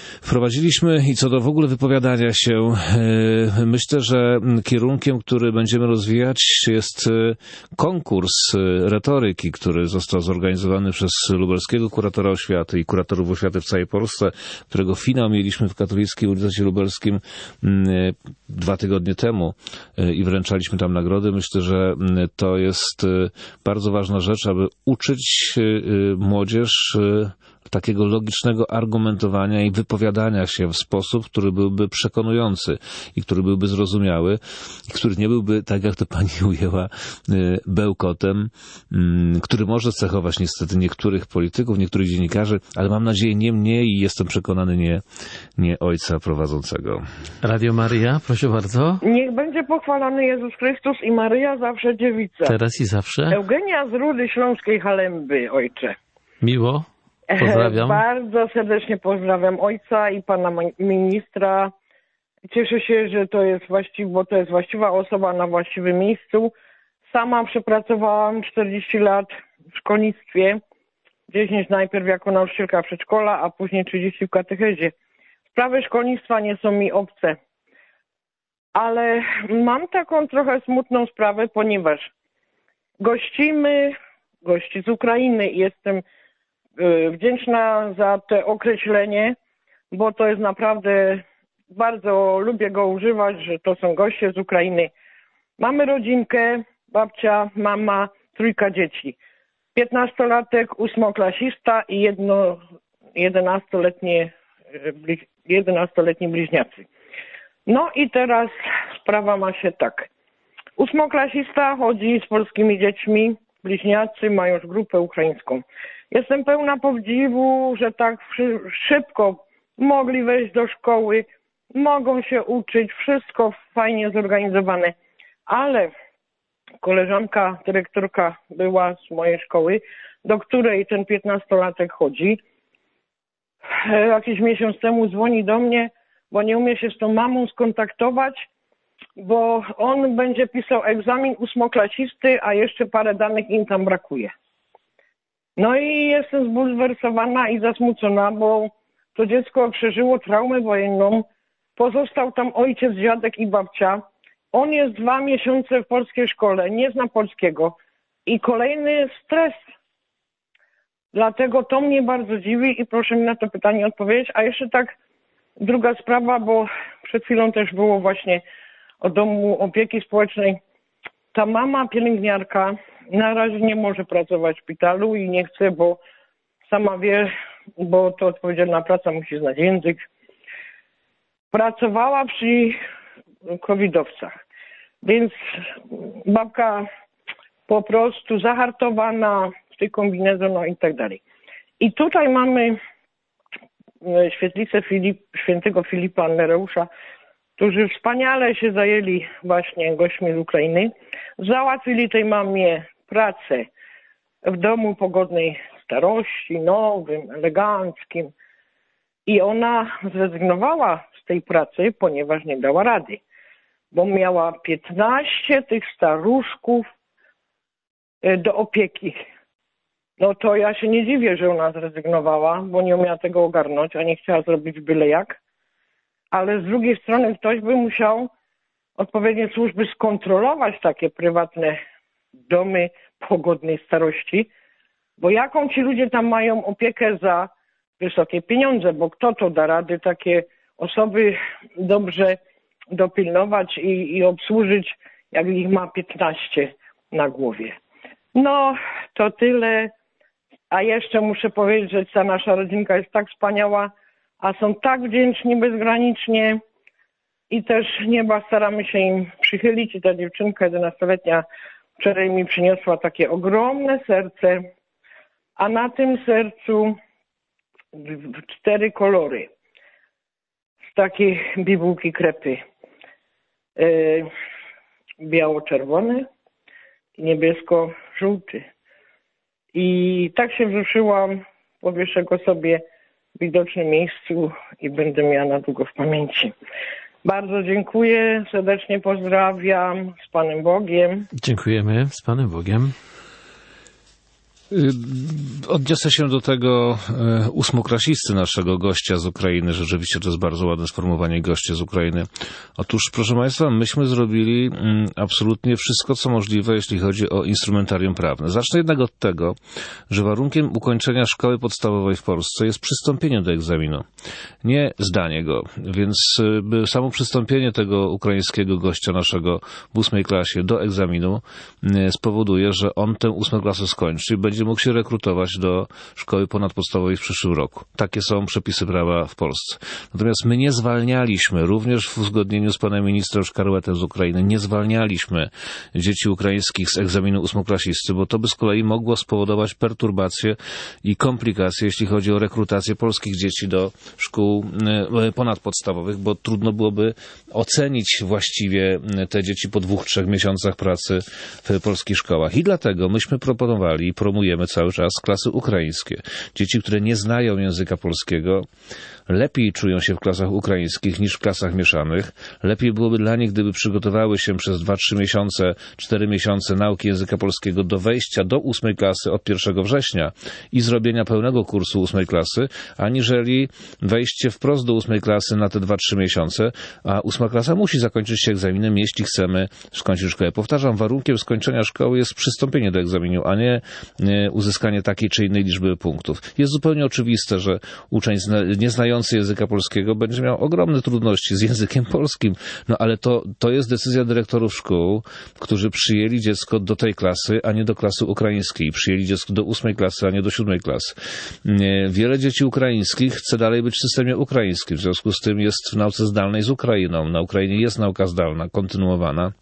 wprowadziliśmy i co do w ogóle wypowiadania się, myślę, że kierunkiem, który będziemy rozwijać, jest konkurs retoryki, który został zorganizowany przez lubelskiego kuratora oświaty i kuratorów oświaty w całej Polsce, którego finał mieliśmy w Katolickiej Uniwersytecie Lubelskim 2 tygodnie temu i wręczaliśmy tam nagrody. Myślę, że to jest bardzo ważna rzecz, aby uczyć młodzież takiego logicznego argumentowania i wypowiadania się w sposób, który byłby przekonujący i który byłby zrozumiały, i który nie byłby, tak jak to pani ujęła, bełkotem, który może cechować niestety niektórych polityków, niektórych dziennikarzy, ale mam nadzieję nie mnie i jestem przekonany nie ojca prowadzącego. Radio Maryja, proszę bardzo. Niech będzie pochwalony Jezus Chrystus i Maryja zawsze dziewica. Teraz i zawsze. Eugenia z Rudy Śląskiej Halemby, ojcze. Miło. Pozdrawiam. Bardzo serdecznie pozdrawiam ojca i pana ministra. Cieszę się, że to jest właściwa osoba na właściwym miejscu. Sama przepracowałam 40 lat w szkolnictwie. 10 najpierw jako nauczycielka przedszkola, a później 30 w katechezie. Sprawy szkolnictwa nie są mi obce. Ale mam taką trochę smutną sprawę, ponieważ gościmy gości z Ukrainy i jestem wdzięczna za to określenie, bo to jest naprawdę, bardzo lubię go używać, że to są goście z Ukrainy. Mamy rodzinkę, babcia, mama, 3 dzieci. 15-latek, 8-klasista i 11-letni bliźniacy. No i teraz sprawa ma się tak. 8-klasista chodzi z polskimi dziećmi, bliźniacy mają już grupę ukraińską. Jestem pełna podziwu, że tak szybko mogli wejść do szkoły, mogą się uczyć, wszystko fajnie zorganizowane. Ale koleżanka, dyrektorka była z mojej szkoły, do której ten 15-latek chodzi. Jakiś miesiąc temu dzwoni do mnie, bo nie umie się z tą mamą skontaktować, bo on będzie pisał egzamin 8-klasisty, a jeszcze parę danych im tam brakuje. No i jestem zbulwersowana i zasmucona, bo to dziecko przeżyło traumę wojenną. Pozostał tam ojciec, dziadek i babcia. On jest 2 miesiące w polskiej szkole, nie zna polskiego. I kolejny stres. Dlatego to mnie bardzo dziwi i proszę mi na to pytanie odpowiedzieć. A jeszcze tak druga sprawa, bo przed chwilą też było właśnie o domu opieki społecznej. Ta mama pielęgniarka na razie nie może pracować w szpitalu i nie chce, bo sama wie, bo to odpowiedzialna praca, musi znać język. Pracowała przy covidowcach, więc babka po prostu zahartowana w tych kombinezonach i tak dalej. I tutaj mamy świetlicę świętego Filipa Nereusza, którzy wspaniale się zajęli właśnie gośćmi z Ukrainy. Załatwili tej mamie pracę w domu pogodnej starości, nowym, eleganckim. I ona zrezygnowała z tej pracy, ponieważ nie dała rady. Bo miała 15 tych staruszków do opieki. No to ja się nie dziwię, że ona zrezygnowała, bo nie umiała tego ogarnąć, a nie chciała zrobić byle jak. Ale z drugiej strony ktoś by musiał odpowiednie służby skontrolować takie prywatne domy pogodnej starości, bo jaką ci ludzie tam mają opiekę za wysokie pieniądze, bo kto to da rady takie osoby dobrze dopilnować i obsłużyć, jak ich ma 15 na głowie. No, to tyle. A jeszcze muszę powiedzieć, że ta nasza rodzinka jest tak wspaniała, a są tak wdzięczni bezgranicznie i też nieba staramy się im przychylić. I ta dziewczynka 11-letnia wczoraj mi przyniosła takie ogromne serce, a na tym sercu 4 kolory z takiej bibułki krepy. Biało-czerwony i niebiesko-żółty. I tak się wzruszyłam, powieszę go sobie w widocznym miejscu i będę miała na długo w pamięci. Bardzo dziękuję, serdecznie pozdrawiam, z Panem Bogiem. Dziękujemy, z Panem Bogiem. Odniosę się do tego ósmoklasisty naszego gościa z Ukrainy. Rzeczywiście to jest bardzo ładne sformułowanie, goście z Ukrainy. Otóż, proszę Państwa, myśmy zrobili absolutnie wszystko, co możliwe, jeśli chodzi o instrumentarium prawne. Zacznę jednak od tego, że warunkiem ukończenia szkoły podstawowej w Polsce jest przystąpienie do egzaminu, nie zdanie go. Więc samo przystąpienie tego ukraińskiego gościa naszego w 8 klasie do egzaminu spowoduje, że on tę 8 klasę skończy i będzie mógł się rekrutować do szkoły ponadpodstawowej w przyszłym roku. Takie są przepisy prawa w Polsce. Natomiast my nie zwalnialiśmy, również w uzgodnieniu z panem ministrem Szkarłetem z Ukrainy, nie zwalnialiśmy dzieci ukraińskich z egzaminu ósmoklasisty, bo to by z kolei mogło spowodować perturbacje i komplikacje, jeśli chodzi o rekrutację polskich dzieci do szkół ponadpodstawowych, bo trudno byłoby ocenić właściwie te dzieci po 2-3 miesiącach pracy w polskich szkołach. I dlatego myśmy proponowali i promujemy cały czas klasy ukraińskie. Dzieci, które nie znają języka polskiego, lepiej czują się w klasach ukraińskich niż w klasach mieszanych. Lepiej byłoby dla nich, gdyby przygotowały się przez 2-3 miesiące, 4 miesiące nauki języka polskiego do wejścia do 8 klasy od 1 września i zrobienia pełnego kursu 8 klasy, aniżeli wejście wprost do 8 klasy na te 2-3 miesiące, a 8 klasa musi zakończyć się egzaminem, jeśli chcemy skończyć szkołę. Powtarzam, warunkiem skończenia szkoły jest przystąpienie do egzaminu, a nie uzyskanie takiej czy innej liczby punktów. Jest zupełnie oczywiste, że uczeń nieznający języka polskiego będzie miał ogromne trudności z językiem polskim, no ale to jest decyzja dyrektorów szkół, którzy przyjęli dziecko do tej klasy, a nie do klasy ukraińskiej. Przyjęli dziecko do 8 klasy, a nie do 7 klasy. Wiele dzieci ukraińskich chce dalej być w systemie ukraińskim, w związku z tym jest w nauce zdalnej z Ukrainą. Na Ukrainie jest nauka zdalna, kontynuowana.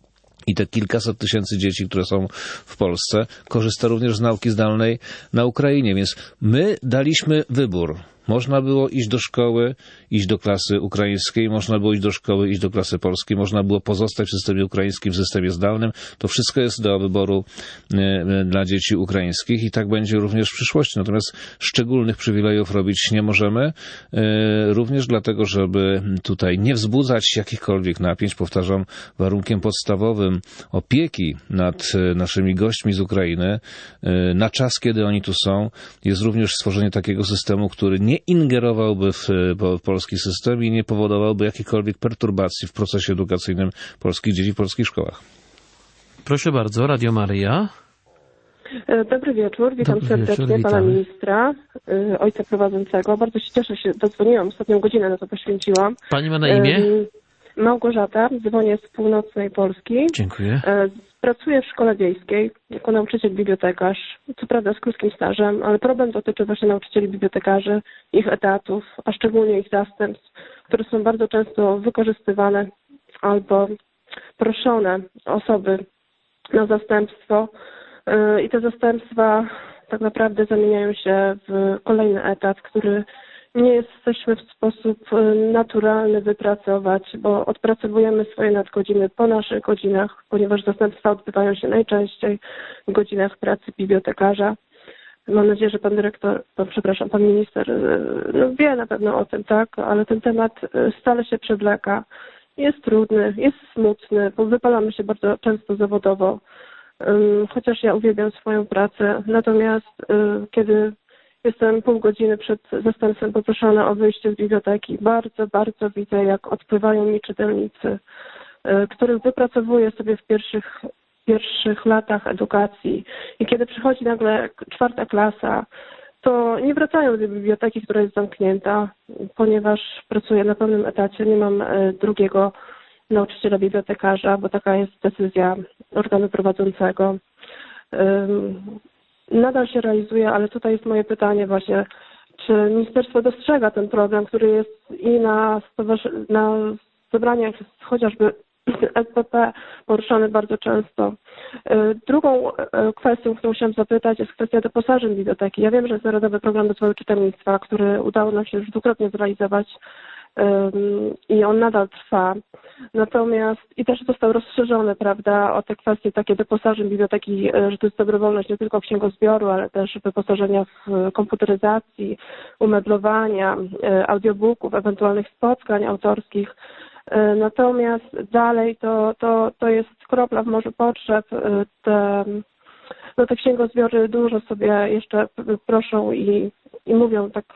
I te kilkaset tysięcy dzieci, które są w Polsce, korzysta również z nauki zdalnej na Ukrainie. Więc my daliśmy wybór. Można było iść do szkoły, iść do klasy ukraińskiej, można było iść do szkoły, iść do klasy polskiej, można było pozostać w systemie ukraińskim, w systemie zdalnym. To wszystko jest do wyboru dla dzieci ukraińskich i tak będzie również w przyszłości. Natomiast szczególnych przywilejów robić nie możemy, również dlatego, żeby tutaj nie wzbudzać jakichkolwiek napięć. Powtarzam, warunkiem podstawowym opieki nad naszymi gośćmi z Ukrainy na czas, kiedy oni tu są, jest również stworzenie takiego systemu, który nie ingerowałby w polski system i nie powodowałby jakichkolwiek perturbacji w procesie edukacyjnym polskich dzieci w polskich szkołach. Proszę bardzo, Radio Maryja. Dobry wieczór, witam serdecznie pana ministra, ojca prowadzącego. Bardzo się cieszę, że dodzwoniłam, ostatnią godzinę na to poświęciłam. Pani ma na imię? Małgorzata, dzwonię z północnej Polski. Dziękuję. Pracuję w szkole wiejskiej jako nauczyciel bibliotekarz, co prawda z krótkim stażem, ale problem dotyczy właśnie nauczycieli bibliotekarzy, ich etatów, a szczególnie ich zastępstw, które są bardzo często wykorzystywane albo proszone osoby na zastępstwo i te zastępstwa tak naprawdę zamieniają się w kolejny etat, który nie jesteśmy w sposób naturalny wypracować, bo odpracowujemy swoje nadgodziny po naszych godzinach, ponieważ zastępstwa odbywają się najczęściej w godzinach pracy bibliotekarza. Mam nadzieję, że pan minister wie na pewno o tym, tak, ale ten temat stale się przewleka. Jest trudny, jest smutny, bo wypalamy się bardzo często zawodowo, chociaż ja uwielbiam swoją pracę. Natomiast kiedy jestem pół godziny przed zastępstwem poproszona o wyjście z biblioteki, bardzo widzę, jak odpływają mi czytelnicy, których wypracowuję sobie w pierwszych latach edukacji. I kiedy przychodzi nagle 4. klasa, to nie wracają do biblioteki, która jest zamknięta, ponieważ pracuję na pełnym etacie, nie mam drugiego nauczyciela bibliotekarza, bo taka jest decyzja organu prowadzącego. Nadal się realizuje, ale tutaj jest moje pytanie właśnie, czy ministerstwo dostrzega ten problem, który jest i na zebraniach chociażby SPP poruszany bardzo często. Drugą kwestią, którą chciałam zapytać, jest kwestia doposażeń biblioteki. Ja wiem, że jest Narodowy Program Rozwoju Czytelnictwa, który udało nam się już dwukrotnie zrealizować i on nadal trwa. Natomiast i też został rozszerzony, prawda, o te kwestie takie doposażeń biblioteki, że to jest dobrowolność nie tylko księgozbioru, ale też wyposażenia w komputeryzacji, umeblowania, audiobooków, ewentualnych spotkań autorskich. Natomiast dalej to jest kropla w morzu potrzeb. no te księgozbiory dużo sobie jeszcze proszą i mówią tak,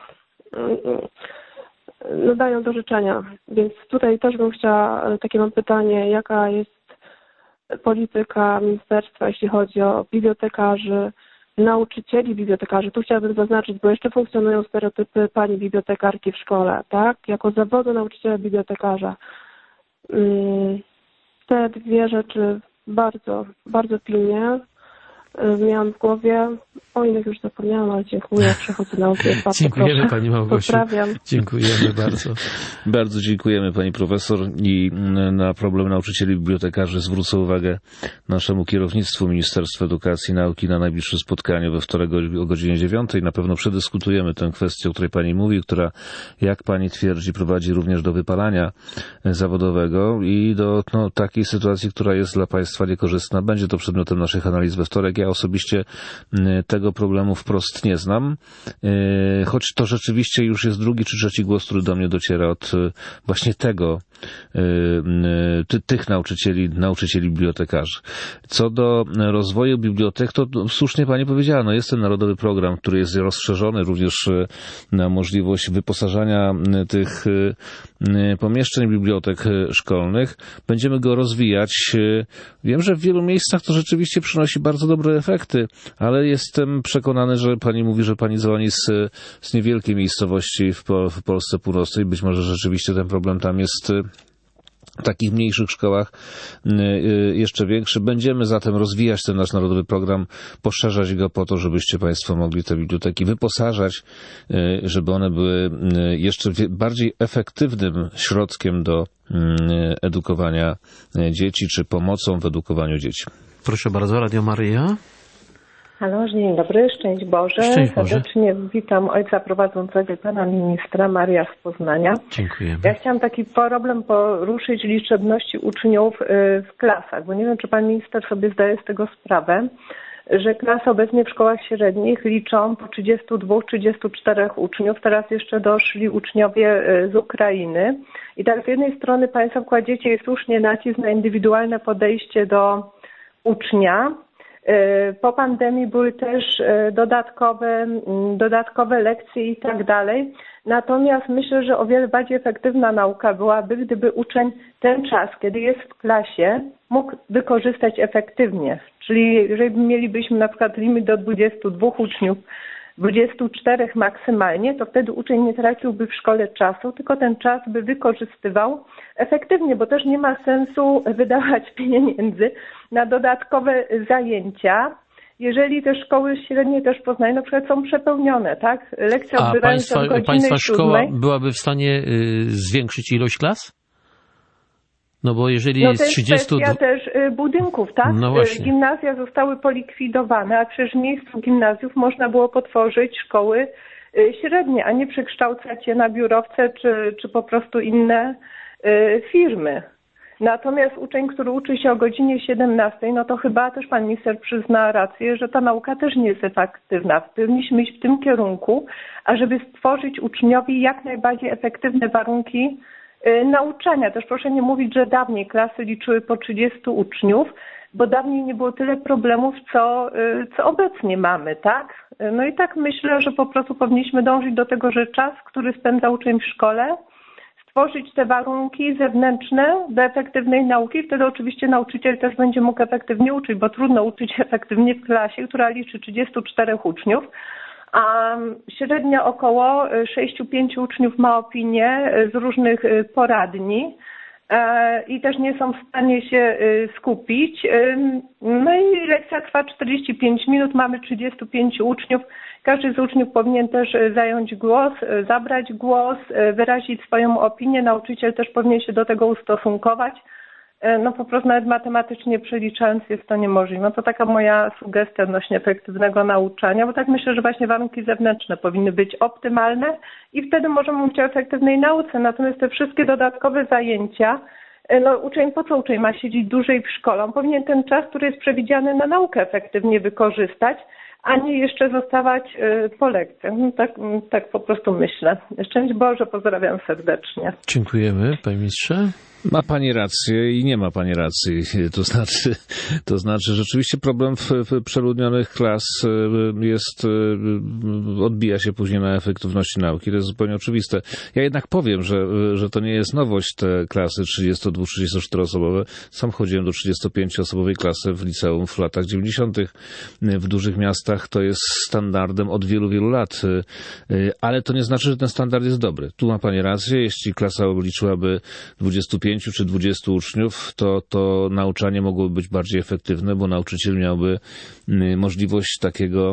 no dają do życzenia. Więc tutaj też bym chciała, takie mam pytanie, jaka jest polityka ministerstwa, jeśli chodzi o bibliotekarzy, nauczycieli bibliotekarzy. Tu chciałabym zaznaczyć, bo jeszcze funkcjonują stereotypy pani bibliotekarki w szkole, tak? Jako zawodu nauczyciela bibliotekarza. Te dwie rzeczy bardzo, bardzo pilnie miałam w głowie. O innych już zapomniałam, ale dziękuję. Przechodzę na obiekt. Dziękujemy pani Małgosiu. Pozdrawiam. Dziękujemy bardzo. Bardzo dziękujemy pani profesor i na problem nauczycieli bibliotekarzy zwrócę uwagę naszemu kierownictwu Ministerstwa Edukacji i Nauki na najbliższe spotkanie we wtorek o godzinie 9. Na pewno przedyskutujemy tę kwestię, o której pani mówi, która, jak pani twierdzi, prowadzi również do wypalania zawodowego i do takiej sytuacji, która jest dla państwa niekorzystna. Będzie to przedmiotem naszych analiz we wtorek. Ja osobiście tego problemu wprost nie znam, choć to rzeczywiście już jest drugi czy trzeci głos, który do mnie dociera od właśnie tych nauczycieli bibliotekarzy. Co do rozwoju bibliotek, to słusznie pani powiedziała, jest ten narodowy program, który jest rozszerzony również na możliwość wyposażania tych pomieszczeń bibliotek szkolnych. Będziemy go rozwijać. Wiem, że w wielu miejscach to rzeczywiście przynosi bardzo dobre efekty, ale jestem przekonany, że pani mówi, że pani dzwoni z niewielkiej miejscowości w Polsce Północnej. Być może rzeczywiście ten problem tam jest w takich mniejszych szkołach jeszcze większy. Będziemy zatem rozwijać ten nasz narodowy program, poszerzać go po to, żebyście państwo mogli te biblioteki wyposażać, żeby one były jeszcze bardziej efektywnym środkiem do edukowania dzieci, czy pomocą w edukowaniu dzieci. Proszę bardzo, Radio Maryja. Halo, dzień dobry, szczęść Boże. Szczęść Boże. Serdecznie witam ojca prowadzącego, pana ministra, Maria z Poznania. Dziękujemy. Ja chciałam taki problem poruszyć liczebności uczniów w klasach, bo nie wiem, czy pan minister sobie zdaje z tego sprawę, że klasy obecnie w szkołach średnich liczą po 32-34 uczniów. Teraz jeszcze doszli uczniowie z Ukrainy. I tak z jednej strony państwo kładziecie słusznie nacisk na indywidualne podejście do ucznia. Po pandemii były też dodatkowe lekcje i tak dalej. Natomiast myślę, że o wiele bardziej efektywna nauka byłaby, gdyby uczeń ten czas, kiedy jest w klasie, mógł wykorzystać efektywnie. Czyli jeżeli mielibyśmy na przykład limit do 22 uczniów, 24 maksymalnie, to wtedy uczeń nie traciłby w szkole czasu, tylko ten czas by wykorzystywał efektywnie, bo też nie ma sensu wydawać pieniędzy na dodatkowe zajęcia, jeżeli te szkoły średnie też w Poznaniu na przykład są przepełnione, tak? Lekcja odbywają się od godziny państwa szkoła 7. byłaby w stanie zwiększyć ilość klas? No bo jeżeli jest 30... To jest kwestia też budynków, tak? No właśnie. Gimnazja zostały polikwidowane, a przecież w miejscu gimnazjów można było potworzyć szkoły średnie, a nie przekształcać je na biurowce czy po prostu inne firmy. Natomiast uczeń, który uczy się o godzinie 17, no to chyba też pan minister przyzna rację, że ta nauka też nie jest efektywna. Powinniśmy iść w tym kierunku, ażeby stworzyć uczniowi jak najbardziej efektywne warunki nauczania. Też proszę nie mówić, że dawniej klasy liczyły po 30 uczniów, bo dawniej nie było tyle problemów, co obecnie mamy, tak? No i tak myślę, że po prostu powinniśmy dążyć do tego, że czas, który spędza uczeń w szkole, stworzyć te warunki zewnętrzne do efektywnej nauki. Wtedy oczywiście nauczyciel też będzie mógł efektywnie uczyć, bo trudno uczyć efektywnie w klasie, która liczy 34 uczniów, a średnio około 6-5 uczniów ma opinię z różnych poradni i też nie są w stanie się skupić. No i lekcja trwa 45 minut, mamy 35 uczniów. Każdy z uczniów powinien też zająć głos, zabrać głos, wyrazić swoją opinię. Nauczyciel też powinien się do tego ustosunkować. No po prostu nawet matematycznie przeliczając jest to niemożliwe. No to taka moja sugestia odnośnie efektywnego nauczania, bo tak myślę, że właśnie warunki zewnętrzne powinny być optymalne i wtedy możemy mówić o efektywnej nauce. Natomiast te wszystkie dodatkowe zajęcia, no uczeń, po co uczeń ma siedzieć dłużej w szkole? On powinien ten czas, który jest przewidziany na naukę, efektywnie wykorzystać, a nie jeszcze zostawać po lekcjach. No tak po prostu myślę. Szczęść Boże, pozdrawiam serdecznie. Dziękujemy, panie ministrze. Ma pani rację i nie ma pani racji. To znaczy rzeczywiście problem w przeludnionych klas odbija się później na efektywności nauki. To jest zupełnie oczywiste. Ja jednak powiem, że to nie jest nowość, te klasy 32-34 osobowe. Sam chodziłem do 35-osobowej klasy w liceum w latach 90. W dużych miastach to jest standardem od wielu, wielu lat. Ale to nie znaczy, że ten standard jest dobry. Tu ma pani rację. Jeśli klasa liczyłaby 25 czy 20 uczniów, to nauczanie mogłoby być bardziej efektywne, bo nauczyciel miałby możliwość takiego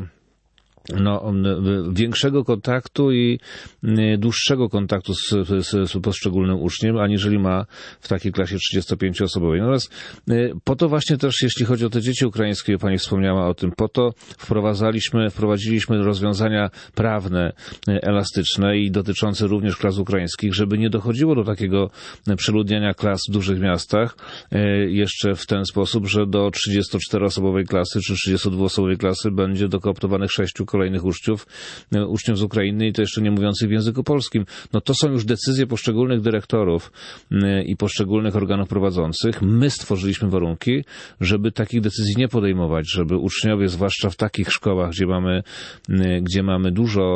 większego kontaktu i dłuższego kontaktu z poszczególnym uczniem, aniżeli ma w takiej klasie 35-osobowej. Natomiast po to właśnie też, jeśli chodzi o te dzieci ukraińskie, pani wspomniała o tym, po to wprowadziliśmy rozwiązania prawne, elastyczne i dotyczące również klas ukraińskich, żeby nie dochodziło do takiego przeludniania klas w dużych miastach jeszcze w ten sposób, że do 34-osobowej klasy czy 32-osobowej klasy będzie dokooptowanych 6 kolejnych uczniów z Ukrainy i to jeszcze nie mówiących w języku polskim. No to są już decyzje poszczególnych dyrektorów i poszczególnych organów prowadzących. My stworzyliśmy warunki, żeby takich decyzji nie podejmować, żeby uczniowie, zwłaszcza w takich szkołach, gdzie mamy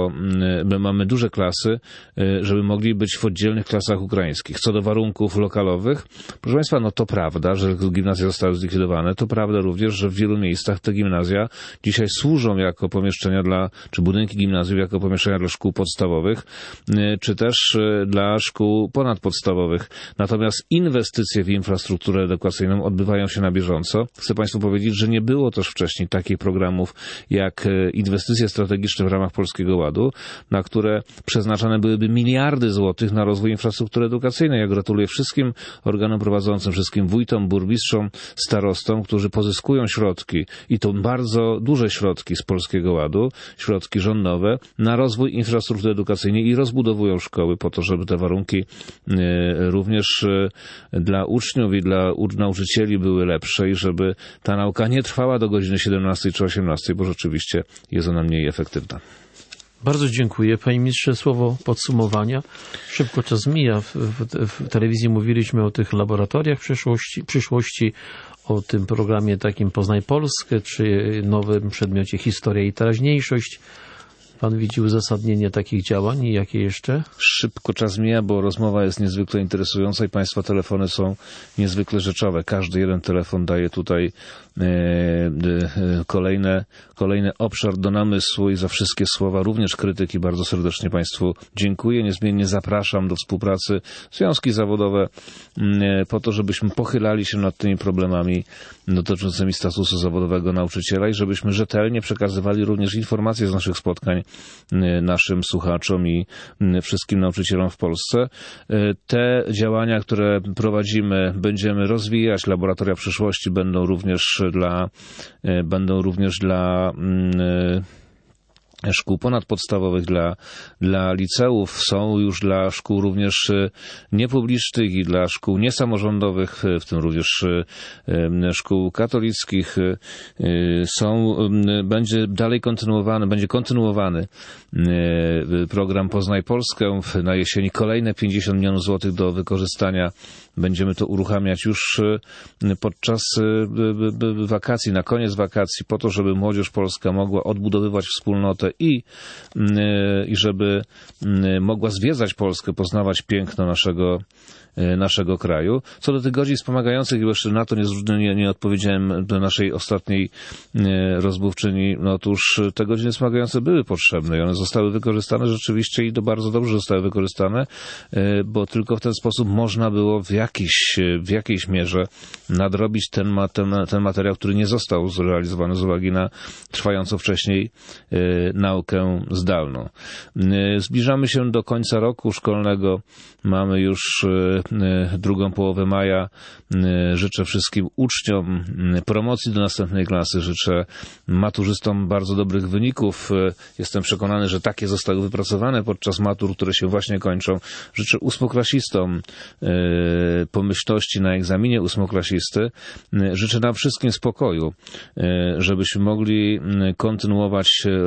duże klasy, żeby mogli być w oddzielnych klasach ukraińskich. Co do warunków lokalowych, proszę Państwa, no to prawda, że gimnazja zostały zlikwidowane. To prawda również, że w wielu miejscach te gimnazja dzisiaj służą jako pomieszczenia czy budynki gimnazjów jako pomieszczenia dla szkół podstawowych, czy też dla szkół ponadpodstawowych. Natomiast inwestycje w infrastrukturę edukacyjną odbywają się na bieżąco. Chcę Państwu powiedzieć, że nie było też wcześniej takich programów jak inwestycje strategiczne w ramach Polskiego Ładu, na które przeznaczane byłyby miliardy złotych na rozwój infrastruktury edukacyjnej. Ja gratuluję wszystkim organom prowadzącym, wszystkim wójtom, burmistrzom, starostom, którzy pozyskują środki i to bardzo duże środki z Polskiego Ładu, środki rządowe na rozwój infrastruktury edukacyjnej i rozbudowują szkoły po to, żeby te warunki również dla uczniów i dla nauczycieli były lepsze i żeby ta nauka nie trwała do godziny 17 czy 18, bo rzeczywiście jest ona mniej efektywna. Bardzo dziękuję. Panie ministrze, słowo podsumowania. Szybko czas mija. W telewizji mówiliśmy o tych laboratoriach przyszłości, o tym programie takim Poznaj Polskę, czy nowym przedmiocie Historia i teraźniejszość. Pan widzi uzasadnienie takich działań i jakie jeszcze? Szybko czas mija, bo rozmowa jest niezwykle interesująca i Państwa telefony są niezwykle rzeczowe. Każdy jeden telefon daje tutaj kolejny obszar do namysłu i za wszystkie słowa, również krytyki, bardzo serdecznie Państwu dziękuję. Niezmiennie zapraszam do współpracy związki zawodowe po to, żebyśmy pochylali się nad tymi problemami dotyczącymi statusu zawodowego nauczyciela i żebyśmy rzetelnie przekazywali również informacje z naszych spotkań naszym słuchaczom i wszystkim nauczycielom w Polsce. Te działania, które prowadzimy, będziemy rozwijać. Laboratoria przyszłości będą również dla szkół ponadpodstawowych, dla liceów, są już dla szkół również niepublicznych i dla szkół niesamorządowych, w tym również szkół katolickich. Będzie kontynuowany program Poznaj Polskę. Na jesieni kolejne 50 milionów złotych do wykorzystania. Będziemy to uruchamiać już podczas wakacji, na koniec wakacji, po to, żeby młodzież polska mogła odbudowywać wspólnotę i żeby mogła zwiedzać Polskę, poznawać piękno naszego kraju. Co do tych godzin wspomagających, jeszcze na to nie odpowiedziałem do naszej ostatniej rozmówczyni. No otóż te godziny wspomagające były potrzebne i one zostały wykorzystane rzeczywiście i to bardzo dobrze zostały wykorzystane, bo tylko w ten sposób można było w jakiejś mierze nadrobić ten materiał, który nie został zrealizowany z uwagi na trwającą wcześniej naukę zdalną. Zbliżamy się do końca roku szkolnego. Mamy już drugą połowę maja. Życzę wszystkim uczniom promocji do następnej klasy. Życzę maturzystom bardzo dobrych wyników. Jestem przekonany, że takie zostały wypracowane podczas matur, które się właśnie kończą. Życzę ósmoklasistom pomyślności na egzaminie ósmoklasisty. Życzę nam wszystkim spokoju, żebyśmy mogli kontynuować reformowanie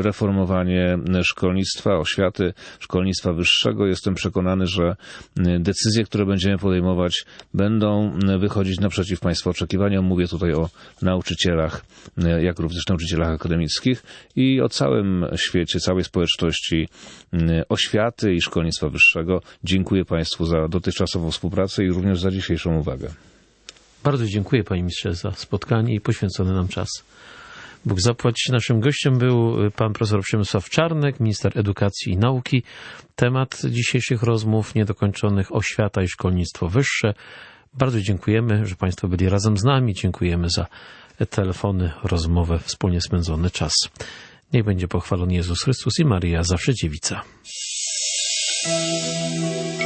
reformowanie szkolnictwa, oświaty, szkolnictwa wyższego. Jestem przekonany, że decyzje, które będziemy podejmować, będą wychodzić naprzeciw Państwa oczekiwaniom. Mówię tutaj o nauczycielach, jak również nauczycielach akademickich i o całym świecie, całej społeczności oświaty i szkolnictwa wyższego. Dziękuję Państwu za dotychczasową współpracę i również za dzisiejszą uwagę. Bardzo dziękuję panie ministrze za spotkanie i poświęcony nam czas. Bóg zapłać. Naszym gościem był pan profesor Przemysław Czarnek, minister edukacji i nauki. Temat dzisiejszych rozmów niedokończonych: oświata i szkolnictwo wyższe. Bardzo dziękujemy, że państwo byli razem z nami. Dziękujemy za telefony, rozmowę, wspólnie spędzony czas. Niech będzie pochwalony Jezus Chrystus i Maryja zawsze dziewica.